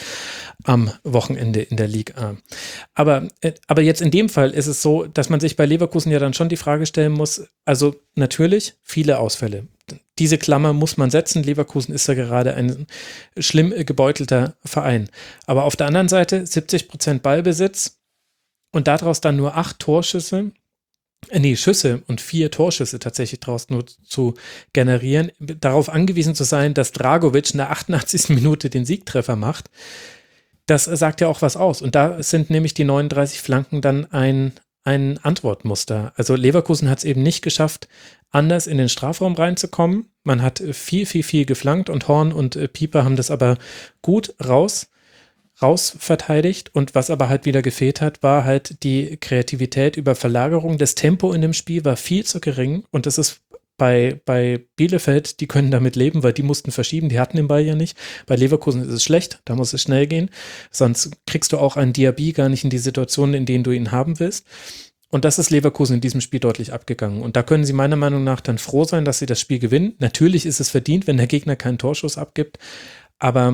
[SPEAKER 3] am Wochenende in der Liga. Aber, äh, aber jetzt in dem Fall ist es so, dass man sich bei Leverkusen ja dann schon die Frage stellen muss, also natürlich viele Ausfälle. Diese Klammer muss man setzen. Leverkusen ist ja gerade ein schlimm gebeutelter Verein. Aber auf der anderen Seite siebzig Prozent Ballbesitz und daraus dann nur acht Torschüsse, äh, nee, Schüsse und vier Torschüsse tatsächlich daraus nur zu generieren, darauf angewiesen zu sein, dass Dragovic in der achtundachtzigsten Minute den Siegtreffer macht. Das sagt ja auch was aus. Und da sind nämlich die neununddreißig Flanken dann ein, ein Antwortmuster. Also Leverkusen hat es eben nicht geschafft, anders in den Strafraum reinzukommen. Man hat viel, viel, viel geflankt und Horn und äh, Pieper haben das aber gut raus, raus verteidigt. Und was aber halt wieder gefehlt hat, war halt die Kreativität über Verlagerung. Das Tempo in dem Spiel war viel zu gering und das ist Bei, bei Bielefeld, die können damit leben, weil die mussten verschieben, die hatten den Ball ja nicht. Bei Leverkusen ist es schlecht, da muss es schnell gehen. Sonst kriegst du auch einen Diaby gar nicht in die Situationen, in denen du ihn haben willst. Und das ist Leverkusen in diesem Spiel deutlich abgegangen. Und da können sie meiner Meinung nach dann froh sein, dass sie das Spiel gewinnen. Natürlich ist es verdient, wenn der Gegner keinen Torschuss abgibt. Aber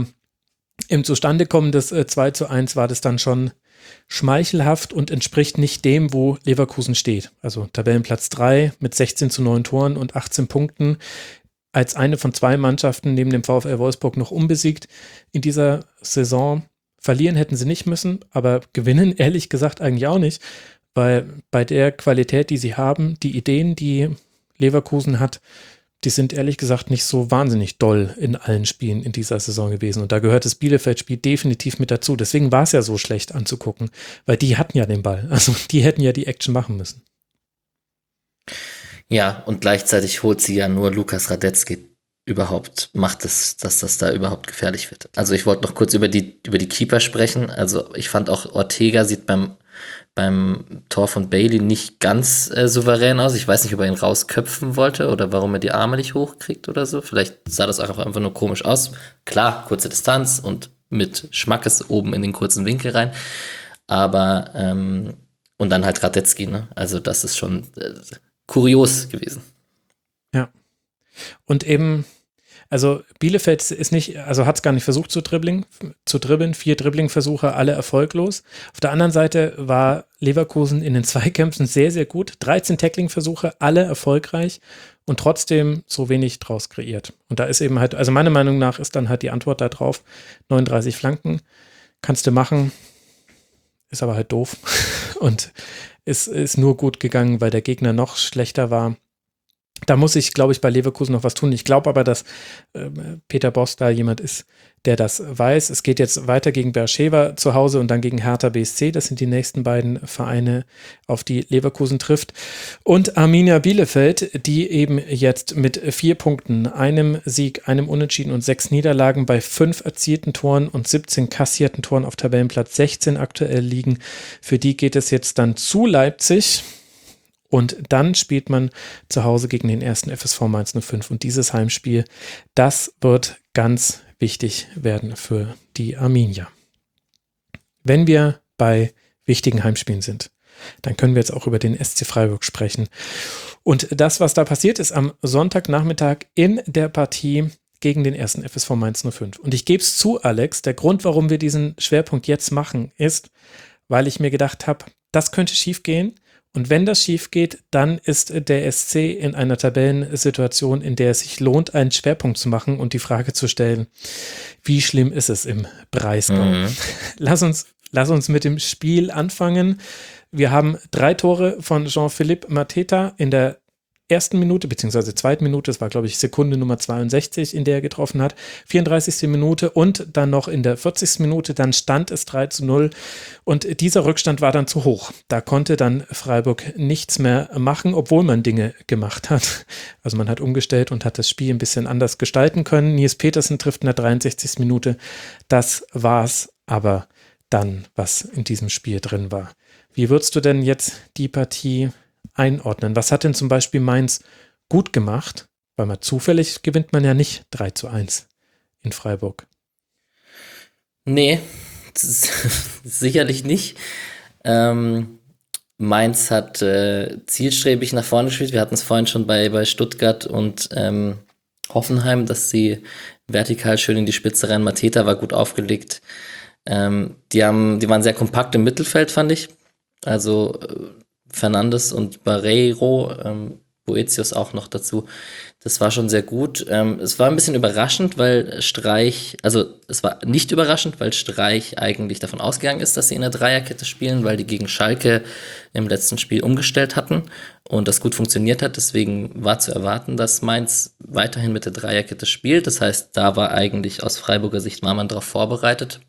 [SPEAKER 3] im Zustandekommen des äh, zwei zu eins war das dann schon schmeichelhaft und entspricht nicht dem, wo Leverkusen steht. Also Tabellenplatz drei mit sechzehn zu neun Toren und achtzehn Punkten als eine von zwei Mannschaften neben dem VfL Wolfsburg noch unbesiegt in dieser Saison. Verlieren hätten sie nicht müssen, aber gewinnen ehrlich gesagt eigentlich auch nicht, weil bei der Qualität, die sie haben, die Ideen, die Leverkusen hat, die sind ehrlich gesagt nicht so wahnsinnig doll in allen Spielen in dieser Saison gewesen. Und da gehört das Bielefeld-Spiel definitiv mit dazu. Deswegen war es ja so schlecht anzugucken, weil die hatten ja den Ball. Also die hätten ja die Action machen müssen.
[SPEAKER 4] Ja, und gleichzeitig holt sie ja nur Lukas Radetzky überhaupt, macht es, dass das da überhaupt gefährlich wird. Also ich wollte noch kurz über die, über die Keeper sprechen. Also ich fand auch Ortega sieht beim, beim Tor von Bailey nicht ganz äh, souverän aus. Ich weiß nicht, ob er ihn rausköpfen wollte oder warum er die Arme nicht hochkriegt oder so. Vielleicht sah das auch einfach nur komisch aus. Klar, kurze Distanz und mit Schmackes oben in den kurzen Winkel rein. Aber, ähm, und dann halt Radetzky, ne? Also das ist schon äh, kurios gewesen.
[SPEAKER 3] Ja. Und eben, also Bielefeld ist nicht, also hat es gar nicht versucht zu dribbeln, zu dribbeln, vier Dribbling-Versuche, alle erfolglos. Auf der anderen Seite war Leverkusen in den Zweikämpfen sehr, sehr gut. dreizehn Tackling-Versuche, alle erfolgreich und trotzdem so wenig draus kreiert. Und da ist eben halt, also meiner Meinung nach ist dann halt die Antwort da drauf, neununddreißig Flanken kannst du machen, ist aber halt doof und ist, ist nur gut gegangen, weil der Gegner noch schlechter war. Da muss ich, glaube ich, bei Leverkusen noch was tun. Ich glaube aber, dass äh, Peter Bosz da jemand ist, der das weiß. Es geht jetzt weiter gegen Beersheva zu Hause und dann gegen Hertha B S C. Das sind die nächsten beiden Vereine, auf die Leverkusen trifft. Und Arminia Bielefeld, die eben jetzt mit vier Punkten, einem Sieg, einem Unentschieden und sechs Niederlagen bei fünf erzielten Toren und siebzehn kassierten Toren auf Tabellenplatz sechzehn aktuell liegen. Für die geht es jetzt dann zu Leipzig. Und dann spielt man zu Hause gegen den ersten F S V Mainz null fünf. Und dieses Heimspiel, das wird ganz wichtig werden für die Arminia. Wenn wir bei wichtigen Heimspielen sind, dann können wir jetzt auch über den S C Freiburg sprechen. Und das, was da passiert ist am Sonntagnachmittag in der Partie gegen den ersten F S V Mainz null fünf. Und ich gebe es zu, Alex, der Grund, warum wir diesen Schwerpunkt jetzt machen, ist, weil ich mir gedacht habe, das könnte schief gehen. Und wenn das schief geht, dann ist der S C in einer Tabellensituation, in der es sich lohnt, einen Schwerpunkt zu machen und die Frage zu stellen, wie schlimm ist es im Breisgau? Mhm. Lass uns, lass uns mit dem Spiel anfangen. Wir haben drei Tore von Jean-Philippe Mateta in der ersten Minute, beziehungsweise zweiten Minute, das war, glaube ich, Sekunde Nummer zweiundsechzig, in der er getroffen hat, vierunddreißigste Minute und dann noch in der vierzigsten Minute, dann stand es drei zu null und dieser Rückstand war dann zu hoch. Da konnte dann Freiburg nichts mehr machen, obwohl man Dinge gemacht hat. Also man hat umgestellt und hat das Spiel ein bisschen anders gestalten können. Nils Petersen trifft in der dreiundsechzigsten Minute. Das war's aber dann, was in diesem Spiel drin war. Wie würdest du denn jetzt die Partie einordnen? Was hat denn zum Beispiel Mainz gut gemacht? Weil man zufällig gewinnt man ja nicht drei zu eins in Freiburg.
[SPEAKER 4] Nee, sicherlich nicht. Ähm, Mainz hat äh, zielstrebig nach vorne gespielt. Wir hatten es vorhin schon bei, bei Stuttgart und ähm, Hoffenheim, dass sie vertikal schön in die Spitze rein. Mateta war gut aufgelegt. Ähm, die, haben, die waren sehr kompakt im Mittelfeld, fand ich. Also äh, Fernandes und Barreiro, ähm, Boetius auch noch dazu. Das war schon sehr gut. Ähm, es war ein bisschen überraschend, weil Streich, also es war nicht überraschend, weil Streich eigentlich davon ausgegangen ist, dass sie in der Dreierkette spielen, weil die gegen Schalke im letzten Spiel umgestellt hatten und das gut funktioniert hat. Deswegen war zu erwarten, dass Mainz weiterhin mit der Dreierkette spielt. Das heißt, da war eigentlich aus Freiburger Sicht war man darauf vorbereitet.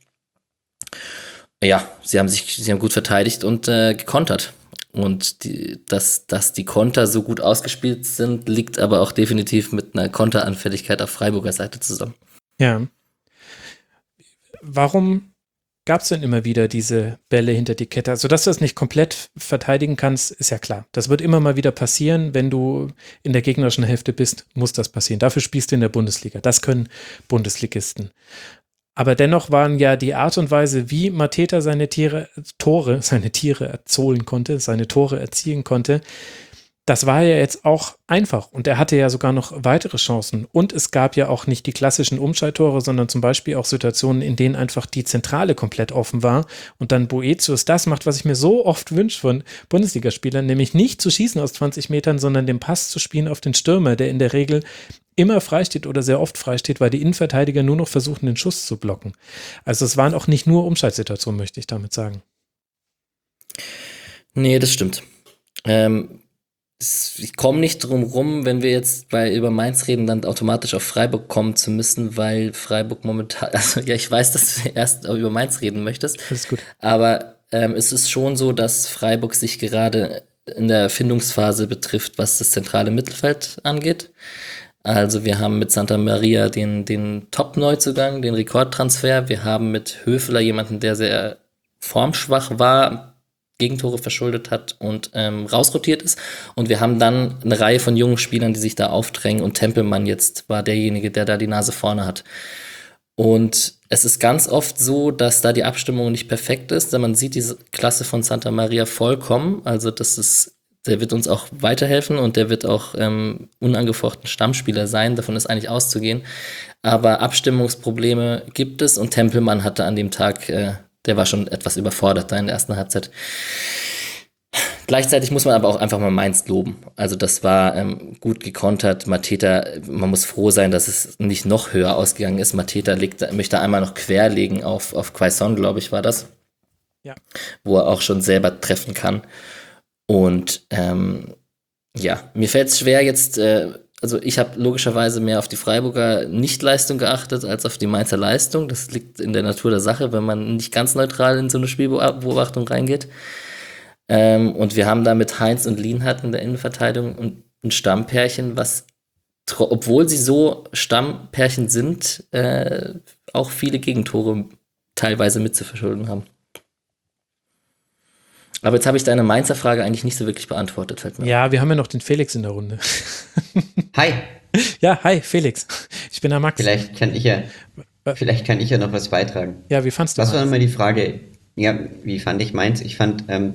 [SPEAKER 4] Ja, sie haben sich, sie haben gut verteidigt und äh, gekontert. Und die, dass, dass die Konter so gut ausgespielt sind, liegt aber auch definitiv mit einer Konteranfälligkeit auf Freiburger Seite zusammen.
[SPEAKER 3] Ja. Warum gab es denn immer wieder diese Bälle hinter die Kette? Also, dass du das nicht komplett verteidigen kannst, ist ja klar. Das wird immer mal wieder passieren. Wenn du in der gegnerischen Hälfte bist, muss das passieren. Dafür spielst du in der Bundesliga. Das können Bundesligisten. Aber dennoch waren ja die Art und Weise, wie Mateta seine Tiere, Tore, seine Tiere erzolen konnte, seine Tore erzielen konnte, das war ja jetzt auch einfach. Und er hatte ja sogar noch weitere Chancen. Und es gab ja auch nicht die klassischen Umschalttore, sondern zum Beispiel auch Situationen, in denen einfach die Zentrale komplett offen war. Und dann Boetius das macht, was ich mir so oft wünsche von Bundesligaspielern, nämlich nicht zu schießen aus zwanzig Metern, sondern den Pass zu spielen auf den Stürmer, der in der Regel immer freisteht oder sehr oft freisteht, weil die Innenverteidiger nur noch versuchen, den Schuss zu blocken. Also es waren auch nicht nur Umschaltsituationen, möchte ich damit sagen.
[SPEAKER 4] Nee, das stimmt. Ähm, ich komme nicht drum rum, wenn wir jetzt bei über Mainz reden, dann automatisch auf Freiburg kommen zu müssen, weil Freiburg momentan, also ja, ich weiß, dass du erst über Mainz reden möchtest,
[SPEAKER 3] Alles gut.
[SPEAKER 4] aber ähm, es ist schon so, dass Freiburg sich gerade in der Findungsphase betrifft, was das zentrale Mittelfeld angeht. Also wir haben mit Santa Maria den, den Top-Neuzugang, den Rekordtransfer. Wir haben mit Höfler jemanden, der sehr formschwach war, Gegentore verschuldet hat und ähm, rausrotiert ist. Und wir haben dann eine Reihe von jungen Spielern, die sich da aufdrängen und Tempelmann jetzt war derjenige, der da die Nase vorne hat. Und es ist ganz oft so, dass da die Abstimmung nicht perfekt ist, denn man sieht diese Klasse von Santa Maria vollkommen. Also das ist, der wird uns auch weiterhelfen und der wird auch ähm, unangefochten Stammspieler sein. Davon ist eigentlich auszugehen. Aber Abstimmungsprobleme gibt es und Tempelmann hatte an dem Tag, äh, der war schon etwas überfordert da in der ersten Halbzeit. Gleichzeitig muss man aber auch einfach mal Mainz loben. Also das war ähm, gut gekontert. Mateta, man muss froh sein, dass es nicht noch höher ausgegangen ist. Mateta legt, möchte einmal noch querlegen auf, auf Quaison, glaube ich, war das.
[SPEAKER 3] Ja.
[SPEAKER 4] Wo er auch schon selber treffen kann. Und ähm, ja, mir fällt es schwer jetzt, äh, also ich habe logischerweise mehr auf die Freiburger Nichtleistung geachtet, als auf die Mainzer Leistung. Das liegt in der Natur der Sache, wenn man nicht ganz neutral in so eine Spielbeobachtung reingeht. Ähm, und wir haben da mit Heinz und Lienhardt in der Innenverteidigung und ein Stammpärchen, was, tro- obwohl sie so Stammpärchen sind, äh, auch viele Gegentore teilweise mit zu verschulden haben. Aber jetzt habe ich deine Mainzer Frage eigentlich nicht so wirklich beantwortet, fällt mir auf.
[SPEAKER 3] Ja, wir haben ja noch den Felix in der Runde.
[SPEAKER 5] Hi,
[SPEAKER 3] Ja, hi, Felix. Ich bin der Max.
[SPEAKER 5] vielleicht kann ich ja, vielleicht kann ich ja noch was beitragen.
[SPEAKER 3] Ja, wie fandst du
[SPEAKER 5] Was war
[SPEAKER 3] Mainz?
[SPEAKER 5] nochmal die Frage? Ja, wie fand ich Mainz? Ich fand ähm,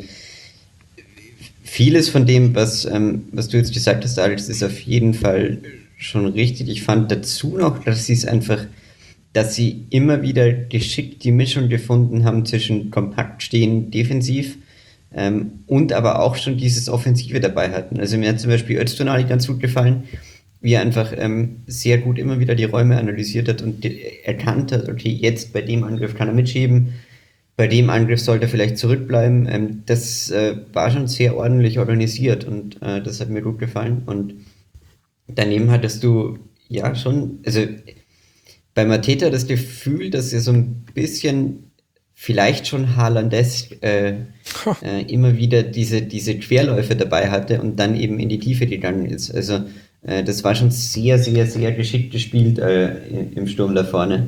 [SPEAKER 5] vieles von dem, was, ähm, was du jetzt gesagt hast, Alex, ist auf jeden Fall schon richtig. Ich fand dazu noch, dass sie es einfach, dass sie immer wieder geschickt die Mischung gefunden haben zwischen kompakt stehen, defensiv ähm, und aber auch schon dieses Offensive dabei hatten. Also mir hat zum Beispiel Öztunali ganz gut gefallen, wie er einfach ähm, sehr gut immer wieder die Räume analysiert hat und die, erkannt hat, okay, jetzt bei dem Angriff kann er mitschieben, bei dem Angriff sollte er vielleicht zurückbleiben. Ähm, das äh, war schon sehr ordentlich organisiert und äh, das hat mir gut gefallen. Und daneben hattest du ja schon, also bei Mateta das Gefühl, dass er so ein bisschen vielleicht schon Haalandesk äh, äh, immer wieder diese, diese Querläufe dabei hatte und dann eben in die Tiefe gegangen ist. Also äh, das war schon sehr, sehr, sehr geschickt gespielt äh, im Sturm da vorne.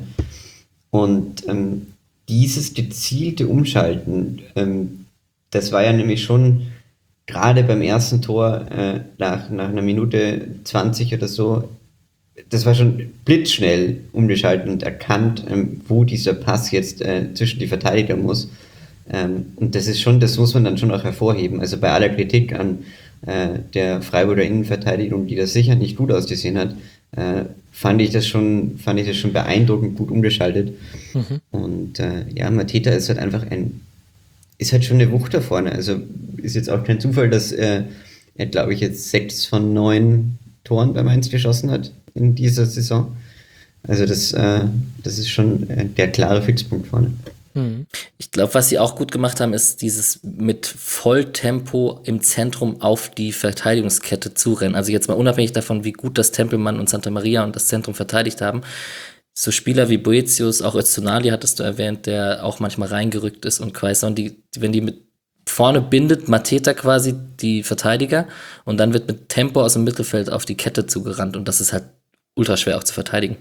[SPEAKER 5] Und ähm, dieses gezielte Umschalten, ähm, das war ja nämlich schon gerade beim ersten Tor äh, nach, nach einer Minute zwanzig oder so, das war schon blitzschnell umgeschaltet und erkannt, ähm, wo dieser Pass jetzt äh, zwischen die Verteidiger muss. Ähm, und das ist schon, das muss man dann schon auch hervorheben. Also bei aller Kritik an äh, der Freiburger Innenverteidigung, die das sicher nicht gut ausgesehen hat, äh, fand ich das schon, fand ich das schon beeindruckend gut umgeschaltet.
[SPEAKER 3] Mhm.
[SPEAKER 5] Und äh, ja, Mateta ist halt einfach ein, ist halt schon eine Wucht da vorne. Also ist jetzt auch kein Zufall, dass äh, er, glaube ich, jetzt sechs von neun Toren bei Mainz geschossen hat in dieser Saison. Also das, äh, das ist schon äh, der klare Fixpunkt vorne.
[SPEAKER 3] Mhm.
[SPEAKER 4] Ich glaube, was sie auch gut gemacht haben, ist dieses mit Volltempo im Zentrum auf die Verteidigungskette zurennen. Also jetzt mal unabhängig davon, wie gut das Tempelmann und Santa Maria und das Zentrum verteidigt haben. So Spieler wie Boetius, auch Öztunali hattest du erwähnt, der auch manchmal reingerückt ist und Quaison, die, die, wenn die mit vorne bindet, Mateta quasi die Verteidiger und dann wird mit Tempo aus dem Mittelfeld auf die Kette zugerannt und das ist halt ultra schwer auch zu verteidigen.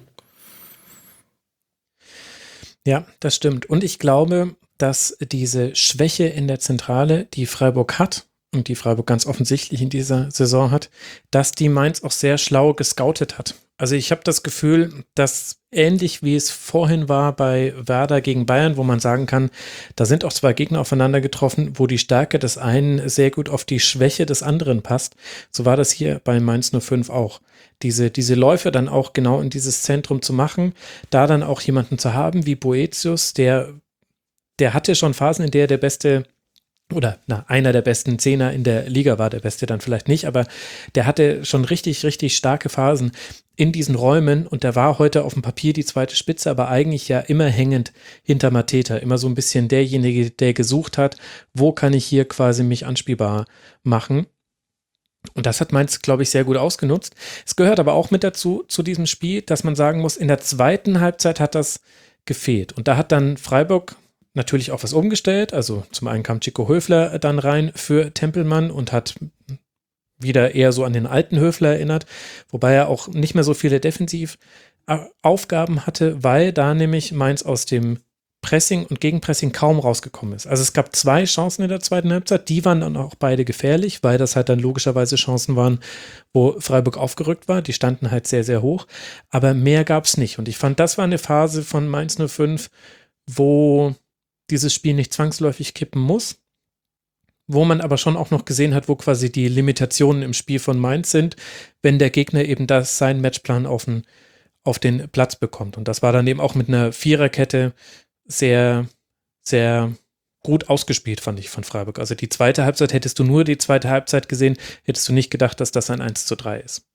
[SPEAKER 3] Ja, das stimmt. Und ich glaube, dass diese Schwäche in der Zentrale, die Freiburg hat und die Freiburg ganz offensichtlich in dieser Saison hat, dass die Mainz auch sehr schlau gescoutet hat. Also ich habe das Gefühl, dass ähnlich wie es vorhin war bei Werder gegen Bayern, wo man sagen kann, da sind auch zwei Gegner aufeinander getroffen, wo die Stärke des einen sehr gut auf die Schwäche des anderen passt. So war das hier bei Mainz null fünf auch. Diese, diese Läufe dann auch genau in dieses Zentrum zu machen, da dann auch jemanden zu haben wie Boetius, der, der hatte schon Phasen, in der er der beste oder na, einer der besten Zehner in der Liga war, der beste dann vielleicht nicht, aber der hatte schon richtig, richtig starke Phasen in diesen Räumen und der war heute auf dem Papier die zweite Spitze, aber eigentlich ja immer hängend hinter Mateta, immer so ein bisschen derjenige, der gesucht hat, wo kann ich hier quasi mich anspielbar machen. Und das hat Mainz, glaube ich, sehr gut ausgenutzt. Es gehört aber auch mit dazu, zu diesem Spiel, dass man sagen muss, in der zweiten Halbzeit hat das gefehlt. Und da hat dann Freiburg natürlich auch was umgestellt. Also zum einen kam Chico Höfler dann rein für Tempelmann und hat wieder eher so an den alten Höfler erinnert, wobei er auch nicht mehr so viele Defensivaufgaben hatte, weil da nämlich Mainz aus dem Pressing und Gegenpressing kaum rausgekommen ist. Also es gab zwei Chancen in der zweiten Halbzeit, die waren dann auch beide gefährlich, weil das halt dann logischerweise Chancen waren, wo Freiburg aufgerückt war. Die standen halt sehr, sehr hoch, aber mehr gab es nicht. Und ich fand, das war eine Phase von Mainz null fünf, wo dieses Spiel nicht zwangsläufig kippen muss, wo man aber schon auch noch gesehen hat, wo quasi die Limitationen im Spiel von Mainz sind, wenn der Gegner eben das seinen Matchplan auf den, auf den Platz bekommt. Und das war dann eben auch mit einer Viererkette sehr, sehr gut ausgespielt, fand ich, von Freiburg. Also die zweite Halbzeit, hättest du nur die zweite Halbzeit gesehen, hättest du nicht gedacht, dass das ein eins zu drei ist.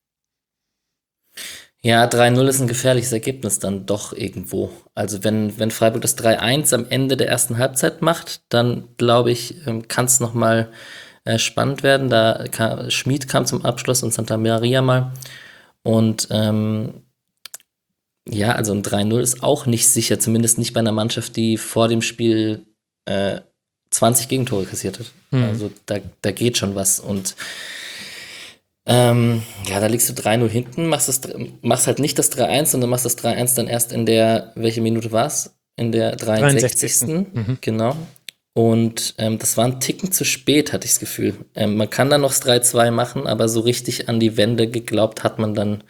[SPEAKER 4] Ja, drei null ist ein gefährliches Ergebnis dann doch irgendwo. Also wenn, wenn Freiburg das drei eins am Ende der ersten Halbzeit macht, dann glaube ich, kann es nochmal äh, spannend werden. Da kam, Schmid kam zum Abschluss und Santa Maria mal. Und ähm, ja, also ein drei null ist auch nicht sicher, zumindest nicht bei einer Mannschaft, die vor dem Spiel äh, zwanzig Gegentore kassiert hat. Mhm. Also da, da geht schon was. Und Ähm, ja, da liegst du drei null hinten, machst, das, machst halt nicht das drei eins, sondern machst das drei eins dann erst in der, welche Minute war es? In der dreiundsechzigsten
[SPEAKER 3] Mhm.
[SPEAKER 4] Genau. Und ähm, das war ein Ticken zu spät, hatte ich das Gefühl. Ähm, man kann dann noch das drei zwei machen, aber so richtig an die Wende geglaubt hat man dann,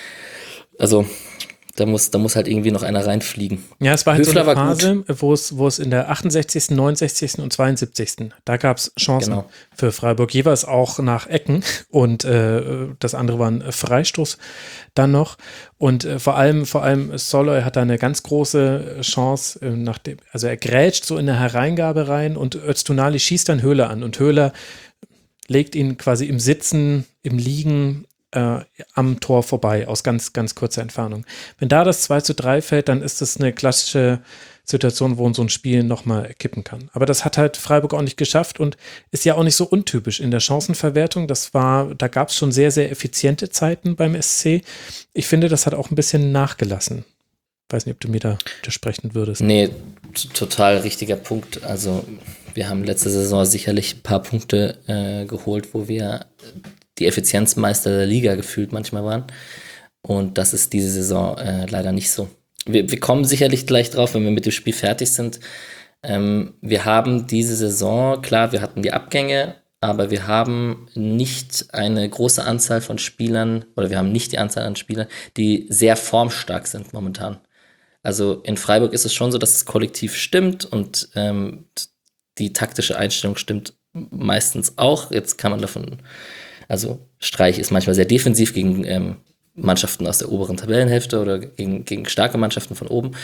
[SPEAKER 4] also da muss, da muss halt irgendwie noch einer reinfliegen.
[SPEAKER 3] Ja, es war halt
[SPEAKER 4] Höfler
[SPEAKER 3] so eine
[SPEAKER 4] war gut.
[SPEAKER 3] Phase, wo es, wo es in der achtundsechzigsten, neunundsechzigsten und zweiundsiebzigsten da gab es Chancen
[SPEAKER 4] Genau.
[SPEAKER 3] für Freiburg, jeweils auch nach Ecken und äh, das andere war ein Freistoß dann noch und äh, vor allem, vor allem Soloy hat da eine ganz große Chance, äh, nach dem, also er grätscht so in der Hereingabe rein und Öztunali schießt dann Höhler an und Höhler legt ihn quasi im Sitzen, im Liegen Äh, am Tor vorbei, aus ganz, ganz kurzer Entfernung. Wenn da das zwei zu drei fällt, dann ist das eine klassische Situation, wo so ein Spiel nochmal kippen kann. Aber das hat halt Freiburg auch nicht geschafft und ist ja auch nicht so untypisch in der Chancenverwertung. Das war, da gab es schon sehr, sehr effiziente Zeiten beim S C. Ich finde, das hat auch ein bisschen nachgelassen. Weiß nicht, ob du mir da widersprechen würdest.
[SPEAKER 4] Nee, t- total richtiger Punkt. Also wir haben letzte Saison sicherlich ein paar Punkte äh, geholt, wo wir die Effizienzmeister der Liga gefühlt manchmal waren. Und das ist diese Saison äh, leider nicht so. Wir, wir kommen sicherlich gleich drauf, wenn wir mit dem Spiel fertig sind. Ähm, wir haben diese Saison, klar, wir hatten die Abgänge, aber wir haben nicht eine große Anzahl von Spielern, oder wir haben nicht die Anzahl an Spielern, die sehr formstark sind momentan. Also in Freiburg ist es schon so, dass das Kollektiv stimmt und ähm, die taktische Einstellung stimmt meistens auch. Jetzt kann man davon, also Streich ist manchmal sehr defensiv gegen ähm, Mannschaften aus der oberen Tabellenhälfte oder gegen, gegen starke Mannschaften von oben.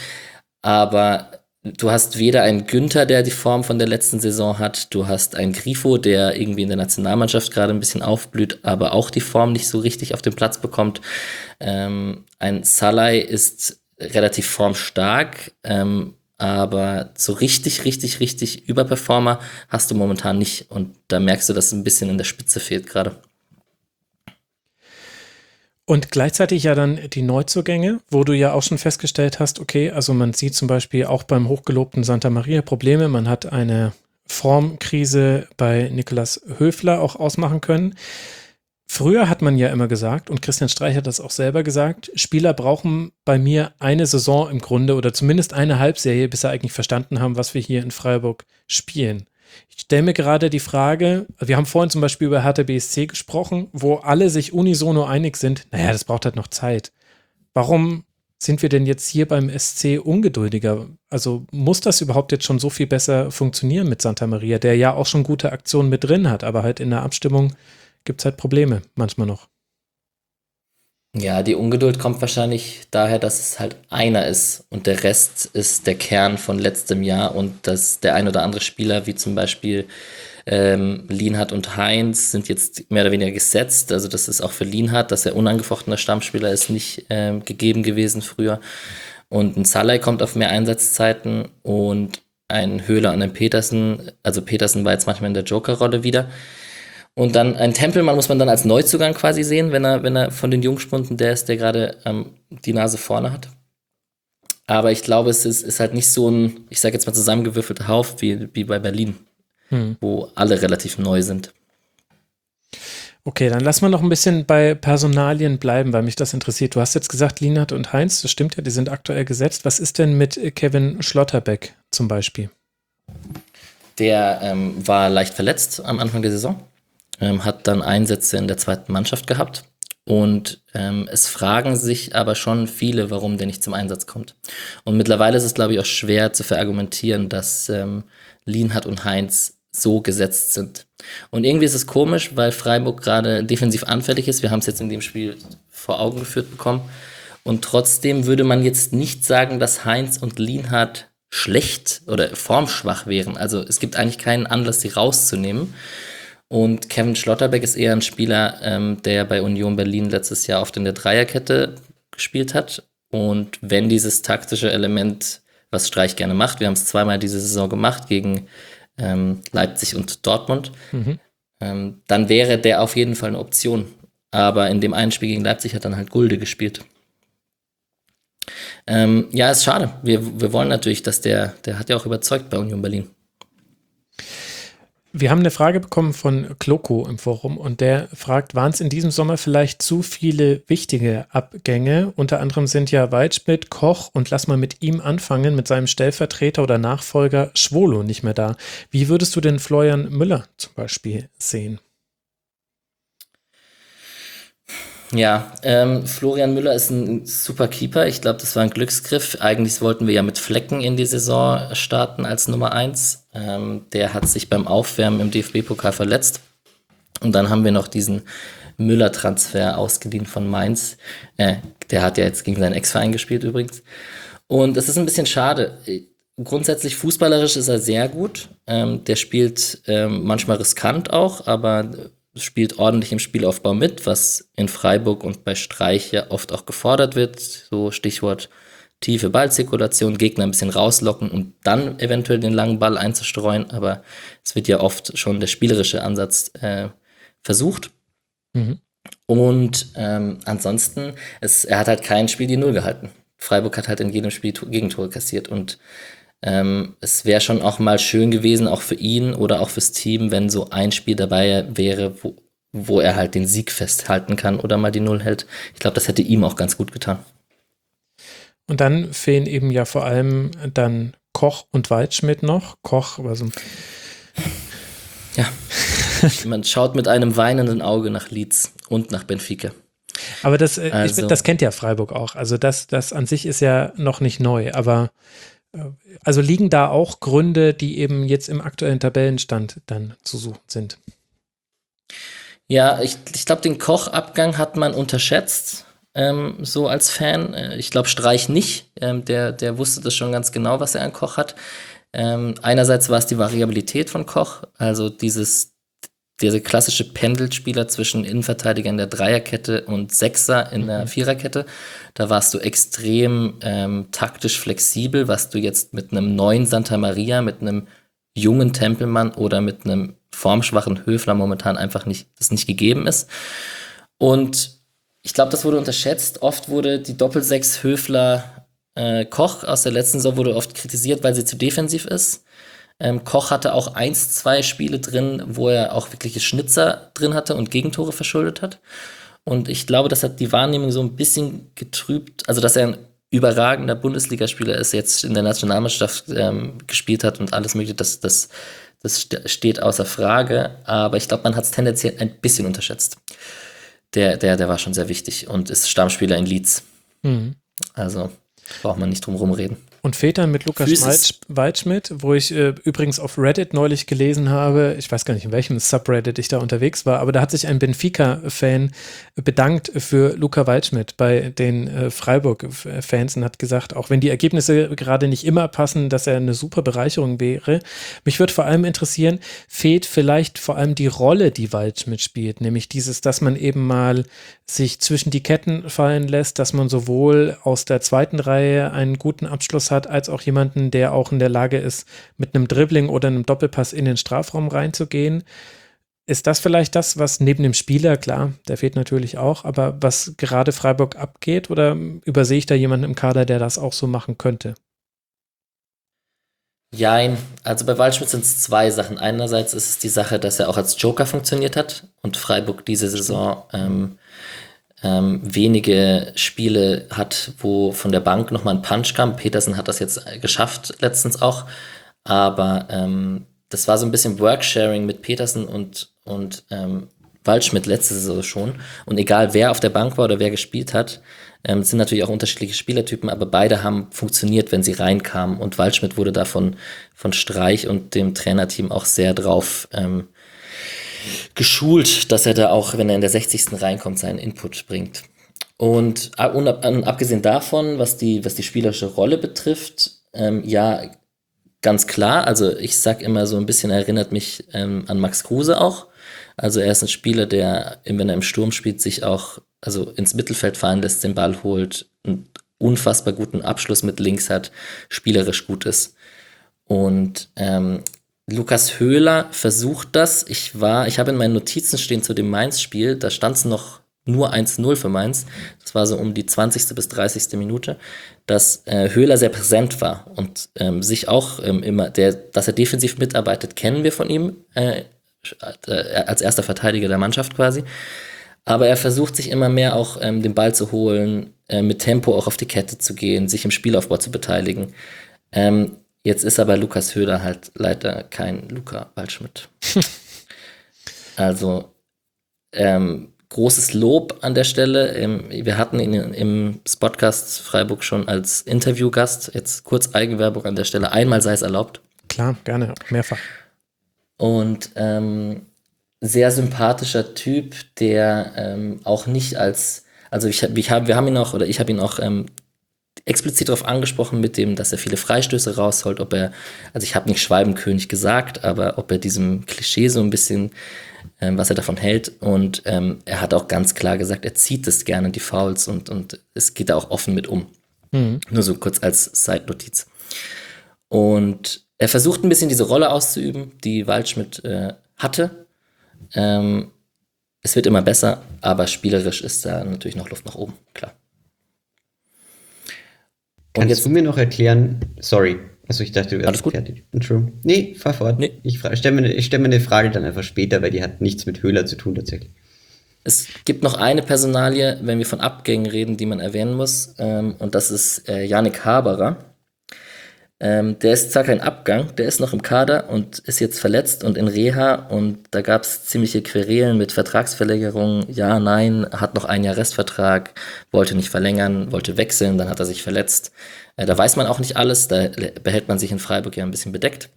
[SPEAKER 4] Aber du hast weder einen Günther, der die Form von der letzten Saison hat, du hast einen Grifo, der irgendwie in der Nationalmannschaft gerade ein bisschen aufblüht, aber auch die Form nicht so richtig auf den Platz bekommt. Ähm, ein Salai ist relativ formstark, ähm, aber so richtig, richtig, richtig Überperformer hast du momentan nicht. Und da merkst du, dass es ein bisschen in der Spitze fehlt gerade.
[SPEAKER 3] Und gleichzeitig ja dann die Neuzugänge, wo du ja auch schon festgestellt hast, okay, also man sieht zum Beispiel auch beim hochgelobten Santa Maria Probleme. Man hat eine Formkrise bei Niklas Höfler auch ausmachen können. Früher hat man ja immer gesagt, und Christian Streich hat das auch selber gesagt, Spieler brauchen bei mir eine Saison im Grunde oder zumindest eine Halbserie, bis sie eigentlich verstanden haben, was wir hier in Freiburg spielen. Ich stelle mir gerade die Frage, wir haben vorhin zum Beispiel über Hertha B S C gesprochen, wo alle sich unisono einig sind, naja, das braucht halt noch Zeit. Warum sind wir denn jetzt hier beim S C ungeduldiger? Also muss das überhaupt jetzt schon so viel besser funktionieren mit Santa Maria, der ja auch schon gute Aktionen mit drin hat, aber halt in der Abstimmung gibt es halt Probleme manchmal noch.
[SPEAKER 4] Ja, die Ungeduld kommt wahrscheinlich daher, dass es halt einer ist und der Rest ist der Kern von letztem Jahr und dass der ein oder andere Spieler, wie zum Beispiel ähm, Lienhardt und Heinz, sind jetzt mehr oder weniger gesetzt. Also das ist auch für Lienhardt, dass er unangefochtener Stammspieler ist, nicht ähm, gegeben gewesen früher. Und ein Salai kommt auf mehr Einsatzzeiten und ein Höhler und ein Petersen, also Petersen war jetzt manchmal in der Joker-Rolle wieder. Und dann ein Tempelmann muss man dann als Neuzugang quasi sehen, wenn er, wenn er von den Jungspunden der ist, der gerade ähm, die Nase vorne hat. Aber ich glaube, es ist, ist halt nicht so ein, ich sage jetzt mal zusammengewürfelter Haufen wie, wie bei Berlin, hm. wo alle relativ neu sind.
[SPEAKER 3] Okay, dann lass mal noch ein bisschen bei Personalien bleiben, weil mich das interessiert. Du hast jetzt gesagt, Lienhardt und Heinz, das stimmt ja, die sind aktuell gesetzt. Was ist denn mit Kevin Schlotterbeck zum Beispiel?
[SPEAKER 4] Der ähm, war leicht verletzt am Anfang der Saison, ähm, hat dann Einsätze in der zweiten Mannschaft gehabt und ähm, es fragen sich aber schon viele, warum der nicht zum Einsatz kommt. Und mittlerweile ist es, glaube ich, auch schwer zu verargumentieren, dass ähm, Lienhardt und Heinz so gesetzt sind. Und irgendwie ist es komisch, weil Freiburg gerade defensiv anfällig ist. Wir haben es jetzt in dem Spiel vor Augen geführt bekommen. Und trotzdem würde man jetzt nicht sagen, dass Heinz und Lienhardt schlecht oder formschwach wären. Also es gibt eigentlich keinen Anlass, sie rauszunehmen. Und Kevin Schlotterbeck ist eher ein Spieler, ähm, der bei Union Berlin letztes Jahr oft in der Dreierkette gespielt hat. Und wenn dieses taktische Element, was Streich gerne macht, wir haben es zweimal diese Saison gemacht gegen ähm, Leipzig und Dortmund, mhm. ähm, dann wäre der auf jeden Fall eine Option. Aber in dem einen Spiel gegen Leipzig hat dann halt Gulde gespielt. Ähm, ja, ist schade. Wir, wir wollen natürlich, dass der, der hat ja auch überzeugt bei Union Berlin.
[SPEAKER 3] Wir haben eine Frage bekommen von Kloko im Forum und der fragt, waren es in diesem Sommer vielleicht zu viele wichtige Abgänge? Unter anderem sind ja Waldschmidt, Koch und lass mal mit ihm anfangen, mit seinem Stellvertreter oder Nachfolger Schwolo nicht mehr da. Wie würdest du denn Florian Müller zum Beispiel sehen?
[SPEAKER 4] Ja, ähm, Florian Müller ist ein super Keeper. Ich glaube, das war ein Glücksgriff. Eigentlich wollten wir ja mit Flecken in die Saison starten als Nummer eins. Ähm, der hat sich beim Aufwärmen im D F B-Pokal verletzt. Und dann haben wir noch diesen Müller-Transfer ausgeliehen von Mainz. Äh, der hat ja jetzt gegen seinen Ex-Verein gespielt übrigens. Und es ist ein bisschen schade. Grundsätzlich fußballerisch ist er sehr gut. Ähm, der spielt ähm, manchmal riskant auch, aber spielt ordentlich im Spielaufbau mit, was in Freiburg und bei Streich ja oft auch gefordert wird. So Stichwort tiefe Ballzirkulation, Gegner ein bisschen rauslocken und dann eventuell den langen Ball einzustreuen. Aber es wird ja oft schon der spielerische Ansatz äh, versucht. Mhm. Und ähm, ansonsten, es, er hat halt kein Spiel die Null gehalten. Freiburg hat halt in jedem Spiel Gegentore kassiert und Ähm, es wäre schon auch mal schön gewesen, auch für ihn oder auch fürs Team, wenn so ein Spiel dabei wäre, wo, wo er halt den Sieg festhalten kann oder mal die Null hält. Ich glaube, das hätte ihm auch ganz gut getan.
[SPEAKER 3] Und dann fehlen eben ja vor allem dann Koch und Waldschmidt noch. Koch, also
[SPEAKER 4] ja, man schaut mit einem weinenden Auge nach Leeds und nach Benfica.
[SPEAKER 3] Aber das, äh,
[SPEAKER 4] also.
[SPEAKER 3] ich, das kennt ja Freiburg auch. Also das, das an sich ist ja noch nicht neu, aber also liegen da auch Gründe, die eben jetzt im aktuellen Tabellenstand dann zu suchen sind?
[SPEAKER 4] Ja, ich, ich glaube, den Koch-Abgang hat man unterschätzt, ähm, so als Fan. Ich glaube, Streich nicht. Ähm, der, der wusste das schon ganz genau, was er an Koch hat. Ähm, einerseits war es die Variabilität von Koch, also dieses dieser klassische Pendelspieler zwischen Innenverteidiger in der Dreierkette und Sechser in der Viererkette. Da warst du extrem ähm, taktisch flexibel, was du jetzt mit einem neuen Santa Maria, mit einem jungen Tempelmann oder mit einem formschwachen Höfler momentan einfach nicht, das nicht gegeben ist. Und ich glaube, das wurde unterschätzt. Oft wurde die Doppelsechs Höfler äh, Koch aus der letzten Saison wurde oft kritisiert, weil sie zu defensiv ist. Ähm, Koch hatte auch eins, zwei Spiele drin, wo er auch wirkliche Schnitzer drin hatte und Gegentore verschuldet hat. Und ich glaube, das hat die Wahrnehmung so ein bisschen getrübt. Also, dass er ein überragender Bundesligaspieler ist, jetzt in der Nationalmannschaft ähm, gespielt hat und alles Mögliche, das, das, das steht außer Frage. Aber ich glaube, man hat es tendenziell ein bisschen unterschätzt. Der, der, der war schon sehr wichtig und ist Stammspieler in Leeds. Mhm. Also braucht man nicht drum rumreden.
[SPEAKER 3] Und Vätern mit Lukas Physis. Waldschmidt, wo ich äh, übrigens auf Reddit neulich gelesen habe, ich weiß gar nicht, in welchem Subreddit ich da unterwegs war, aber da hat sich ein Benfica-Fan bedankt für Luca Waldschmidt bei den äh, Freiburg-Fans und hat gesagt, auch wenn die Ergebnisse gerade nicht immer passen, dass er eine super Bereicherung wäre. Mich würde vor allem interessieren, fehlt vielleicht vor allem die Rolle, die Waldschmidt spielt, nämlich dieses, dass man eben mal sich zwischen die Ketten fallen lässt, dass man sowohl aus der zweiten Reihe einen guten Abschluss hat, als auch jemanden, der auch in der Lage ist, mit einem Dribbling oder einem Doppelpass in den Strafraum reinzugehen. Ist das vielleicht das, was neben dem Spieler, klar, der fehlt natürlich auch, aber was gerade Freiburg abgeht, oder übersehe ich da jemanden im Kader, der das auch so machen könnte?
[SPEAKER 4] Jein, also bei Waldschmidt sind es zwei Sachen. Einerseits ist es die Sache, dass er auch als Joker funktioniert hat und Freiburg diese Saison ähm, ähm, wenige Spiele hat, wo von der Bank nochmal ein Punch kam. Petersen hat das jetzt geschafft, letztens auch, aber ähm, das war so ein bisschen Worksharing mit Petersen und, und ähm, Waldschmidt letzte Saison schon. Und egal wer auf der Bank war oder wer gespielt hat, ähm, es sind natürlich auch unterschiedliche Spielertypen, aber beide haben funktioniert, wenn sie reinkamen. Und Waldschmidt wurde da von, von Streich und dem Trainerteam auch sehr drauf ähm, geschult, dass er da auch, wenn er in der sechzigsten reinkommt, seinen Input bringt. Und ab, unab, abgesehen davon, was die, was die spielerische Rolle betrifft, ähm, ja, ganz klar, also ich sag immer so ein bisschen, erinnert mich ähm, an Max Kruse auch. Also er ist ein Spieler, der, wenn er im Sturm spielt, sich auch also ins Mittelfeld fahren lässt, den Ball holt, einen unfassbar guten Abschluss mit links hat, spielerisch gut ist. Und ähm, Lukas Höhler versucht das. Ich war, ich habe in meinen Notizen stehen zu dem Mainz-Spiel, da stand es noch nur eins null für Mainz. Das war so um die zwanzigste bis dreißigste Minute, dass äh, Höhler sehr präsent war und ähm, sich auch ähm, immer, der, dass er defensiv mitarbeitet, kennen wir von ihm äh, als erster Verteidiger der Mannschaft quasi. Aber er versucht sich immer mehr auch ähm, den Ball zu holen, äh, mit Tempo auch auf die Kette zu gehen, sich im Spielaufbau zu beteiligen. Ähm, jetzt ist aber Lukas Höhler halt leider kein Luca Waldschmidt. Also ähm, großes Lob an der Stelle. Ähm, wir hatten ihn im Spotcast Freiburg schon als Interviewgast. Jetzt kurz Eigenwerbung an der Stelle. Einmal sei es erlaubt.
[SPEAKER 3] Klar, gerne, mehrfach.
[SPEAKER 4] Und ähm, sehr sympathischer Typ, der ähm, auch nicht als, also ich, ich hab, wir haben ihn auch, oder ich habe ihn auch ähm, explizit darauf angesprochen mit dem, dass er viele Freistöße rausholt, ob er, also ich habe nicht Schwalbenkönig gesagt, aber ob er diesem Klischee so ein bisschen, ähm, was er davon hält, und ähm, er hat auch ganz klar gesagt, er zieht es gerne, die Fouls, und, und es geht da auch offen mit um. Mhm. Nur so kurz als Side-Notiz. Und er versucht ein bisschen diese Rolle auszuüben, die Waldschmidt äh, hatte. Ähm, es wird immer besser, aber spielerisch ist da natürlich noch Luft nach oben, klar. Und
[SPEAKER 5] Kannst
[SPEAKER 4] jetzt,
[SPEAKER 5] du mir noch erklären, sorry, also ich dachte, du
[SPEAKER 4] Alles gut?
[SPEAKER 5] fertig. Entschuldigung. Nee, fahr fort.
[SPEAKER 4] Nee.
[SPEAKER 5] Ich stelle mir, ich stell mir eine Frage dann einfach später, weil die hat nichts mit Höhler zu tun tatsächlich.
[SPEAKER 4] Es gibt noch eine Personalie, wenn wir von Abgängen reden, die man erwähnen muss, ähm, und das ist äh, Yannick Haberer. Ähm, der ist zwar kein Abgang, der ist noch im Kader und ist jetzt verletzt und in Reha, und da gab es ziemliche Querelen mit Vertragsverlängerung. Ja, nein, hat noch ein Jahr Restvertrag, wollte nicht verlängern, wollte wechseln, dann hat er sich verletzt. Äh, da weiß man auch nicht alles, da behält man sich in Freiburg ja ein bisschen bedeckt.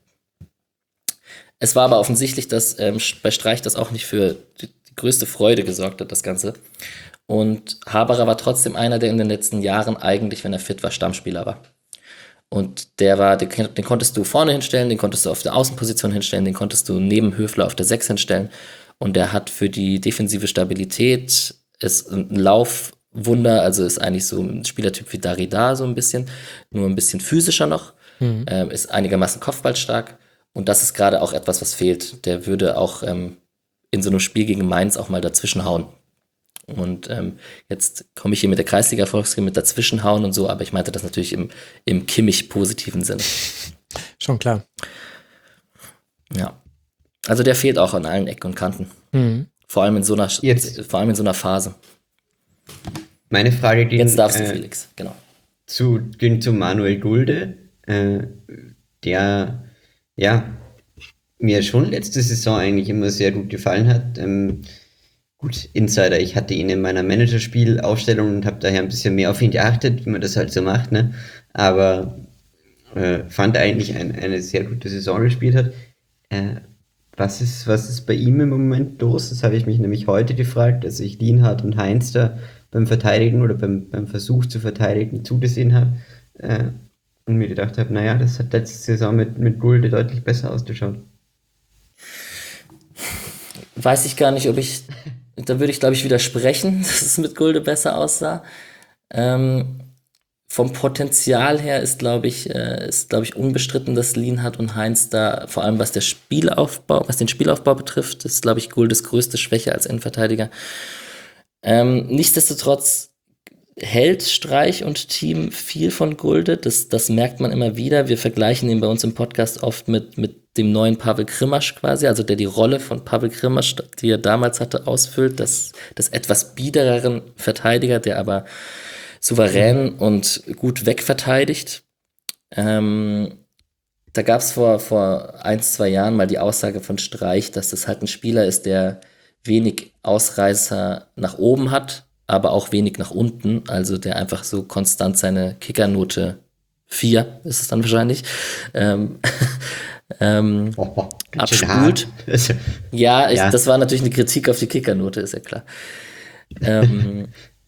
[SPEAKER 4] Es war aber offensichtlich, dass ähm, bei Streich das auch nicht für die, die größte Freude gesorgt hat, das Ganze. Und Haberer war trotzdem einer, der in den letzten Jahren eigentlich, wenn er fit war, Stammspieler war. Und der war, den, den konntest du vorne hinstellen, den konntest du auf der Außenposition hinstellen, den konntest du neben Höfler auf der sechs hinstellen. Und der hat für die defensive Stabilität, ist ein Laufwunder, also ist eigentlich so ein Spielertyp wie Darida so ein bisschen, nur ein bisschen physischer noch, mhm. ähm, ist einigermaßen kopfballstark. Und das ist gerade auch etwas, was fehlt. Der würde auch ähm, in so einem Spiel gegen Mainz auch mal dazwischen hauen. Und ähm, jetzt komme ich hier mit der Kreisliga-Volksliga mit dazwischenhauen und so, aber ich meinte das natürlich im, im Kimmich-positiven Sinne.
[SPEAKER 3] Schon klar.
[SPEAKER 4] Ja. Also der fehlt auch an allen Ecken und Kanten. Mhm. Vor allem in so einer jetzt. Vor allem in so einer Phase.
[SPEAKER 5] Meine Frage ging
[SPEAKER 4] Jetzt darfst du,
[SPEAKER 5] äh,
[SPEAKER 4] Felix, genau.
[SPEAKER 5] Zu, ging zu Manuel Gulde, äh, der ja mir schon letzte Saison eigentlich immer sehr gut gefallen hat. Ähm, Gut, Insider, ich hatte ihn in meiner Managerspielaufstellung und habe daher ein bisschen mehr auf ihn geachtet, wie man das halt so macht, ne? Aber äh, fand eigentlich ein, eine sehr gute Saison gespielt hat. Äh, was ist, was ist bei ihm im Moment los? Das habe ich mich nämlich heute gefragt, als ich Lienhardt und Heinz da beim Verteidigen oder beim, beim Versuch zu verteidigen zugesehen habe äh, und mir gedacht habe, naja, das hat letzte Saison mit, mit Gulde deutlich besser ausgeschaut.
[SPEAKER 4] Weiß ich gar nicht, ob ich Da würde ich, glaube ich, widersprechen, dass es mit Gulde besser aussah. Ähm, vom Potenzial her ist, glaube ich, äh, ist, glaube ich, unbestritten, dass Lienhardt und Heinz da, vor allem was der Spielaufbau, was den Spielaufbau betrifft, ist, glaube ich, Guldes größte Schwäche als Innenverteidiger. Ähm, nichtsdestotrotz hält Streich und Team viel von Gulde. Das, das merkt man immer wieder. Wir vergleichen ihn bei uns im Podcast oft mit, mit dem neuen Pavel Krimasch quasi, also der die Rolle von Pavel Krimasch, die er damals hatte, ausfüllt. Das, das etwas biedereren Verteidiger, der aber souverän und gut wegverteidigt. Ähm, da gab es vor, vor ein, zwei Jahren mal die Aussage von Streich, dass das halt ein Spieler ist, der wenig Ausreißer nach oben hat, aber auch wenig nach unten, also der einfach so konstant seine Kickernote vier, ist es dann wahrscheinlich, ähm, ähm,
[SPEAKER 5] Oh, oh, ganz schön
[SPEAKER 4] abspult.
[SPEAKER 5] hart.
[SPEAKER 4] Ja, ich,
[SPEAKER 5] Ja.
[SPEAKER 4] das war natürlich eine Kritik auf die Kickernote, ist ja klar. Ähm,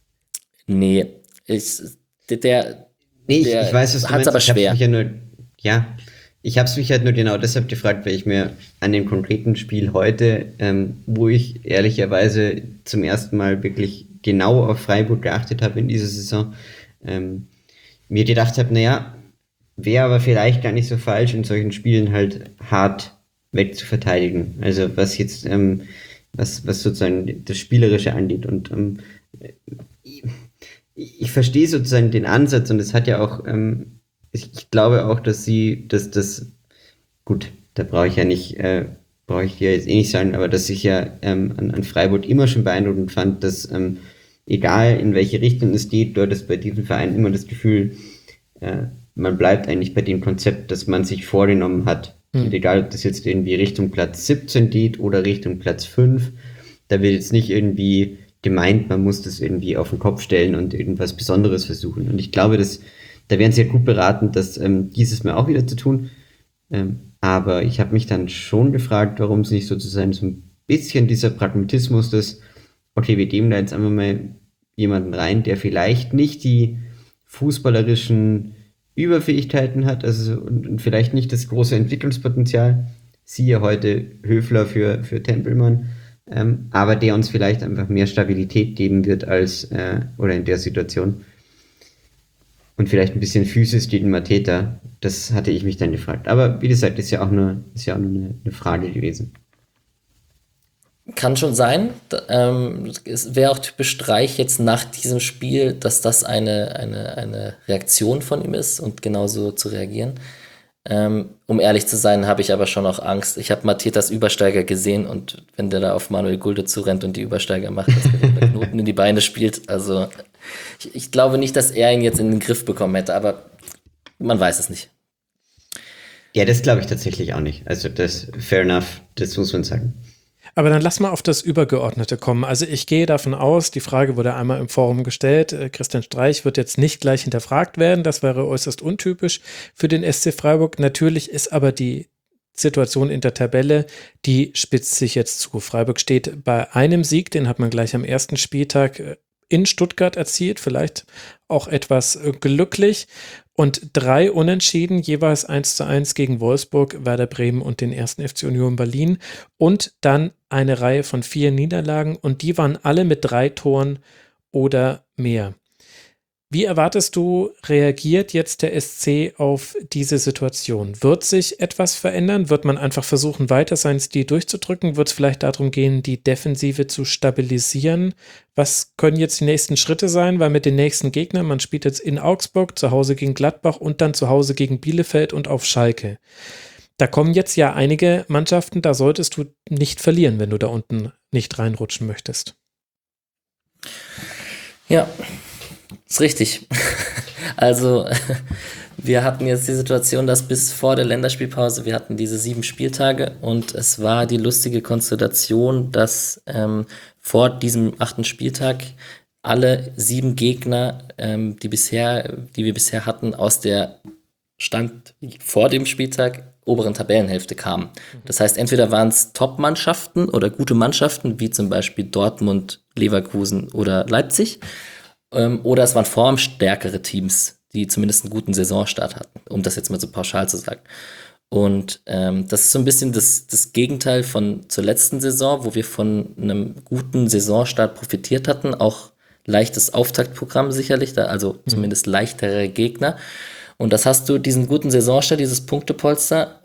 [SPEAKER 4] nee, ich, der, der
[SPEAKER 5] Nee, ich,
[SPEAKER 4] Der
[SPEAKER 5] ich weiß, was du
[SPEAKER 4] hat's
[SPEAKER 5] meinst.
[SPEAKER 4] aber
[SPEAKER 5] ich hab's
[SPEAKER 4] schwer.
[SPEAKER 5] Mich ja, nur, ja, ich habe es mich halt nur genau deshalb gefragt, weil ich mir an dem konkreten Spiel heute, ähm, wo ich ehrlicherweise zum ersten Mal wirklich genau auf Freiburg geachtet habe in dieser Saison, ähm, mir gedacht habe, naja, wäre aber vielleicht gar nicht so falsch, in solchen Spielen halt hart wegzuverteidigen. Also was jetzt, ähm, was, was sozusagen das Spielerische angeht. Und ähm, ich, ich verstehe sozusagen den Ansatz und es hat ja auch, ähm, ich, ich glaube auch, dass sie, dass das, gut, da brauche ich ja nicht, äh, brauche ich dir jetzt eh nicht sagen, aber dass ich ja ähm, an, an Freiburg immer schon beeindruckend fand, dass ähm, egal in welche Richtung es geht, dort ist bei diesem Verein immer das Gefühl, äh, man bleibt eigentlich bei dem Konzept, das man sich vorgenommen hat.
[SPEAKER 3] Hm.
[SPEAKER 5] Und egal, ob das jetzt irgendwie Richtung Platz siebzehn geht oder Richtung Platz fünf, da wird jetzt nicht irgendwie gemeint, man muss das irgendwie auf den Kopf stellen und irgendwas Besonderes versuchen. Und ich glaube, dass, da wären sie ja gut beraten, das ähm, dieses Mal auch wieder zu tun. Ähm, aber ich habe mich dann schon gefragt, warum es nicht sozusagen so ein bisschen dieser Pragmatismus des, okay, wir geben da jetzt einfach mal jemanden rein, der vielleicht nicht die fußballerischen Überfähigkeiten hat, also und, und vielleicht nicht das große Entwicklungspotenzial, siehe heute Höfler für, für Tempelmann, ähm, aber der uns vielleicht einfach mehr Stabilität geben wird als, äh, oder in der Situation. Und vielleicht ein bisschen Physis gegen Mateta, das hatte ich mich dann gefragt. Aber wie gesagt, ist ja auch nur, ist ja auch nur eine, eine Frage gewesen.
[SPEAKER 4] Kann schon sein. Da, ähm, es wäre auch typisch Streich jetzt nach diesem Spiel, dass das eine, eine, eine Reaktion von ihm ist und genauso zu reagieren. Ähm, um ehrlich zu sein, habe ich aber schon auch Angst. Ich habe Matetas Übersteiger gesehen und wenn der da auf Manuel Gulde zurennt und die Übersteiger macht, dass der den Knoten in die Beine spielt, also ich, ich glaube nicht, dass er ihn jetzt in den Griff bekommen hätte, aber man weiß es nicht.
[SPEAKER 5] Ja, das glaube ich tatsächlich auch nicht. Also das, fair enough, das muss man sagen.
[SPEAKER 3] Aber dann lass mal auf das Übergeordnete kommen. Also ich gehe davon aus, die Frage wurde einmal im Forum gestellt, äh, Christian Streich wird jetzt nicht gleich hinterfragt werden, das wäre äußerst untypisch für den S C Freiburg. Natürlich ist aber die Situation in der Tabelle, die spitzt sich jetzt zu. Freiburg steht bei einem Sieg, den hat man gleich am ersten Spieltag in Stuttgart erzielt, vielleicht auch etwas glücklich. Und drei Unentschieden, jeweils eins zu eins gegen Wolfsburg, Werder Bremen und den ersten F C Union Berlin. Und dann eine Reihe von vier Niederlagen und die waren alle mit drei Toren oder mehr. Wie erwartest du, reagiert jetzt der S C auf diese Situation? Wird sich etwas verändern? Wird man einfach versuchen, weiter seinen Stil durchzudrücken? Wird es vielleicht darum gehen, die Defensive zu stabilisieren? Was können jetzt die nächsten Schritte sein? Weil mit den nächsten Gegnern, man spielt jetzt in Augsburg, zu Hause gegen Gladbach und dann zu Hause gegen Bielefeld und auf Schalke. Da kommen jetzt ja einige Mannschaften, da solltest du nicht verlieren, wenn du da unten nicht reinrutschen möchtest.
[SPEAKER 4] Ja, ist richtig. Also wir hatten jetzt die Situation, dass bis vor der Länderspielpause, wir hatten diese sieben Spieltage und es war die lustige Konstellation, dass ähm, vor diesem achten Spieltag alle sieben Gegner, ähm, die bisher, die wir bisher hatten, aus der Stand vor dem Spieltag oberen Tabellenhälfte kamen. Das heißt, entweder waren es Top-Mannschaften oder gute Mannschaften, wie zum Beispiel Dortmund, Leverkusen oder Leipzig, ähm, oder es waren formstärkere Teams, die zumindest einen guten Saisonstart hatten, um das jetzt mal so pauschal zu sagen. Und ähm, das ist so ein bisschen das, das Gegenteil von zur letzten Saison, wo wir von einem guten Saisonstart profitiert hatten, auch leichtes Auftaktprogramm sicherlich, da, also zumindest leichtere Gegner. Und das hast du, diesen guten Saisonstart, dieses Punktepolster,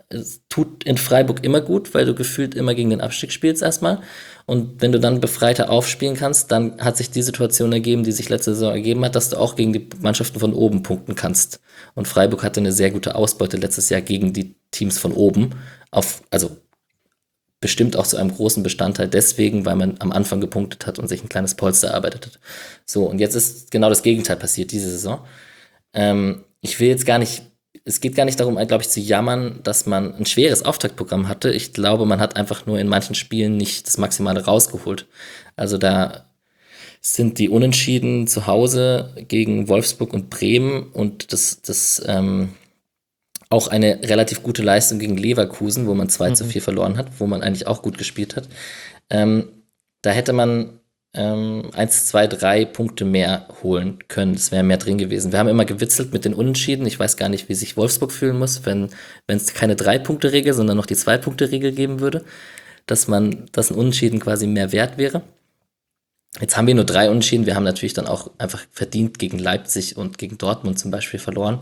[SPEAKER 4] es tut in Freiburg immer gut, weil du gefühlt immer gegen den Abstieg spielst erstmal. Und wenn du dann befreiter aufspielen kannst, dann hat sich die Situation ergeben, die sich letzte Saison ergeben hat, dass du auch gegen die Mannschaften von oben punkten kannst. Und Freiburg hatte eine sehr gute Ausbeute letztes Jahr gegen die Teams von oben. Auf, also bestimmt auch zu einem großen Bestandteil deswegen, weil man am Anfang gepunktet hat und sich ein kleines Polster erarbeitet hat. So, und jetzt ist genau das Gegenteil passiert diese Saison. Ähm, ich will jetzt gar nicht Es geht gar nicht darum, glaube ich, zu jammern, dass man ein schweres Auftaktprogramm hatte. Ich glaube, man hat einfach nur in manchen Spielen nicht das Maximale rausgeholt. Also da sind die Unentschieden zu Hause gegen Wolfsburg und Bremen und das, das ähm, auch eine relativ gute Leistung gegen Leverkusen, wo man zwei zu vier verloren hat, wo man eigentlich auch gut gespielt hat. Ähm, da hätte man Ähm, eins, zwei, drei Punkte mehr holen können. Es wäre mehr drin gewesen. Wir haben immer gewitzelt mit den Unentschieden. Ich weiß gar nicht, wie sich Wolfsburg fühlen muss, wenn wenn es keine Drei-Punkte-Regel, sondern noch die Zwei-Punkte-Regel geben würde, dass man, dass ein Unentschieden quasi mehr wert wäre. Jetzt haben wir nur drei Unentschieden. Wir haben natürlich dann auch einfach verdient gegen Leipzig und gegen Dortmund zum Beispiel verloren.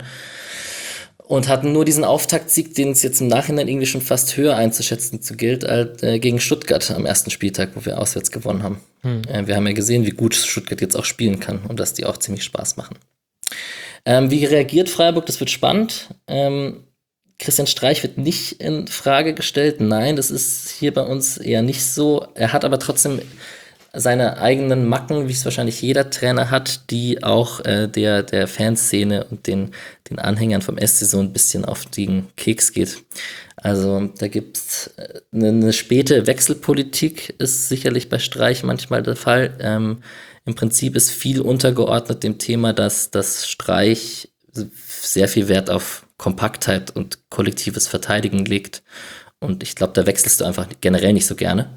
[SPEAKER 4] Und hatten nur diesen Auftaktsieg, den es jetzt im Nachhinein irgendwie schon fast höher einzuschätzen zu gilt, als äh, gegen Stuttgart am ersten Spieltag, wo wir auswärts gewonnen haben. Hm. Äh, wir haben ja gesehen, wie gut Stuttgart jetzt auch spielen kann und dass die auch ziemlich Spaß machen. Ähm, wie reagiert Freiburg? Das wird spannend. Ähm, Christian Streich wird nicht in Frage gestellt. Nein, das ist hier bei uns eher nicht so. Er hat aber trotzdem seine eigenen Macken, wie es wahrscheinlich jeder Trainer hat, die auch äh, der, der Fanszene und den, den Anhängern vom S C so ein bisschen auf den Keks geht. Also da gibt's äh, eine, eine späte Wechselpolitik, ist sicherlich bei Streich manchmal der Fall. Ähm, im Prinzip ist viel untergeordnet dem Thema, dass, dass Streich sehr viel Wert auf Kompaktheit und kollektives Verteidigen legt. Und ich glaube, da wechselst du einfach generell nicht so gerne.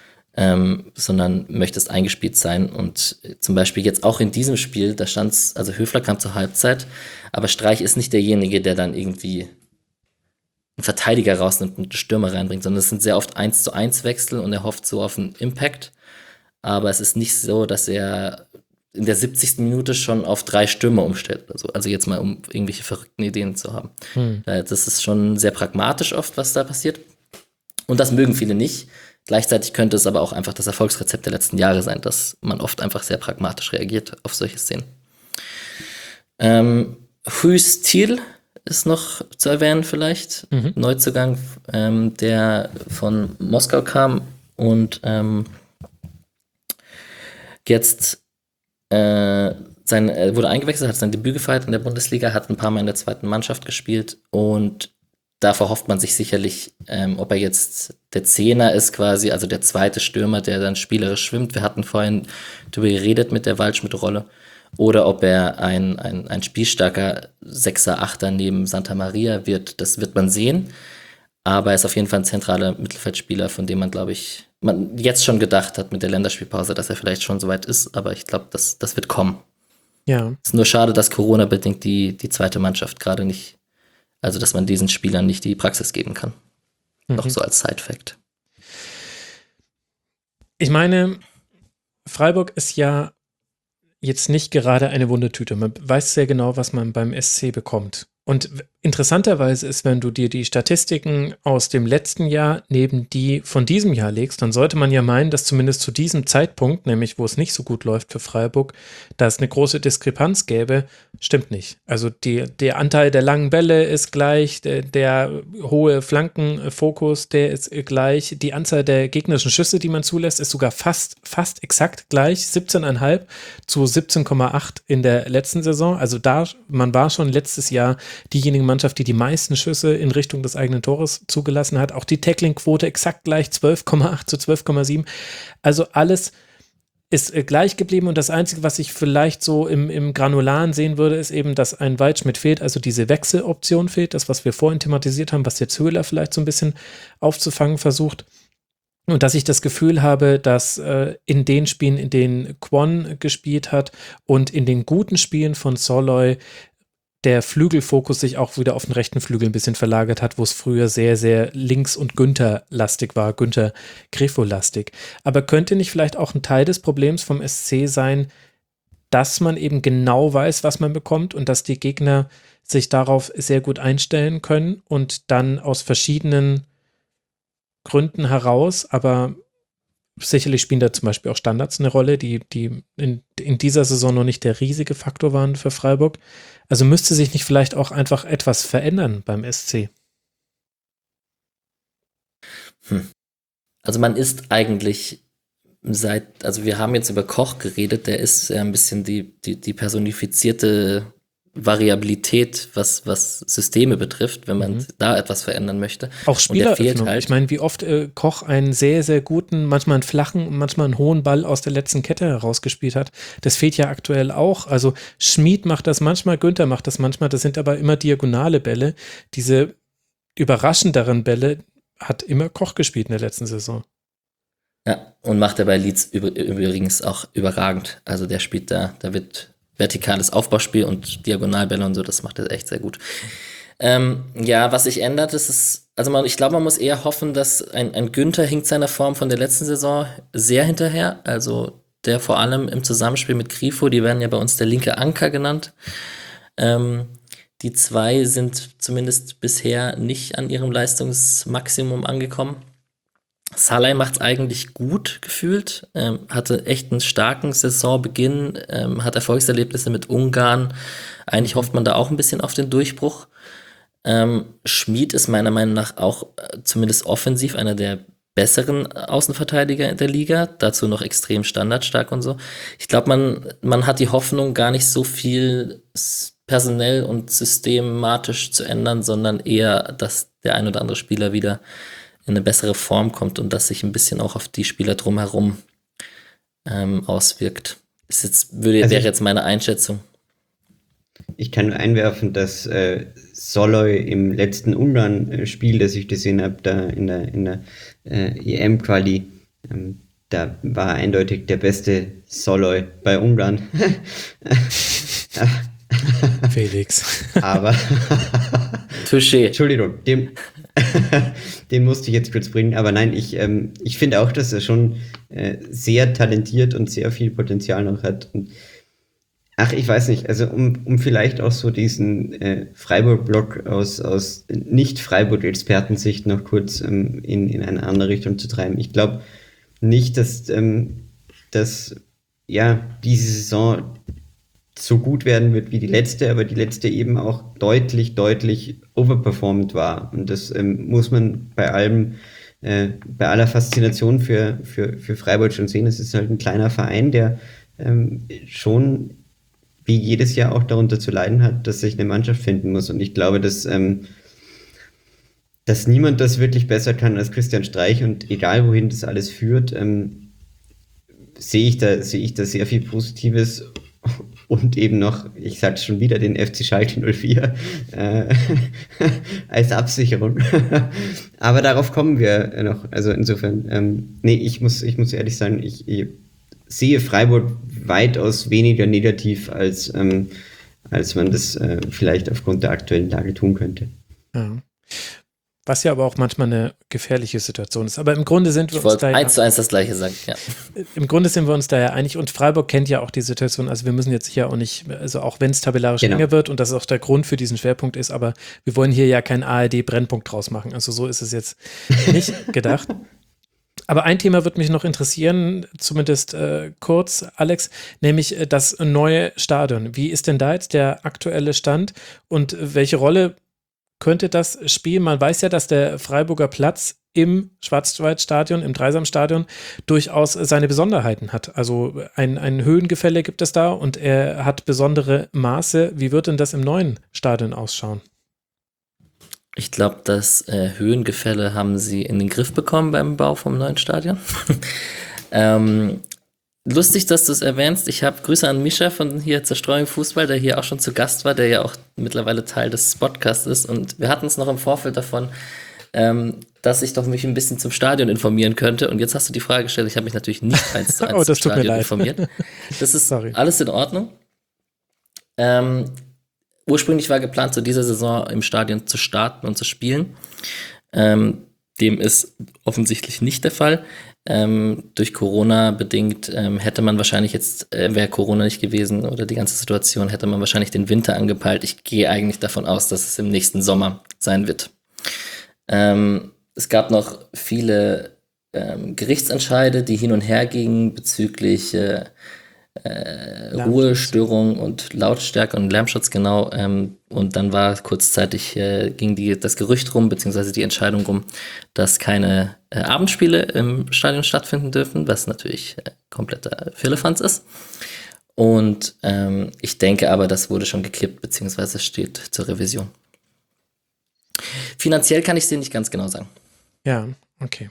[SPEAKER 4] Ähm, sondern möchtest eingespielt sein und zum Beispiel jetzt auch in diesem Spiel, da stand's, also Höfler kam zur Halbzeit, aber Streich ist nicht derjenige, der dann irgendwie einen Verteidiger rausnimmt und einen Stürmer reinbringt, sondern es sind sehr oft eins zu eins Wechsel und er hofft so auf einen Impact, aber es ist nicht so, dass er in der siebzigsten Minute schon auf drei Stürmer umstellt oder so, also jetzt mal, um irgendwelche verrückten Ideen zu haben. Hm. Das ist schon sehr pragmatisch oft, was da passiert und das mögen viele nicht. Gleichzeitig könnte es aber auch einfach das Erfolgsrezept der letzten Jahre sein, dass man oft einfach sehr pragmatisch reagiert auf solche Szenen. Ähm, Huys Thiel ist noch zu erwähnen vielleicht, mhm. Neuzugang, ähm, der von Moskau kam und ähm, jetzt äh, sein, äh, wurde eingewechselt, hat sein Debüt gefeiert in der Bundesliga, hat ein paar Mal in der zweiten Mannschaft gespielt und da verhofft man sich sicherlich, ähm, ob er jetzt der Zehner ist quasi, also der zweite Stürmer, der dann spielerisch schwimmt. Wir hatten vorhin darüber geredet mit der Waldschmidt-Rolle. Oder ob er ein, ein, ein spielstarker Sechser, Achter neben Santa Maria wird, das wird man sehen. Aber er ist auf jeden Fall ein zentraler Mittelfeldspieler, von dem man, glaube ich, man jetzt schon gedacht hat mit der Länderspielpause, dass er vielleicht schon soweit ist. Aber ich glaube, das, das wird kommen.
[SPEAKER 3] Ja.
[SPEAKER 4] Es ist nur schade, dass Corona-bedingt die, die zweite Mannschaft gerade nicht, also dass man diesen Spielern nicht die Praxis geben kann. Mhm. Noch so als Side-Fact.
[SPEAKER 3] Ich meine, Freiburg ist ja jetzt nicht gerade eine Wundertüte. Man weiß sehr genau, was man beim S C bekommt. Und interessanterweise ist, wenn du dir die Statistiken aus dem letzten Jahr neben die von diesem Jahr legst, dann sollte man ja meinen, dass zumindest zu diesem Zeitpunkt, nämlich wo es nicht so gut läuft für Freiburg, da es eine große Diskrepanz gäbe. Stimmt nicht. Also die, der Anteil der langen Bälle ist gleich, der, der hohe Flankenfokus, der ist gleich, die Anzahl der gegnerischen Schüsse, die man zulässt, ist sogar fast, fast exakt gleich, siebzehn Komma fünf zu siebzehn Komma acht in der letzten Saison. Also da, man war schon letztes Jahr diejenige Mannschaft, die die meisten Schüsse in Richtung des eigenen Tores zugelassen hat. Auch die Tackling-Quote exakt gleich, zwölf Komma acht zu zwölf Komma sieben. Also alles ist äh, gleich geblieben und das Einzige, was ich vielleicht so im, im Granularen sehen würde, ist eben, dass ein Waldschmidt fehlt, also diese Wechseloption fehlt, das, was wir vorhin thematisiert haben, was jetzt Höhler vielleicht so ein bisschen aufzufangen versucht. Und dass ich das Gefühl habe, dass äh, in den Spielen, in denen Kwon gespielt hat und in den guten Spielen von Soloy der Flügelfokus sich auch wieder auf den rechten Flügel ein bisschen verlagert hat, wo es früher sehr, sehr links- und Günther-lastig war, Günther Grifo-lastig. Aber könnte nicht vielleicht auch ein Teil des Problems vom S C sein, dass man eben genau weiß, was man bekommt und dass die Gegner sich darauf sehr gut einstellen können und dann aus verschiedenen Gründen heraus, aber sicherlich spielen da zum Beispiel auch Standards eine Rolle, die, die in, in dieser Saison noch nicht der riesige Faktor waren für Freiburg. Also müsste sich nicht vielleicht auch einfach etwas verändern beim S C?
[SPEAKER 4] Hm. Also man ist eigentlich seit, also wir haben jetzt über Koch geredet, der ist ja ein bisschen die, die, die personifizierte Variabilität, was, was Systeme betrifft, wenn man
[SPEAKER 3] Mhm.
[SPEAKER 4] da etwas verändern möchte.
[SPEAKER 3] Auch
[SPEAKER 4] Und der fehlt
[SPEAKER 3] Spieleröffnung.
[SPEAKER 4] halt.
[SPEAKER 3] Ich meine, wie oft äh, Koch einen sehr, sehr guten, manchmal einen flachen, manchmal einen hohen Ball aus der letzten Kette herausgespielt hat. Das fehlt ja aktuell auch. Also Schmid macht das manchmal, Günther macht das manchmal. Das sind aber immer diagonale Bälle. Diese überraschenderen Bälle hat immer Koch gespielt in der letzten Saison.
[SPEAKER 4] Ja, und macht er bei Leeds üb- übrigens auch überragend. Also der spielt da, da wird vertikales Aufbauspiel und Diagonalbälle und so, das macht er echt sehr gut. Ähm, ja, was sich ändert, ist es, also man, ich glaube, man muss eher hoffen, dass ein, ein Günther hinkt seiner Form von der letzten Saison sehr hinterher. Also der vor allem im Zusammenspiel mit Grifo, die werden ja bei uns der linke Anker genannt. Ähm, die zwei sind zumindest bisher nicht an ihrem Leistungsmaximum angekommen. Salai macht es eigentlich gut gefühlt, ähm, hatte echt einen starken Saisonbeginn, ähm, hat Erfolgserlebnisse mit Ungarn. Eigentlich hofft man da auch ein bisschen auf den Durchbruch. Ähm, Schmid ist meiner Meinung nach auch äh, zumindest offensiv einer der besseren Außenverteidiger in der Liga, dazu noch extrem standardstark und so. Ich glaube, man, man hat die Hoffnung, gar nicht so viel s- personell und systematisch zu ändern, sondern eher, dass der ein oder andere Spieler wieder in eine bessere Form kommt und das sich ein bisschen auch auf die Spieler drumherum ähm, auswirkt. Ist jetzt, würde,
[SPEAKER 5] Also
[SPEAKER 4] wäre
[SPEAKER 5] ich-
[SPEAKER 4] jetzt meine Einschätzung.
[SPEAKER 5] Ich kann nur einwerfen, dass äh, Soloy im letzten Ungarn-Spiel, das ich gesehen habe, da in der, in der äh, E M-Quali, ähm, da war eindeutig der beste Soloy bei Ungarn.
[SPEAKER 3] Felix.
[SPEAKER 5] Aber
[SPEAKER 4] Touché.
[SPEAKER 5] Entschuldigung, dem, den musste ich jetzt kurz bringen. Aber nein, ich, ähm, ich finde auch, dass er schon äh, sehr talentiert und sehr viel Potenzial noch hat. Und, ach, ich weiß nicht, also um, um vielleicht auch so diesen äh, Freiburg-Block aus, aus Nicht-Freiburg-Expertensicht noch kurz ähm, in, in eine andere Richtung zu treiben. Ich glaube nicht, dass, ähm, dass ja, diese Saison so gut werden wird wie die letzte, aber die letzte eben auch deutlich, deutlich overperformed war. Und das ähm, muss man bei allem, äh, bei aller Faszination für, für, für Freiburg schon sehen. Es ist halt ein kleiner Verein, der ähm, schon wie jedes Jahr auch darunter zu leiden hat, dass sich eine Mannschaft finden muss. Und ich glaube, dass, ähm, dass niemand das wirklich besser kann als Christian Streich. Und egal, wohin das alles führt, ähm, sehe ich da, sehe ich da sehr viel Positives. Und eben noch, ich sag's schon wieder, den F C Schalke null vier äh, als Absicherung. Aber darauf kommen wir noch. Also insofern, ähm, nee, ich muss, ich muss ehrlich sagen, ich, ich sehe Freiburg weitaus weniger negativ, als, ähm, als man das äh, vielleicht aufgrund der aktuellen Lage tun könnte.
[SPEAKER 3] Ja. Was ja aber auch manchmal eine gefährliche Situation ist. Aber im Grunde sind wir
[SPEAKER 4] Ich
[SPEAKER 3] uns
[SPEAKER 4] wollte
[SPEAKER 3] da ja,
[SPEAKER 4] eins zu eins das Gleiche sagen, ja.
[SPEAKER 3] im Grunde sind wir uns da ja einig und Freiburg kennt ja auch die Situation. Also wir müssen jetzt sicher auch nicht, also auch wenn es tabellarisch
[SPEAKER 5] Genau.
[SPEAKER 3] enger wird und das auch der Grund für diesen Schwerpunkt ist, aber wir wollen hier ja keinen A R D-Brennpunkt draus machen. Also so ist es jetzt nicht gedacht. Aber ein Thema wird mich noch interessieren, zumindest äh, kurz, Alex, nämlich äh, das neue Stadion. Wie ist denn da jetzt der aktuelle Stand und äh, welche Rolle könnte das spielen? Man weiß ja, dass der Freiburger Platz im Schwarzwaldstadion, im Dreisamstadion durchaus seine Besonderheiten hat. Also ein, ein Höhengefälle gibt es da und er hat besondere Maße. Wie wird denn das im neuen Stadion ausschauen?
[SPEAKER 4] Ich glaube, das äh, Höhengefälle haben sie in den Griff bekommen beim Bau vom neuen Stadion. ähm, lustig, dass du es erwähnst. Ich habe Grüße an Mischa von hier Zerstreuung Fußball, der hier auch schon zu Gast war, der ja auch mittlerweile Teil des Podcasts ist. Und wir hatten es noch im Vorfeld davon, ähm, dass ich doch mich ein bisschen zum Stadion informieren könnte. Und jetzt hast du die Frage gestellt, ich habe mich natürlich nicht eins zu eins
[SPEAKER 3] Oh,
[SPEAKER 4] zum
[SPEAKER 3] das tut mir
[SPEAKER 4] Stadion
[SPEAKER 3] leid.
[SPEAKER 4] informiert. Das ist
[SPEAKER 3] Sorry.
[SPEAKER 4] alles in Ordnung. Ähm, ursprünglich war geplant, zu dieser Saison im Stadion zu starten und zu spielen. Ähm, dem ist offensichtlich nicht der Fall. Ähm, durch Corona bedingt ähm, hätte man wahrscheinlich jetzt, äh, wäre Corona nicht gewesen oder die ganze Situation, hätte man wahrscheinlich den Winter angepeilt. Ich gehe eigentlich davon aus, dass es im nächsten Sommer sein wird. Ähm, es gab noch viele ähm, Gerichtsentscheide, die hin und her gingen bezüglich äh, äh, Ruhestörung und Lautstärke und Lärmschutz, genau. Ähm, und dann war kurzzeitig, äh, ging die, das Gerücht rum, beziehungsweise die Entscheidung rum, dass keine äh, Abendspiele im Stadion stattfinden dürfen, was natürlich äh, kompletter Firlefanz ist. Und ähm, ich denke aber, das wurde schon gekippt, beziehungsweise steht zur Revision. Finanziell kann ich es dir nicht ganz genau sagen.
[SPEAKER 3] Ja, okay.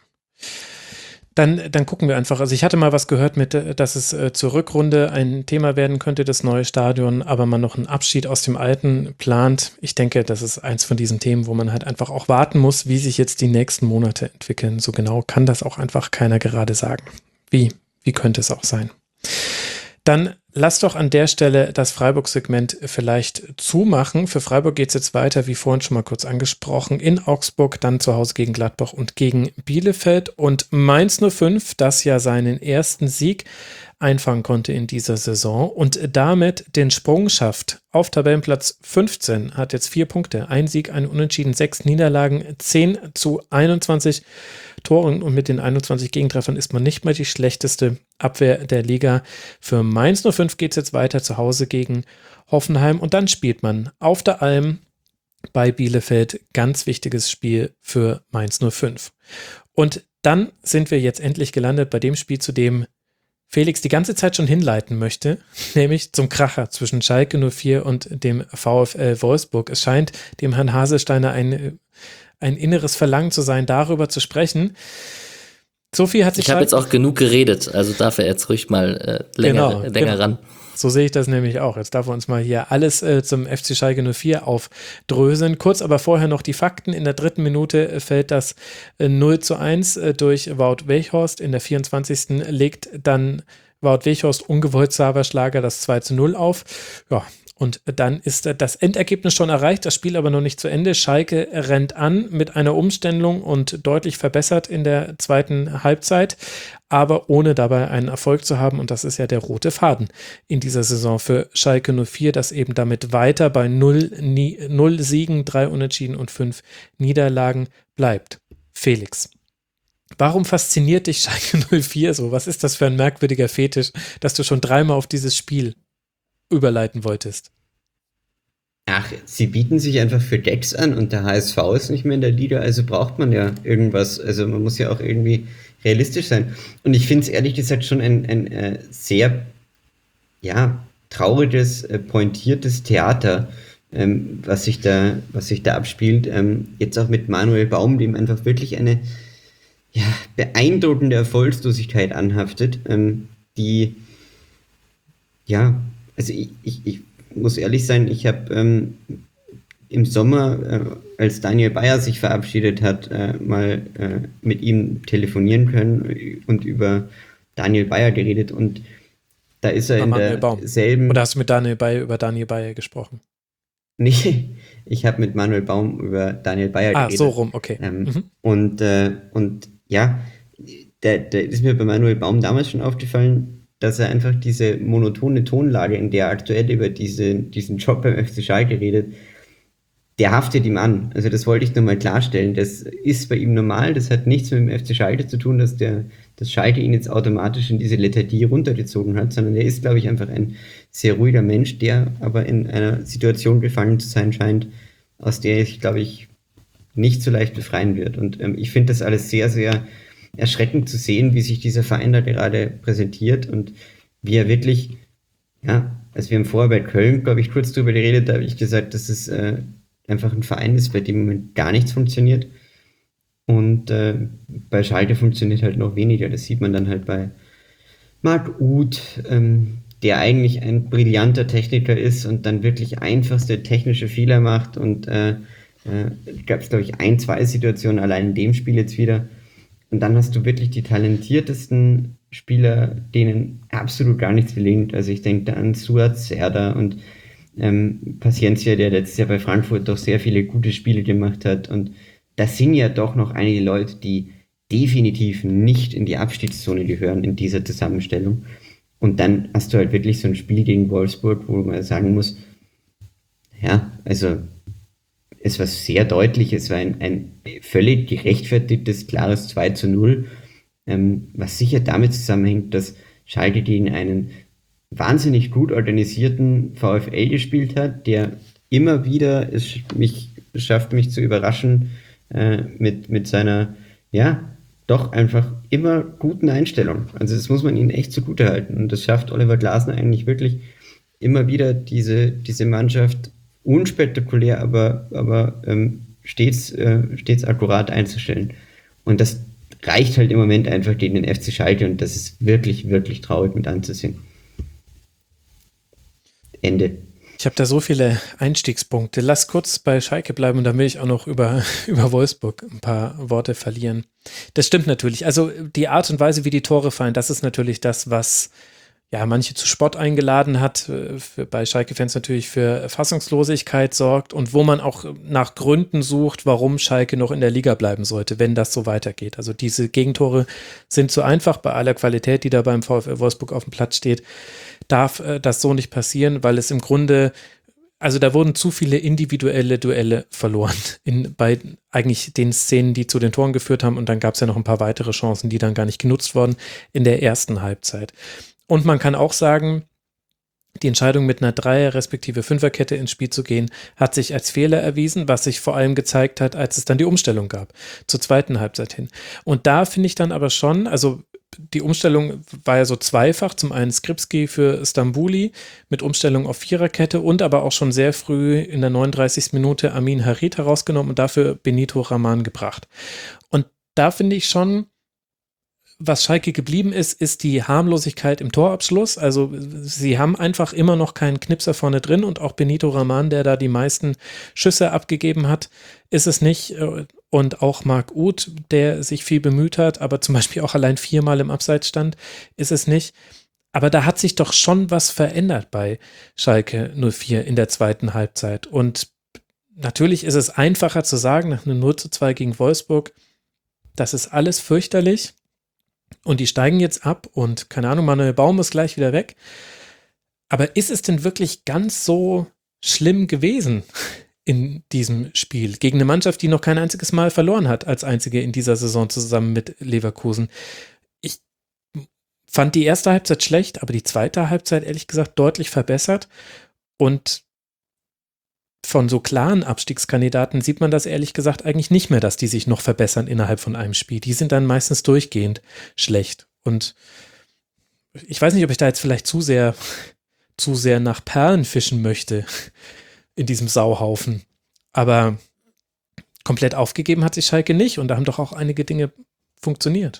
[SPEAKER 3] Dann, dann gucken wir einfach. Also ich hatte mal was gehört mit, dass es äh, zur Rückrunde ein Thema werden könnte, das neue Stadion, aber man noch einen Abschied aus dem alten plant. Ich denke, das ist eins von diesen Themen, wo man halt einfach auch warten muss, wie sich jetzt die nächsten Monate entwickeln. So genau kann das auch einfach keiner gerade sagen. Wie, wie könnte es auch sein? Dann lass doch an der Stelle das Freiburg-Segment vielleicht zumachen. Für Freiburg geht es jetzt weiter, wie vorhin schon mal kurz angesprochen, in Augsburg, dann zu Hause gegen Gladbach und gegen Bielefeld. Und Mainz null fünf, das ja seinen ersten Sieg einfangen konnte in dieser Saison und damit den Sprung schafft auf Tabellenplatz fünfzehn, hat jetzt vier Punkte, ein Sieg, ein Unentschieden, sechs Niederlagen, zehn zu einundzwanzig Toren und mit den einundzwanzig Gegentreffern ist man nicht mal die schlechteste Abwehr der Liga. Für Mainz null fünf geht es jetzt weiter zu Hause gegen Hoffenheim und dann spielt man auf der Alm bei Bielefeld. Ganz wichtiges Spiel für Mainz null fünf. Und dann sind wir jetzt endlich gelandet bei dem Spiel, zu dem Felix die ganze Zeit schon hinleiten möchte, nämlich zum Kracher zwischen Schalke null vier und dem VfL Wolfsburg. Es scheint dem Herrn Haselsteiner ein, ein inneres Verlangen zu sein, darüber zu sprechen. Sophie hat sich
[SPEAKER 4] Ich habe jetzt auch genug geredet, also darf er jetzt ruhig mal äh, länger,
[SPEAKER 3] genau,
[SPEAKER 4] länger
[SPEAKER 3] genau.
[SPEAKER 4] ran.
[SPEAKER 3] So sehe ich das nämlich auch. Jetzt darf er uns mal hier alles äh, zum F C Schalke null vier aufdröseln. Kurz aber vorher noch die Fakten. In der dritten Minute fällt das äh, null zu eins äh, durch Wout Weghorst. In der vierundzwanzigsten legt dann Wout Weghorst ungewollt Xaver Schlager das zwei zu null auf. Ja, und dann ist das Endergebnis schon erreicht, das Spiel aber noch nicht zu Ende. Schalke rennt an mit einer Umstellung und deutlich verbessert in der zweiten Halbzeit, aber ohne dabei einen Erfolg zu haben. Und das ist ja der rote Faden in dieser Saison für Schalke null vier, das eben damit weiter bei null, null Siegen, drei Unentschieden und fünf Niederlagen bleibt. Felix, warum fasziniert dich Schalke null vier so? Was ist das für ein merkwürdiger Fetisch, dass du schon dreimal auf dieses Spiel überleiten wolltest?
[SPEAKER 5] Ach, sie bieten sich einfach für Decks an und der H S V ist nicht mehr in der Liga, also braucht man ja irgendwas. Also man muss ja auch irgendwie realistisch sein. Und ich finde es ehrlich gesagt schon ein, ein äh, sehr, ja, trauriges, äh, pointiertes Theater, ähm, was sich da, was sich da abspielt. Ähm, jetzt auch mit Manuel Baum, dem einfach wirklich eine, ja, beeindruckende Erfolgslosigkeit anhaftet, ähm, die, ja, also ich, ich, ich muss ehrlich sein, ich habe ähm, im Sommer, äh, als Daniel Bayer sich verabschiedet hat, äh, mal äh, mit ihm telefonieren können und über Daniel Bayer geredet und da ist er
[SPEAKER 3] Oder
[SPEAKER 5] in derselben...
[SPEAKER 3] Oder hast du mit Daniel Bayer über Daniel Bayer gesprochen?
[SPEAKER 5] Nee, ich habe mit Manuel Baum über Daniel Bayer
[SPEAKER 3] ah,
[SPEAKER 5] geredet.
[SPEAKER 3] Ah, so rum, okay.
[SPEAKER 5] Ähm,
[SPEAKER 3] mhm.
[SPEAKER 5] Und, äh, und ja, da, da ist mir bei Manuel Baum damals schon aufgefallen, dass er einfach diese monotone Tonlage, in der er aktuell über diese, diesen Job beim F C Schalke redet, der haftet ihm an. Also das wollte ich nochmal klarstellen. Das ist bei ihm normal, das hat nichts mit dem F C Schalke zu tun, dass der dass Schalke ihn jetzt automatisch in diese Lethargie runtergezogen hat, sondern er ist, glaube ich, einfach ein sehr ruhiger Mensch, der aber in einer Situation gefangen zu sein scheint, aus der ich, glaube ich, nicht so leicht befreien wird. Und ähm, ich finde das alles sehr, sehr erschreckend zu sehen, wie sich dieser Verein da gerade präsentiert und wie er wirklich, ja, also wir haben vorher bei Köln, glaube ich, kurz drüber geredet, da habe ich gesagt, dass es äh, einfach ein Verein ist, bei dem im Moment gar nichts funktioniert und äh, bei Schalke funktioniert halt noch weniger, das sieht man dann halt bei Marc Uth, ähm, der eigentlich ein brillanter Techniker ist und dann wirklich einfachste technische Fehler macht und äh, äh, gab es, glaube ich, ein, zwei Situationen allein in dem Spiel jetzt wieder. Und dann hast du wirklich die talentiertesten Spieler, denen absolut gar nichts gelingt. Also ich denke da an Suat Serdar und ähm, Paciencia, der letztes Jahr bei Frankfurt doch sehr viele gute Spiele gemacht hat. Und das sind ja doch noch einige Leute, die definitiv nicht in die Abstiegszone gehören in dieser Zusammenstellung. Und dann hast du halt wirklich so ein Spiel gegen Wolfsburg, wo man sagen muss, ja, also es war sehr deutlich, es war ein, ein völlig gerechtfertigtes, klares zwei zu null, ähm, was sicher damit zusammenhängt, dass Schalke gegen einen wahnsinnig gut organisierten VfL gespielt hat, der immer wieder es mich, es schafft, mich zu überraschen äh, mit, mit seiner, ja, doch einfach immer guten Einstellung. Also das muss man ihnen echt zugutehalten. Und das schafft Oliver Glasner eigentlich wirklich immer wieder, diese, diese Mannschaft unspektakulär, aber, aber ähm, stets, äh, stets akkurat einzustellen. Und das reicht halt im Moment einfach gegen den F C Schalke und das ist wirklich, wirklich traurig mit anzusehen. Ende.
[SPEAKER 3] Ich habe da so viele Einstiegspunkte. Lass kurz bei Schalke bleiben und dann will ich auch noch über, über Wolfsburg ein paar Worte verlieren. Das stimmt natürlich. Also die Art und Weise, wie die Tore fallen, das ist natürlich das, was ja manche zu Spott eingeladen hat, für, bei Schalke-Fans natürlich für Fassungslosigkeit sorgt und wo man auch nach Gründen sucht, warum Schalke noch in der Liga bleiben sollte, wenn das so weitergeht. Also diese Gegentore sind zu einfach, bei aller Qualität, die da beim VfL Wolfsburg auf dem Platz steht, darf äh, das so nicht passieren, weil es im Grunde, also da wurden zu viele individuelle Duelle verloren in bei eigentlich den Szenen, die zu den Toren geführt haben und dann gab es ja noch ein paar weitere Chancen, die dann gar nicht genutzt wurden in der ersten Halbzeit. Und man kann auch sagen, die Entscheidung mit einer Dreier- respektive Fünferkette ins Spiel zu gehen, hat sich als Fehler erwiesen, was sich vor allem gezeigt hat, als es dann die Umstellung gab, zur zweiten Halbzeit hin. Und da finde ich dann aber schon, also die Umstellung war ja so zweifach, zum einen Skripski für Stambouli mit Umstellung auf Viererkette und aber auch schon sehr früh in der neununddreißigsten Minute Amin Harit herausgenommen und dafür Benito Raman gebracht. Und da finde ich schon, was Schalke geblieben ist, ist die Harmlosigkeit im Torabschluss. Also sie haben einfach immer noch keinen Knipser vorne drin und auch Benito Raman, der da die meisten Schüsse abgegeben hat, ist es nicht. Und auch Marc Uth, der sich viel bemüht hat, aber zum Beispiel auch allein viermal im Abseits stand, ist es nicht. Aber da hat sich doch schon was verändert bei Schalke null vier in der zweiten Halbzeit. Und natürlich ist es einfacher zu sagen, nach einem null zu zwei gegen Wolfsburg, das ist alles fürchterlich. Und die steigen jetzt ab und keine Ahnung, Manuel Baum ist gleich wieder weg. Aber ist es denn wirklich ganz so schlimm gewesen in diesem Spiel gegen eine Mannschaft, die noch kein einziges Mal verloren hat, als einzige in dieser Saison zusammen mit Leverkusen? Ich fand die erste Halbzeit schlecht, aber die zweite Halbzeit ehrlich gesagt deutlich verbessert. Und von so klaren Abstiegskandidaten sieht man das ehrlich gesagt eigentlich nicht mehr, dass die sich noch verbessern innerhalb von einem Spiel. Die sind dann meistens durchgehend schlecht. Und ich weiß nicht, ob ich da jetzt vielleicht zu sehr, zu sehr nach Perlen fischen möchte in diesem Sauhaufen. Aber komplett aufgegeben hat sich Schalke nicht und da haben doch auch einige Dinge funktioniert.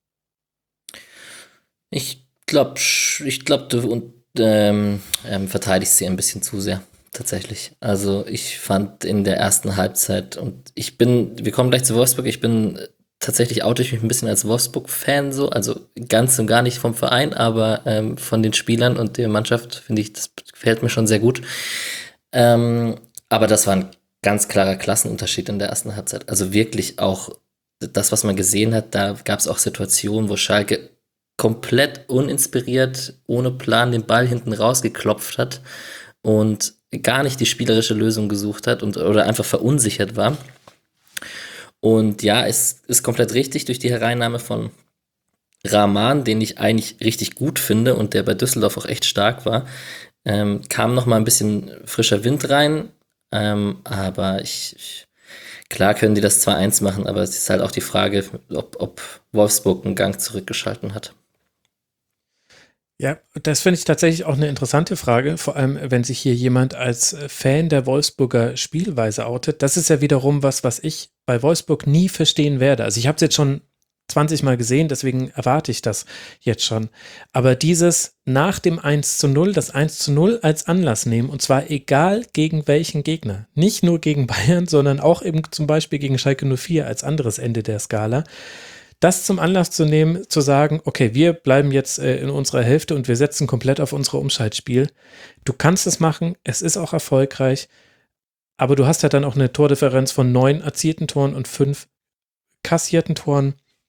[SPEAKER 4] Ich glaube, ich glaub, du und, ähm, ähm, verteidigst sie ein bisschen zu sehr. Tatsächlich. Also ich fand in der ersten Halbzeit und ich bin, wir kommen gleich zu Wolfsburg, ich bin tatsächlich oute ich mich ein bisschen als Wolfsburg-Fan so, also ganz und gar nicht vom Verein, aber ähm, von den Spielern und der Mannschaft finde ich, das gefällt mir schon sehr gut. Ähm, aber das war ein ganz klarer Klassenunterschied in der ersten Halbzeit. Also wirklich auch das, was man gesehen hat, da gab es auch Situationen, wo Schalke komplett uninspiriert, ohne Plan den Ball hinten rausgeklopft hat und gar nicht die spielerische Lösung gesucht hat und oder einfach verunsichert war. Und ja, es ist komplett richtig durch die Hereinnahme von Rahman, den ich eigentlich richtig gut finde und der bei Düsseldorf auch echt stark war, ähm, kam noch mal ein bisschen frischer Wind rein. Ähm, aber ich, ich klar können die das zwei eins machen, aber es ist halt auch die Frage, ob, ob Wolfsburg einen Gang zurückgeschalten hat.
[SPEAKER 3] Ja, das finde ich tatsächlich auch eine interessante Frage, vor allem wenn sich hier jemand als Fan der Wolfsburger Spielweise outet. Das ist ja wiederum was, was ich bei Wolfsburg nie verstehen werde. Also ich habe es jetzt schon zwanzig Mal gesehen, deswegen erwarte ich das jetzt schon. Aber dieses nach dem eins zu null, das eins zu null als Anlass nehmen, und zwar egal gegen welchen Gegner. Nicht nur gegen Bayern, sondern auch eben zum Beispiel gegen Schalke null vier als anderes Ende der Skala. Das zum Anlass zu nehmen, zu sagen, okay, wir bleiben jetzt äh, in unserer Hälfte und wir setzen komplett auf unsere Umschaltspiel. Du kannst es machen, es ist auch erfolgreich, aber du hast ja dann auch eine Tordifferenz von neun erzielten Toren und fünf kassierten Toren.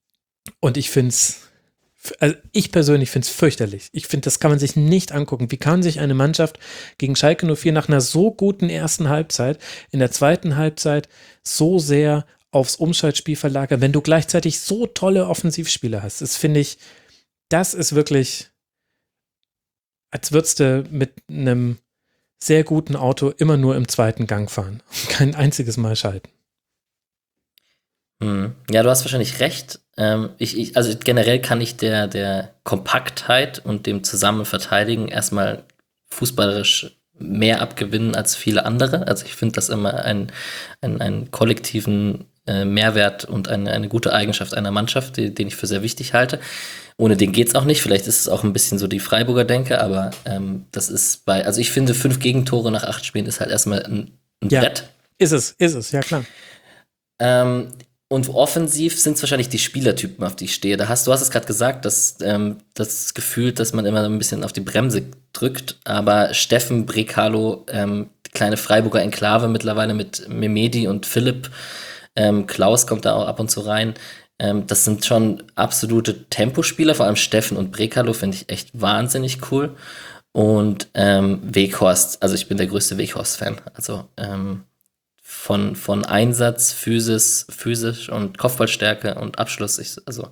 [SPEAKER 3] Und ich finde es, also ich persönlich finde es fürchterlich. Ich finde, das kann man sich nicht angucken. Wie kann sich eine Mannschaft gegen Schalke null vier nach einer so guten ersten Halbzeit in der zweiten Halbzeit so sehr aufs Umschaltspiel verlagern, wenn du gleichzeitig so tolle Offensivspieler hast? Das finde ich, das ist wirklich, als würdest du mit einem sehr guten Auto immer nur im zweiten Gang fahren. Kein einziges Mal schalten.
[SPEAKER 4] Hm. Ja, du hast wahrscheinlich recht. Ähm, ich, ich, also generell kann ich der, der Kompaktheit und dem Zusammenverteidigen erstmal fußballerisch mehr abgewinnen als viele andere. Also ich finde das immer ein, ein, einen kollektiven äh, Mehrwert und eine, eine gute Eigenschaft einer Mannschaft, die, den ich für sehr wichtig halte. Ohne den geht's auch nicht. Vielleicht ist es auch ein bisschen so die Freiburger Denke, aber ähm, das ist bei, also ich finde, fünf Gegentore nach acht Spielen ist halt erstmal ein, ein
[SPEAKER 3] Ja,
[SPEAKER 4] Brett.
[SPEAKER 3] ist es, ist es, ja klar.
[SPEAKER 4] Ähm, und offensiv sind es wahrscheinlich die Spielertypen, auf die ich stehe. Da hast, du hast es gerade gesagt, dass ähm, das Gefühl, dass man immer ein bisschen auf die Bremse drückt, aber Steffen, Brekalo, ähm, die kleine Freiburger Enklave mittlerweile mit Memedi und Philipp, ähm, Klaus kommt da auch ab und zu rein. Ähm, das sind schon absolute Tempospieler, vor allem Steffen und Brekalo finde ich echt wahnsinnig cool. Und ähm, Weghorst, also ich bin der größte Weghorst-Fan. Also ähm, von, von Einsatz, Physis, physisch und Kopfballstärke und Abschluss. Ich, also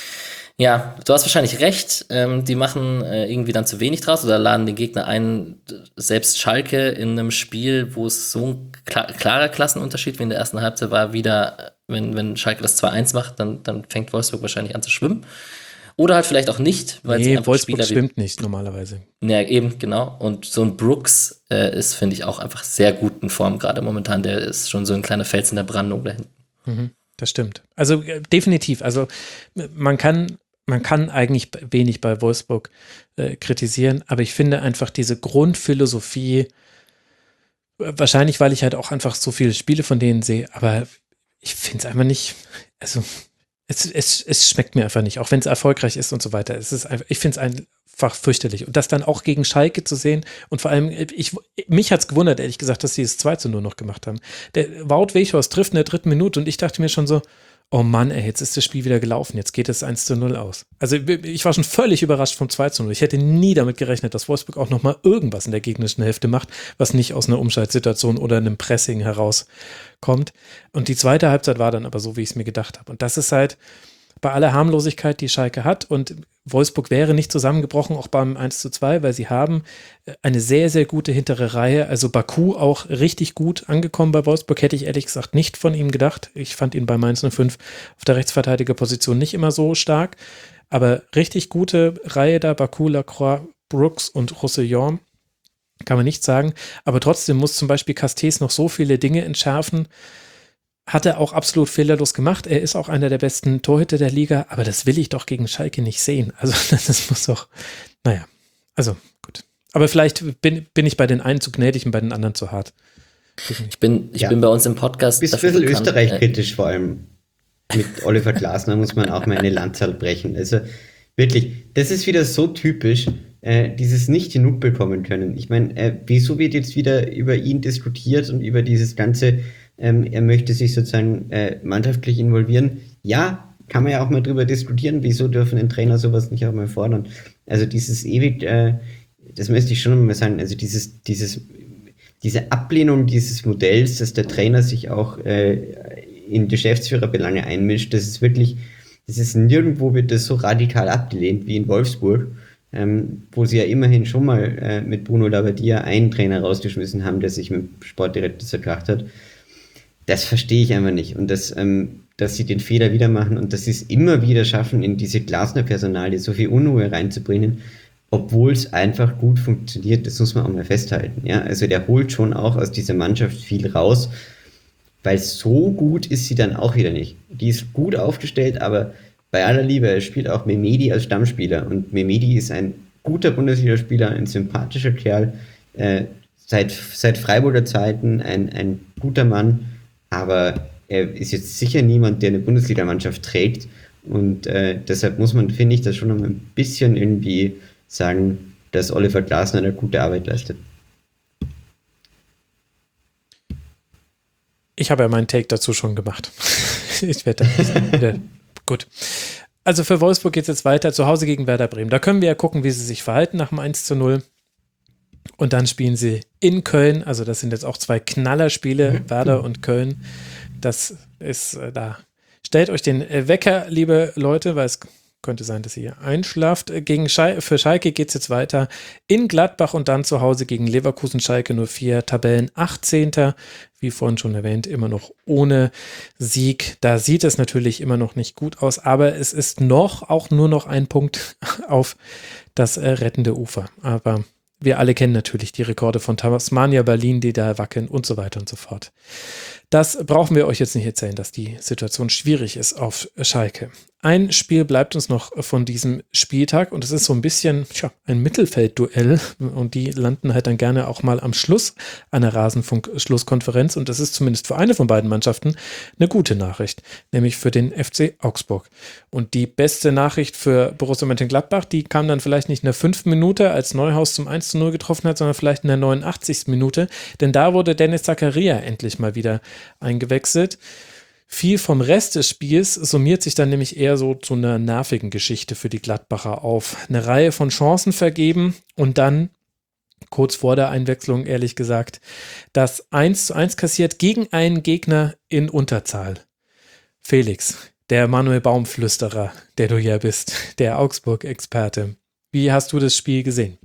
[SPEAKER 4] ja, du hast wahrscheinlich recht. Ähm, die machen äh, irgendwie dann zu wenig draus oder laden den Gegner ein. Selbst Schalke in einem Spiel, wo es so ein klar, klarer Klassenunterschied wie in der ersten Halbzeit war, wieder, wenn, wenn Schalke das zwei eins macht, dann, dann fängt Wolfsburg wahrscheinlich an zu schwimmen. Oder halt vielleicht auch nicht, weil sie
[SPEAKER 3] Nee,
[SPEAKER 4] einfach
[SPEAKER 3] Wolfsburg
[SPEAKER 4] Spieler wie,
[SPEAKER 3] schwimmt nicht normalerweise.
[SPEAKER 4] ja, eben, genau. Und so ein Brooks äh, ist, finde ich, auch einfach sehr gut in Form gerade momentan. Der ist schon so ein kleiner Fels in der Brandung da hinten.
[SPEAKER 3] Mhm, das stimmt. Also äh, definitiv. Also man kann, man kann eigentlich wenig bei Wolfsburg äh, kritisieren, aber ich finde einfach diese Grundphilosophie, äh, wahrscheinlich, weil ich halt auch einfach so viele Spiele von denen sehe, aber ich finde es einfach nicht, also es, es, es schmeckt mir einfach nicht, auch wenn es erfolgreich ist und so weiter. Es ist einfach, ich finde es einfach fürchterlich. Und das dann auch gegen Schalke zu sehen und vor allem, ich, mich hat es gewundert, ehrlich gesagt, dass sie es zwei zu null noch gemacht haben. Der Wout Weghorst trifft in der dritten Minute und ich dachte mir schon so, oh Mann, ey, jetzt ist das Spiel wieder gelaufen, jetzt geht es eins zu null aus. Also ich war schon völlig überrascht vom zwei zu null. Ich hätte nie damit gerechnet, dass Wolfsburg auch nochmal irgendwas in der gegnerischen Hälfte macht, was nicht aus einer Umschaltsituation oder einem Pressing herauskommt. Und die zweite Halbzeit war dann aber so, wie ich es mir gedacht habe. Und das ist halt bei aller Harmlosigkeit, die Schalke hat, und Wolfsburg wäre nicht zusammengebrochen, auch beim eins zu zwei, weil sie haben eine sehr, sehr gute hintere Reihe. Also Baku auch richtig gut angekommen bei Wolfsburg, hätte ich ehrlich gesagt nicht von ihm gedacht. Ich fand ihn bei Mainz null fünf auf der Rechtsverteidigerposition nicht immer so stark, aber richtig gute Reihe da, Baku, Lacroix, Brooks und Roussillon, kann man nicht sagen. Aber trotzdem muss zum Beispiel Castells noch so viele Dinge entschärfen. Hat er auch absolut fehlerlos gemacht. Er ist auch einer der besten Torhüter der Liga, aber das will ich doch gegen Schalke nicht sehen. Also das muss doch, naja, also gut. Aber vielleicht bin, bin ich bei den einen zu gnädig und bei den anderen zu hart.
[SPEAKER 4] Ich bin, ich
[SPEAKER 5] Ja.
[SPEAKER 4] bin bei uns im Podcast.
[SPEAKER 5] Bist ein
[SPEAKER 4] dafür
[SPEAKER 5] bisschen
[SPEAKER 4] bekannt,
[SPEAKER 5] Österreich-kritisch vor allem. Mit Oliver Glasner muss man auch mal eine Lanze brechen. Also wirklich, das ist wieder so typisch, äh, dieses nicht genug bekommen können. Ich meine, äh, wieso wird jetzt wieder über ihn diskutiert und über dieses ganze, ähm, er möchte sich sozusagen äh, mannschaftlich involvieren? Ja, kann man ja auch mal drüber diskutieren, wieso dürfen ein Trainer sowas nicht auch mal fordern? Also dieses ewig, äh, das möchte ich schon mal sagen, also dieses, dieses, diese Ablehnung dieses Modells, dass der Trainer sich auch äh, in Geschäftsführerbelange einmischt, das ist wirklich, das ist nirgendwo wird das so radikal abgelehnt wie in Wolfsburg, ähm, wo sie ja immerhin schon mal äh, mit Bruno Labbadia einen Trainer rausgeschmissen haben, der sich mit dem Sportdirektor zerkracht hat. Das verstehe ich einfach nicht. Und das, ähm, dass sie den Fehler wieder machen und dass sie es immer wieder schaffen, in diese Glasner-Personalie so viel Unruhe reinzubringen, obwohl es einfach gut funktioniert, das muss man auch mal festhalten. Ja? Also der holt schon auch aus dieser Mannschaft viel raus, weil so gut ist sie dann auch wieder nicht. Die ist gut aufgestellt, aber bei aller Liebe, er spielt auch Memedi als Stammspieler und Memedi ist ein guter Bundesligaspieler, ein sympathischer Kerl, äh, seit, seit Freiburger Zeiten ein, ein guter Mann, aber er ist jetzt sicher niemand, der eine Bundesligamannschaft trägt und äh, deshalb muss man, finde ich, das schon noch ein bisschen irgendwie sagen, dass Oliver Glasner eine gute Arbeit leistet.
[SPEAKER 3] Ich habe ja meinen Take dazu schon gemacht. Ich werde da wieder, gut. also für Wolfsburg geht es jetzt weiter, zu Hause gegen Werder Bremen. Da können wir ja gucken, wie sie sich verhalten nach dem eins zu null. Und dann spielen sie in Köln, also das sind jetzt auch zwei Knallerspiele, Werder und Köln. Das ist äh, da. Stellt euch den äh, Wecker, liebe Leute, weil es könnte sein, dass ihr einschlaft. Gegen Schal- für Schalke geht es jetzt weiter in Gladbach und dann zu Hause gegen Leverkusen, Schalke null vier, Tabellen achtzehnter Wie vorhin schon erwähnt, immer noch ohne Sieg. Da sieht es natürlich immer noch nicht gut aus, aber es ist noch, auch nur noch ein Punkt auf das äh, rettende Ufer. Aber wir alle kennen natürlich die Rekorde von Tasmania Berlin, die da wackeln und so weiter und so fort. Das brauchen wir euch jetzt nicht erzählen, dass die Situation schwierig ist auf Schalke. Ein Spiel bleibt uns noch von diesem Spieltag und es ist so ein bisschen tja, ein Mittelfeldduell und die landen halt dann gerne auch mal am Schluss einer Rasenfunk-Schlusskonferenz und das ist zumindest für eine von beiden Mannschaften eine gute Nachricht, nämlich für den F C Augsburg. Und die beste Nachricht für Borussia Mönchengladbach, die kam dann vielleicht nicht in der fünften Minute, als Neuhaus zum eins zu null getroffen hat, sondern vielleicht in der neunundachtzigsten Minute, denn da wurde Dennis Zakaria endlich mal wieder eingewechselt. Viel vom Rest des Spiels summiert sich dann nämlich eher so zu einer nervigen Geschichte für die Gladbacher auf. Eine Reihe von Chancen vergeben und dann, kurz vor der Einwechslung ehrlich gesagt, das eins zu eins kassiert gegen einen Gegner in Unterzahl. Felix, der Manuel Baum-Flüsterer, der du ja bist, der Augsburg-Experte. Wie hast du das Spiel gesehen?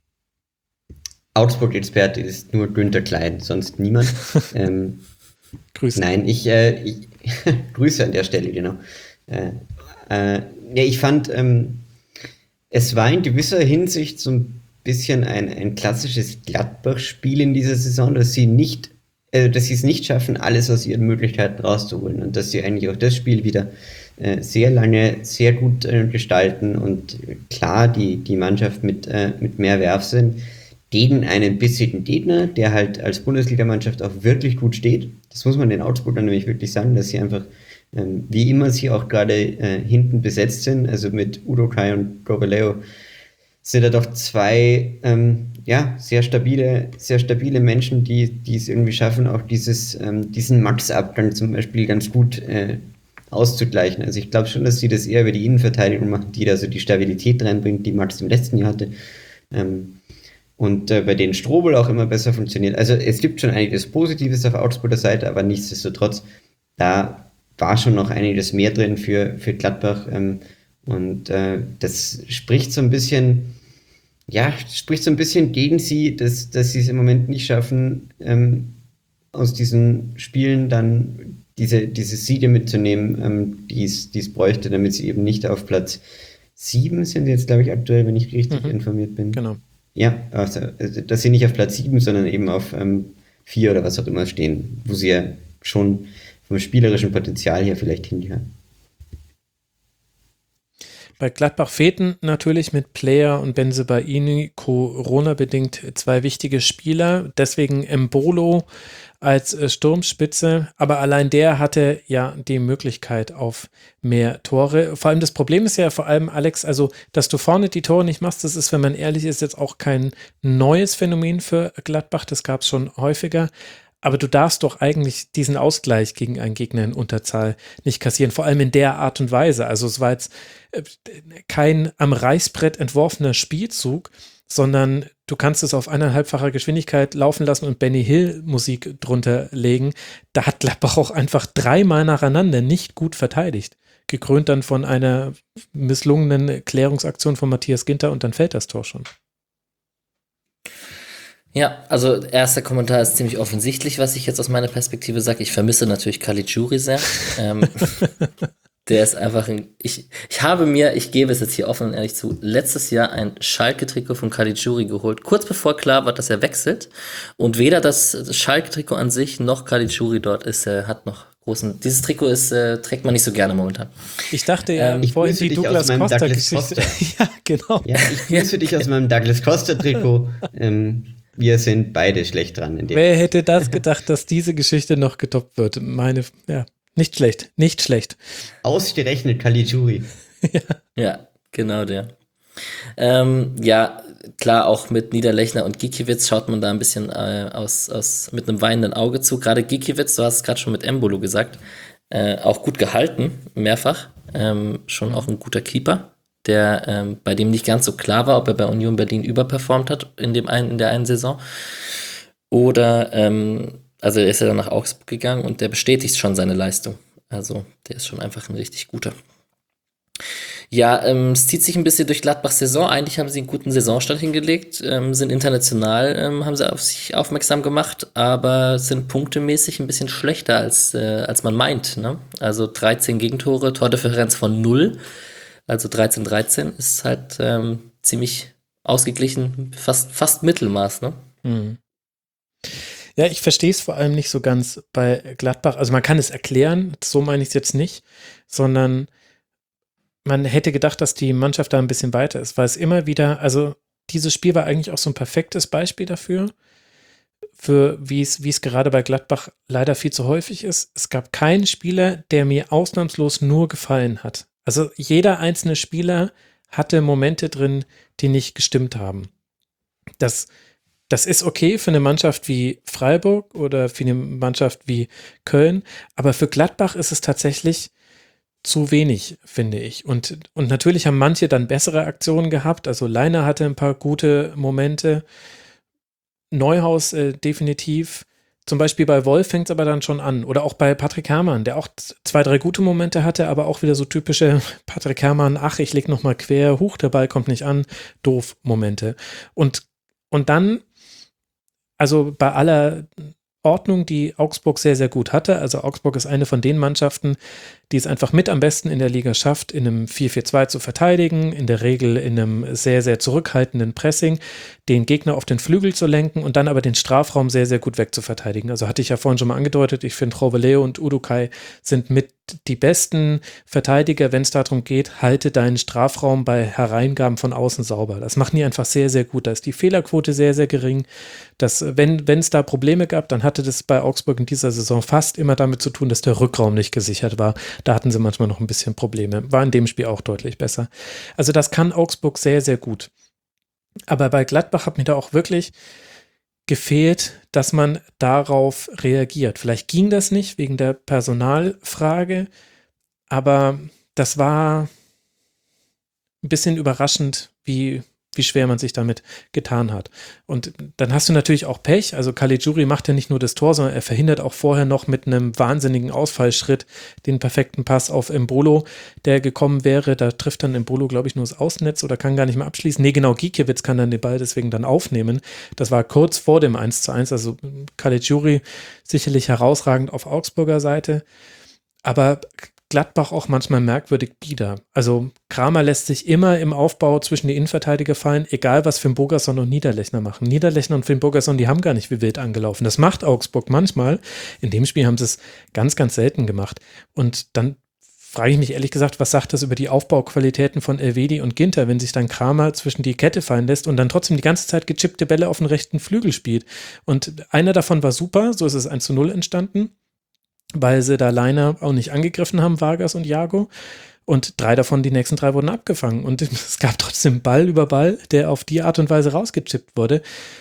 [SPEAKER 5] Augsburg-Experte ist nur Günther Klein, sonst niemand. ähm,
[SPEAKER 3] Grüße.
[SPEAKER 5] Nein, ich, äh, ich Grüße an der Stelle, genau. Äh, äh, ja, ich fand, ähm, es war in gewisser Hinsicht so ein bisschen ein, ein klassisches Gladbach-Spiel in dieser Saison, dass sie nicht, äh, dass sie es nicht schaffen, alles aus ihren Möglichkeiten rauszuholen und dass sie eigentlich auch das Spiel wieder äh, sehr lange, sehr gut äh, gestalten und klar, die, die Mannschaft mit, äh, mit mehr Werfsinn gegen einen bissigen Gegner, der halt als Bundesligamannschaft auch wirklich gut steht. Das muss man den Augsburgern nämlich wirklich sagen, dass sie einfach, ähm, wie immer sie auch gerade äh, hinten besetzt sind, also mit Udo Kai und Gobeleo, sind da doch zwei ähm, ja, sehr stabile, sehr stabile Menschen, die, die es irgendwie schaffen, auch dieses, ähm, diesen Max-Abgang zum Beispiel ganz gut äh, auszugleichen. Also ich glaube schon, dass sie das eher über die Innenverteidigung machen, die da so die Stabilität reinbringt, die Max im letzten Jahr hatte. Ähm, und äh, bei denen Strobel auch immer besser funktioniert. Also es gibt schon einiges Positives auf Augsburger Seite, aber nichtsdestotrotz, da war schon noch einiges mehr drin für, für Gladbach. Ähm, und äh, das spricht so ein bisschen, ja, spricht so ein bisschen gegen sie, dass, dass sie es im Moment nicht schaffen, ähm, aus diesen Spielen dann diese, diese Siege mitzunehmen, ähm, die es bräuchte, damit sie eben nicht auf Platz sieben sind jetzt, glaube ich, aktuell, wenn ich richtig mhm. informiert bin.
[SPEAKER 3] Genau.
[SPEAKER 5] Ja, also, dass sie nicht auf Platz sieben, sondern eben auf ähm, vier oder was auch immer stehen, wo sie ja schon vom spielerischen Potenzial her vielleicht hingehören.
[SPEAKER 3] Bei Gladbach fehlten natürlich mit Player und Bensebaini Corona-bedingt zwei wichtige Spieler, deswegen Embolo als Sturmspitze, aber allein der hatte ja die Möglichkeit auf mehr Tore. Vor allem das Problem ist ja vor allem, Alex, also dass du vorne die Tore nicht machst, das ist, wenn man ehrlich ist, jetzt auch kein neues Phänomen für Gladbach, das gab es schon häufiger. Aber du darfst doch eigentlich diesen Ausgleich gegen einen Gegner in Unterzahl nicht kassieren, vor allem in der Art und Weise. Also es war jetzt kein am Reißbrett entworfener Spielzug, sondern du kannst es auf eineinhalbfacher Geschwindigkeit laufen lassen und Benny Hill Musik drunter legen. Da hat Gladbach auch einfach dreimal nacheinander nicht gut verteidigt. Gekrönt dann von einer misslungenen Klärungsaktion von Matthias Ginter und dann fällt das Tor schon.
[SPEAKER 4] Ja, also erster Kommentar ist ziemlich offensichtlich, was ich jetzt aus meiner Perspektive sage. Ich vermisse natürlich Caligiuri sehr. ähm, der ist einfach ein, ich, ich habe mir, ich gebe es jetzt hier offen und ehrlich zu, letztes Jahr ein Schalke-Trikot von Caligiuri geholt, kurz bevor klar war, dass er wechselt. Und weder das Schalke-Trikot an sich noch Caligiuri dort ist, äh, hat noch großen, dieses Trikot ist, äh, trägt man nicht so gerne momentan.
[SPEAKER 3] Ich dachte ja, ähm, ich vorhin die Douglas Costa-Geschichte. Ja, genau.
[SPEAKER 5] Ja, ich grüße dich aus meinem Douglas Costa-Trikot. ähm, Wir sind beide schlecht dran. In dem
[SPEAKER 3] Wer hätte das gedacht, dass diese Geschichte noch getoppt wird? Meine, ja, nicht schlecht, nicht schlecht.
[SPEAKER 5] Ausgerechnet Caligiuri.
[SPEAKER 4] ja. ja, genau der. Ähm, ja, klar, auch mit Niederlechner und Gikiewicz schaut man da ein bisschen äh, aus, aus mit einem weinenden Auge zu. Gerade Gikiewicz, du hast es gerade schon mit Embolo gesagt, äh, auch gut gehalten, mehrfach. ähm, schon auch ein guter Keeper, der ähm, bei dem nicht ganz so klar war, ob er bei Union Berlin überperformt hat in, dem einen, in der einen Saison. Oder, ähm, also er ist ja dann nach Augsburg gegangen und der bestätigt schon seine Leistung. Also der ist schon einfach ein richtig guter. Ja, ähm, es zieht sich ein bisschen durch Gladbachs Saison. Eigentlich haben sie einen guten Saisonstart hingelegt, ähm, sind international, ähm, haben sie auf sich aufmerksam gemacht, aber sind punktemäßig ein bisschen schlechter, als, äh, als man meint. Ne? Also dreizehn Gegentore, Tordifferenz von null, also dreizehn dreizehn ist halt ähm, ziemlich ausgeglichen, fast, fast Mittelmaß. Ne?
[SPEAKER 3] Mhm. Ja, ich verstehe es vor allem nicht so ganz bei Gladbach. Also man kann es erklären, so meine ich es jetzt nicht, sondern man hätte gedacht, dass die Mannschaft da ein bisschen weiter ist, weil es immer wieder, also dieses Spiel war eigentlich auch so ein perfektes Beispiel dafür, für wie es, wie es gerade bei Gladbach leider viel zu häufig ist. Es gab keinen Spieler, der mir ausnahmslos nur gefallen hat. Also jeder einzelne Spieler hatte Momente drin, die nicht gestimmt haben. Das, das ist okay für eine Mannschaft wie Freiburg oder für eine Mannschaft wie Köln, aber für Gladbach ist es tatsächlich zu wenig, finde ich. Und, und natürlich haben manche dann bessere Aktionen gehabt. Also Leiner hatte ein paar gute Momente. Neuhaus äh, definitiv. Zum Beispiel bei Wolf fängt es aber dann schon an. Oder auch bei Patrick Herrmann, der auch zwei, drei gute Momente hatte, aber auch wieder so typische Patrick Herrmann, ach, ich leg nochmal quer, huch, der Ball kommt nicht an, doof Momente. Und, und dann, also bei aller Ordnung, die Augsburg sehr, sehr gut hatte. Also Augsburg ist eine von den Mannschaften, die es einfach mit am besten in der Liga schafft, in einem vier vier zwei zu verteidigen, in der Regel in einem sehr, sehr zurückhaltenden Pressing, den Gegner auf den Flügel zu lenken und dann aber den Strafraum sehr, sehr gut wegzuverteidigen. Also hatte ich ja vorhin schon mal angedeutet, ich finde Roveleo und Udukai sind mit die besten Verteidiger, wenn es darum geht, halte deinen Strafraum bei Hereingaben von außen sauber. Das machen die einfach sehr, sehr gut. Da ist die Fehlerquote sehr, sehr gering. Das, wenn wenn es da Probleme gab, dann hatte das bei Augsburg in dieser Saison fast immer damit zu tun, dass der Rückraum nicht gesichert war. Da hatten sie manchmal noch ein bisschen Probleme. War in dem Spiel auch deutlich besser. Also das kann Augsburg sehr, sehr gut. Aber bei Gladbach hat mir da auch wirklich gefehlt, dass man darauf reagiert. Vielleicht ging das nicht wegen der Personalfrage, aber das war ein bisschen überraschend, wie, wie schwer man sich damit getan hat. Und dann hast du natürlich auch Pech. Also Caligiuri macht ja nicht nur das Tor, sondern er verhindert auch vorher noch mit einem wahnsinnigen Ausfallschritt den perfekten Pass auf Embolo, der gekommen wäre. Da trifft dann Embolo, glaube ich, nur das Außennetz oder kann gar nicht mehr abschließen. Nee, genau, Gikiewicz kann dann den Ball deswegen dann aufnehmen. Das war kurz vor dem eins zu eins. Also Caligiuri sicherlich herausragend auf Augsburger Seite. Aber Gladbach auch manchmal merkwürdig bieder. Also Kramer lässt sich immer im Aufbau zwischen die Innenverteidiger fallen, egal was Finn Bogerson und Niederlechner machen. Niederlechner und Finn Bogerson, die haben gar nicht wie wild angelaufen. Das macht Augsburg manchmal. In dem Spiel haben sie es ganz, ganz selten gemacht. Und dann frage ich mich ehrlich gesagt, was sagt das über die Aufbauqualitäten von Elvedi und Ginter, wenn sich dann Kramer zwischen die Kette fallen lässt und dann trotzdem die ganze Zeit gechippte Bälle auf den rechten Flügel spielt. Und einer davon war super, so ist es eins zu null entstanden, weil sie da Leiner auch nicht angegriffen haben, Vargas und Jago. Und drei davon, die nächsten drei, wurden abgefangen. Und es gab trotzdem Ball über Ball, der auf die Art und Weise rausgechippt wurde.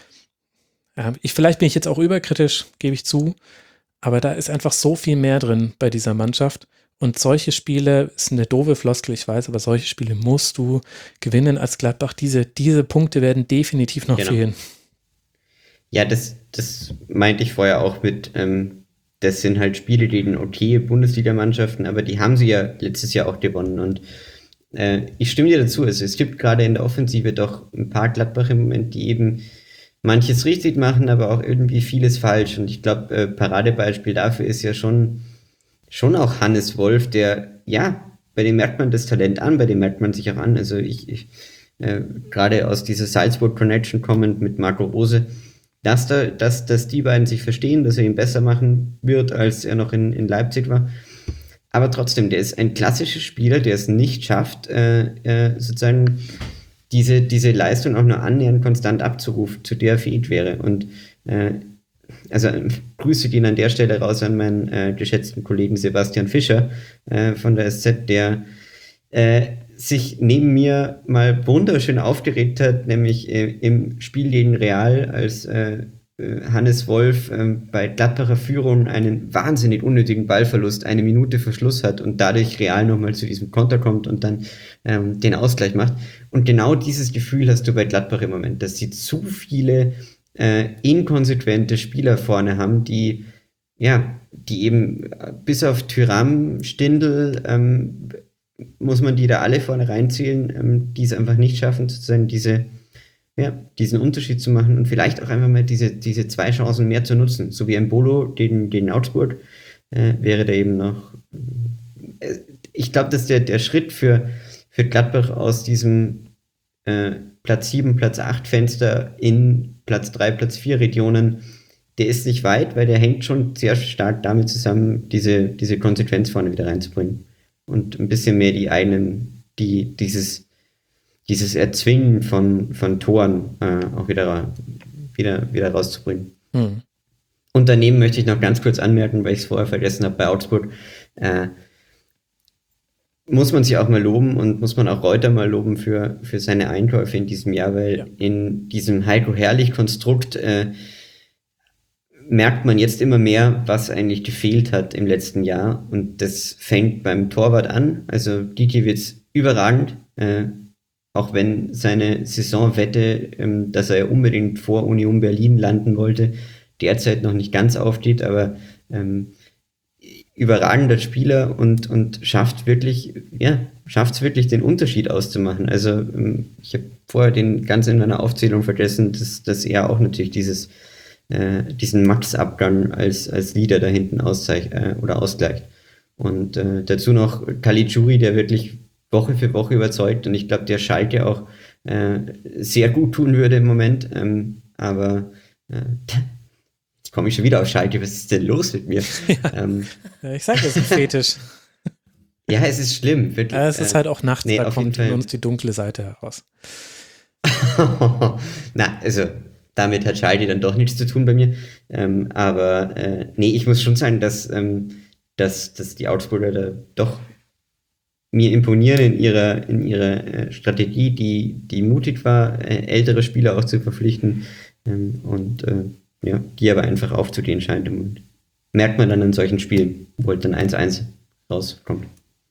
[SPEAKER 3] Ja, ich, vielleicht bin ich jetzt auch überkritisch, gebe ich zu. Aber da ist einfach so viel mehr drin bei dieser Mannschaft. Und solche Spiele, ist eine doofe Floskel, ich weiß, aber solche Spiele musst du gewinnen als Gladbach. Diese, diese Punkte werden definitiv noch
[SPEAKER 5] genau.
[SPEAKER 3] fehlen.
[SPEAKER 5] Ja, das, das meinte ich vorher auch mit, ähm, das sind halt Spiele gegen okay Bundesliga-Mannschaften, aber die haben sie ja letztes Jahr auch gewonnen. Und äh, ich stimme dir dazu, also es gibt gerade in der Offensive doch ein paar Gladbach im Moment, die eben manches richtig machen, aber auch irgendwie vieles falsch. Und ich glaube, äh, Paradebeispiel dafür ist ja schon, schon auch Hannes Wolf, der, ja, bei dem merkt man das Talent an, bei dem merkt man sich auch an. Also ich, ich äh, gerade aus dieser Salzburg-Connection kommend mit Marco Rose, dass, da, dass, dass die beiden sich verstehen, dass er ihn besser machen wird, als er noch in, in Leipzig war. Aber trotzdem, der ist ein klassischer Spieler, der es nicht schafft, äh, äh, sozusagen diese, diese Leistung auch nur annähernd konstant abzurufen, zu der er fähig wäre. Und äh, also äh, Grüße gehen an der Stelle raus an meinen äh, geschätzten Kollegen Sebastian Fischer äh, von der S Z, der äh, sich neben mir mal wunderschön aufgeregt hat, nämlich äh, im Spiel gegen Real, als äh, Hannes Wolf ähm, bei Gladbacher Führung einen wahnsinnig unnötigen Ballverlust, eine Minute Verschluss hat und dadurch Real nochmal zu diesem Konter kommt und dann ähm, den Ausgleich macht. Und genau dieses Gefühl hast du bei Gladbach im Moment, dass sie zu viele äh, inkonsequente Spieler vorne haben, die ja, die eben bis auf Thuram, Stindl, ähm, muss man die da alle vorne reinzählen, ähm, die es einfach nicht schaffen, sozusagen diese ja, diesen Unterschied zu machen und vielleicht auch einfach mal diese, diese zwei Chancen mehr zu nutzen. So wie ein Bolo gegen, gegen Augsburg äh, wäre der eben noch. Äh, ich glaube, dass der, der Schritt für, für Gladbach aus diesem äh, Platz sieben, Platz acht Fenster in Platz drei, Platz vier Regionen, der ist nicht weit, weil der hängt schon sehr stark damit zusammen, diese, diese Konsequenz vorne wieder reinzubringen. Und ein bisschen mehr die eigenen, die dieses dieses Erzwingen von, von Toren äh, auch wieder, wieder, wieder rauszubringen. Hm. Und daneben möchte ich noch ganz kurz anmerken, weil ich es vorher vergessen habe bei Augsburg, äh, muss man sich auch mal loben und muss man auch Reuter mal loben für, für seine Einkäufe in diesem Jahr, weil ja. in diesem Heiko-Herrlich-Konstrukt äh, merkt man jetzt immer mehr, was eigentlich gefehlt hat im letzten Jahr. Und das fängt beim Torwart an. Also Gikiewicz überragend, äh, auch wenn seine Saisonwette, ähm, dass er unbedingt vor Union Berlin landen wollte, derzeit noch nicht ganz aufgeht, aber ähm, überragender Spieler und, und schafft wirklich, ja, schafft es wirklich, den Unterschied auszumachen. Also ähm, ich habe vorher den ganz in meiner Aufzählung vergessen, dass, dass er auch natürlich dieses, äh, diesen Max-Abgang als, als Leader da hinten auszeich- äh, oder ausgleicht. Und äh, dazu noch Caligiuri, der wirklich Woche für Woche überzeugt und ich glaube, der Schalke auch äh, sehr gut tun würde im Moment. Ähm, aber äh, jetzt komme ich schon wieder auf Schalke. Was ist denn los mit mir?
[SPEAKER 3] Ja,
[SPEAKER 5] ähm,
[SPEAKER 3] ja, ich sage, das ist ein Fetisch.
[SPEAKER 5] Ja, es ist schlimm. Wirklich.
[SPEAKER 3] Ja, es ist halt auch nachts,
[SPEAKER 5] nee,
[SPEAKER 3] da
[SPEAKER 5] auf
[SPEAKER 3] kommt
[SPEAKER 5] jeden
[SPEAKER 3] in
[SPEAKER 5] Fall.
[SPEAKER 3] uns die dunkle Seite heraus.
[SPEAKER 5] Na, also damit hat Schalke dann doch nichts zu tun bei mir. Ähm, aber äh, nee, ich muss schon sagen, dass, ähm, dass, dass die Augsburger da doch mir imponieren in ihrer, in ihrer äh, Strategie, die, die mutig war, äh, ältere Spieler auch zu verpflichten ähm, und äh, ja, die aber einfach aufzugehen scheint im Moment. Merkt man dann in solchen Spielen, wo halt dann eins eins rauskommt.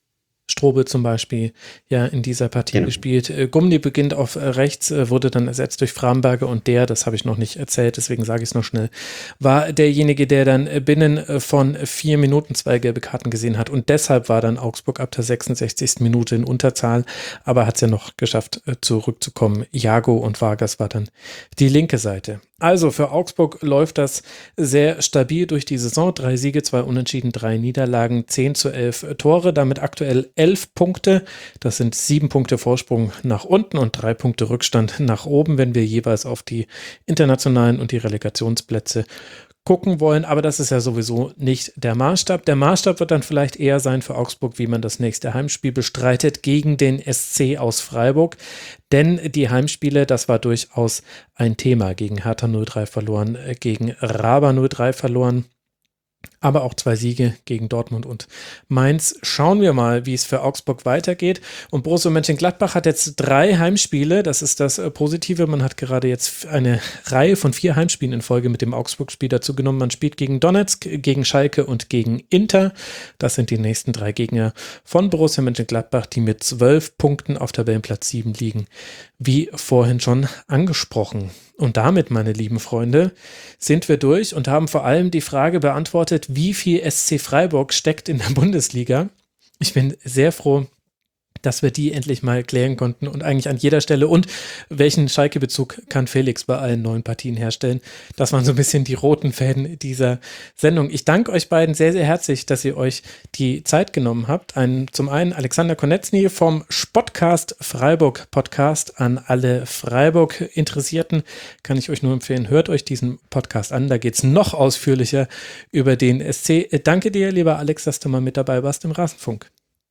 [SPEAKER 3] Strobe zum Beispiel ja in dieser Partie
[SPEAKER 5] genau.
[SPEAKER 3] gespielt. Gumni beginnt auf rechts, wurde dann ersetzt durch Framberger und der, das habe ich noch nicht erzählt, deswegen sage ich es noch schnell, war derjenige, der dann binnen von vier Minuten zwei gelbe Karten gesehen hat und deshalb war dann Augsburg ab der sechsundsechzigsten Minute in Unterzahl, aber hat es ja noch geschafft zurückzukommen. Jago und Vargas war dann die linke Seite. Also für Augsburg läuft das sehr stabil durch die Saison. Drei Siege, zwei Unentschieden, drei Niederlagen, zehn zu elf Tore, damit aktuell elf Punkte. Das sind sieben Punkte Vorsprung nach unten und drei Punkte Rückstand nach oben, wenn wir jeweils auf die internationalen und die Relegationsplätze gucken wollen, aber das ist ja sowieso nicht der Maßstab. Der Maßstab wird dann vielleicht eher sein für Augsburg, wie man das nächste Heimspiel bestreitet gegen den S C aus Freiburg, denn die Heimspiele, das war durchaus ein Thema. Gegen Hertha null drei verloren, gegen Raba null drei verloren, aber auch zwei Siege gegen Dortmund und Mainz. Schauen wir mal, wie es für Augsburg weitergeht. Und Borussia Mönchengladbach hat jetzt drei Heimspiele. Das ist das Positive. Man hat gerade jetzt eine Reihe von vier Heimspielen in Folge mit dem Augsburg-Spiel dazu genommen. Man spielt gegen Donetsk, gegen Schalke und gegen Inter. Das sind die nächsten drei Gegner von Borussia Mönchengladbach, die mit zwölf Punkten auf Tabellenplatz sieben liegen, wie vorhin schon angesprochen. Und damit, meine lieben Freunde, sind wir durch und haben vor allem die Frage beantwortet, wie viel S C Freiburg steckt in der Bundesliga. Ich bin sehr froh, dass wir die endlich mal klären konnten und eigentlich an jeder Stelle. Und welchen Schalke-Bezug kann Felix bei allen neuen Partien herstellen? Das waren so ein bisschen die roten Fäden dieser Sendung. Ich danke euch beiden sehr, sehr herzlich, dass ihr euch die Zeit genommen habt. Ein, zum einen Alexander Konetzny vom Spotcast Freiburg Podcast. An alle Freiburg-Interessierten kann ich euch nur empfehlen, hört euch diesen Podcast an. Da geht es noch ausführlicher über den S C. Danke dir, lieber Alex, dass du mal mit dabei warst im Rasenfunk.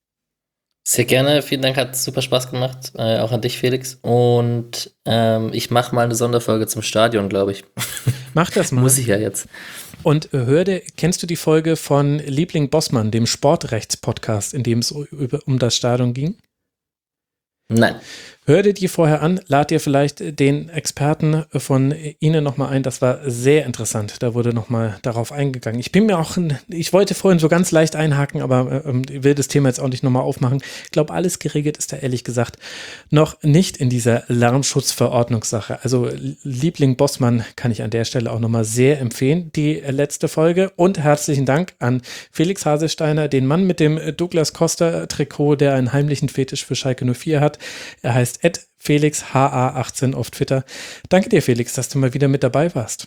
[SPEAKER 4] Sehr gerne, vielen Dank, hat super Spaß gemacht, äh, auch an dich, Felix. Und ähm, ich mache mal eine Sonderfolge zum Stadion, glaube ich.
[SPEAKER 3] Mach das mal.
[SPEAKER 4] Muss ich ja jetzt.
[SPEAKER 3] Und äh, hör dir, kennst du die Folge von Liebling Bossmann, dem Sportrechts-Podcast, in dem es über, um das Stadion ging?
[SPEAKER 4] Nein.
[SPEAKER 3] Hör dir die vorher an, lad dir vielleicht den Experten von Ihnen nochmal ein. Das war sehr interessant. Da wurde nochmal darauf eingegangen. Ich bin mir auch, ich wollte vorhin so ganz leicht einhaken, aber ähm, will das Thema jetzt auch nicht nochmal aufmachen. Ich glaube, alles geregelt ist da ehrlich gesagt noch nicht in dieser Lärmschutzverordnungssache. Also Liebling Bossmann kann ich an der Stelle auch nochmal sehr empfehlen, die letzte Folge. Und herzlichen Dank an Felix Haselsteiner, den Mann mit dem Douglas Costa Trikot, der einen heimlichen Fetisch für Schalke null vier hat. Er heißt at Felix H A achtzehn auf Twitter. Danke dir, Felix, dass du mal wieder mit dabei warst.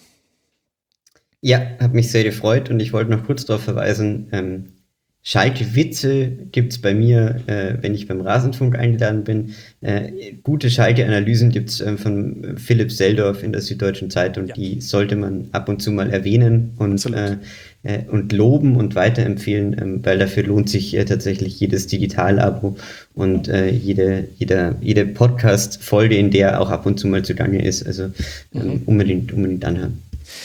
[SPEAKER 5] Ja, hat mich sehr gefreut und ich wollte noch kurz darauf verweisen, ähm, Schalke-Witze gibt es bei mir, äh, wenn ich beim Rasenfunk eingeladen bin. Äh, gute Schalke-Analysen gibt es äh, von Philipp Seldorf in der Süddeutschen Zeitung. Ja. Die sollte man ab und zu mal erwähnen und, äh, äh, und loben und weiterempfehlen, äh, weil dafür lohnt sich äh, tatsächlich jedes Digital-Abo und äh, jede, jede, jede Podcast-Folge, in der auch ab und zu mal zugange ist. Also äh, mhm. unbedingt, unbedingt anhören.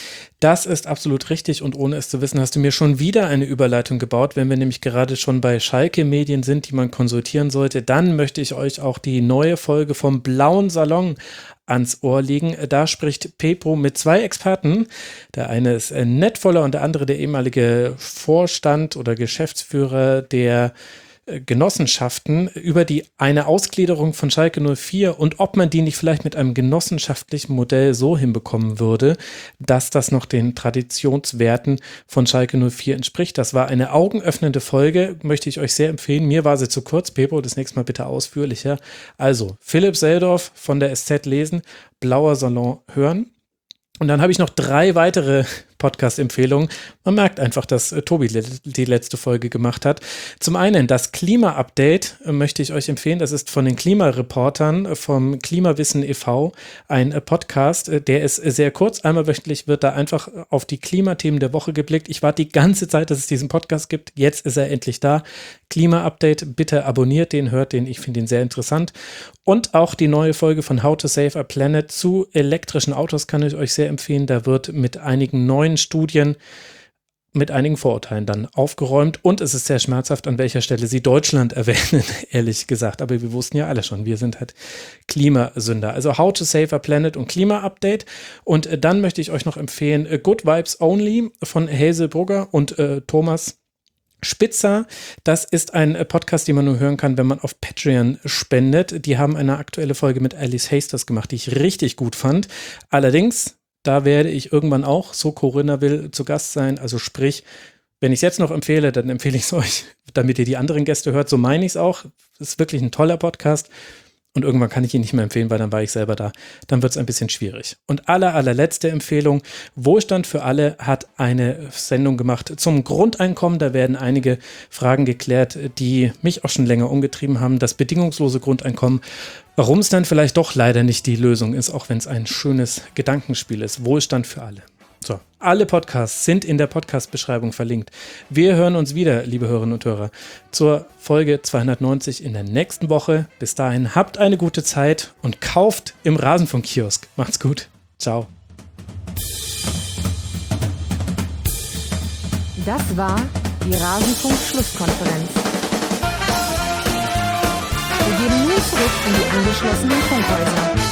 [SPEAKER 3] Das ist absolut richtig und ohne es zu wissen, hast du mir schon wieder eine Überleitung gebaut. Wenn wir nämlich gerade schon bei Schalke-Medien sind, die man konsultieren sollte, dann möchte ich euch auch die neue Folge vom Blauen Salon ans Ohr legen. Da spricht Pepo mit zwei Experten. Der eine ist Nettvoller und der andere der ehemalige Vorstand oder Geschäftsführer der Genossenschaften über die eine Ausgliederung von Schalke null vier und ob man die nicht vielleicht mit einem genossenschaftlichen Modell so hinbekommen würde, dass das noch den Traditionswerten von Schalke null vier entspricht. Das war eine augenöffnende Folge, möchte ich euch sehr empfehlen. Mir war sie zu kurz, Pepo, das nächste Mal bitte ausführlicher. Also, Philipp Seldorf von der S Z lesen, Blauer Salon hören. Und dann habe ich noch drei weitere Podcast-Empfehlungen. Man merkt einfach, dass äh, Tobi le- die letzte Folge gemacht hat. Zum einen das Klima-Update äh, möchte ich euch empfehlen. Das ist von den Klimareportern äh, vom Klimawissen e V ein äh, Podcast. Äh, der ist äh, sehr kurz. Einmal wöchentlich wird da einfach äh, auf die Klimathemen der Woche geblickt. Ich warte die ganze Zeit, dass es diesen Podcast gibt. Jetzt ist er endlich da. Klima-Update, bitte abonniert den, hört den. Ich finde ihn sehr interessant. Und auch die neue Folge von How to Save a Planet zu elektrischen Autos kann ich euch sehr empfehlen. Da wird mit einigen neuen Studien, mit einigen Vorurteilen dann aufgeräumt. Und es ist sehr schmerzhaft, an welcher Stelle sie Deutschland erwähnen, ehrlich gesagt. Aber wir wussten ja alle schon, wir sind halt Klimasünder. Also How to Save a Planet und Klima-Update. Und äh, dann möchte ich euch noch empfehlen äh, Good Vibes Only von Hazel Brugger und äh, Thomas Spitzer. Das ist ein Podcast, den man nur hören kann, wenn man auf Patreon spendet. Die haben eine aktuelle Folge mit Alice Hasters gemacht, die ich richtig gut fand. Allerdings, da werde ich irgendwann auch, so Corinna will, zu Gast sein. Also sprich, wenn ich es jetzt noch empfehle, dann empfehle ich es euch, damit ihr die anderen Gäste hört. So meine ich es auch. Das ist wirklich ein toller Podcast. Und irgendwann kann ich ihn nicht mehr empfehlen, weil dann war ich selber da. Dann wird es ein bisschen schwierig. Und aller, allerletzte Empfehlung, Wohlstand für alle hat eine Sendung gemacht zum Grundeinkommen. Da werden einige Fragen geklärt, die mich auch schon länger umgetrieben haben. Das bedingungslose Grundeinkommen, warum es dann vielleicht doch leider nicht die Lösung ist, auch wenn es ein schönes Gedankenspiel ist. Wohlstand für alle. So, alle Podcasts sind in der Podcast-Beschreibung verlinkt. Wir hören uns wieder, liebe Hörerinnen und Hörer, zur Folge zweihundertneunzig in der nächsten Woche. Bis dahin, habt eine gute Zeit und kauft im Rasenfunk-Kiosk. Macht's gut. Ciao.
[SPEAKER 1] Das war die Rasenfunk-Schlusskonferenz. Wir geben nun zurück in die angeschlossenen Funkhäuser.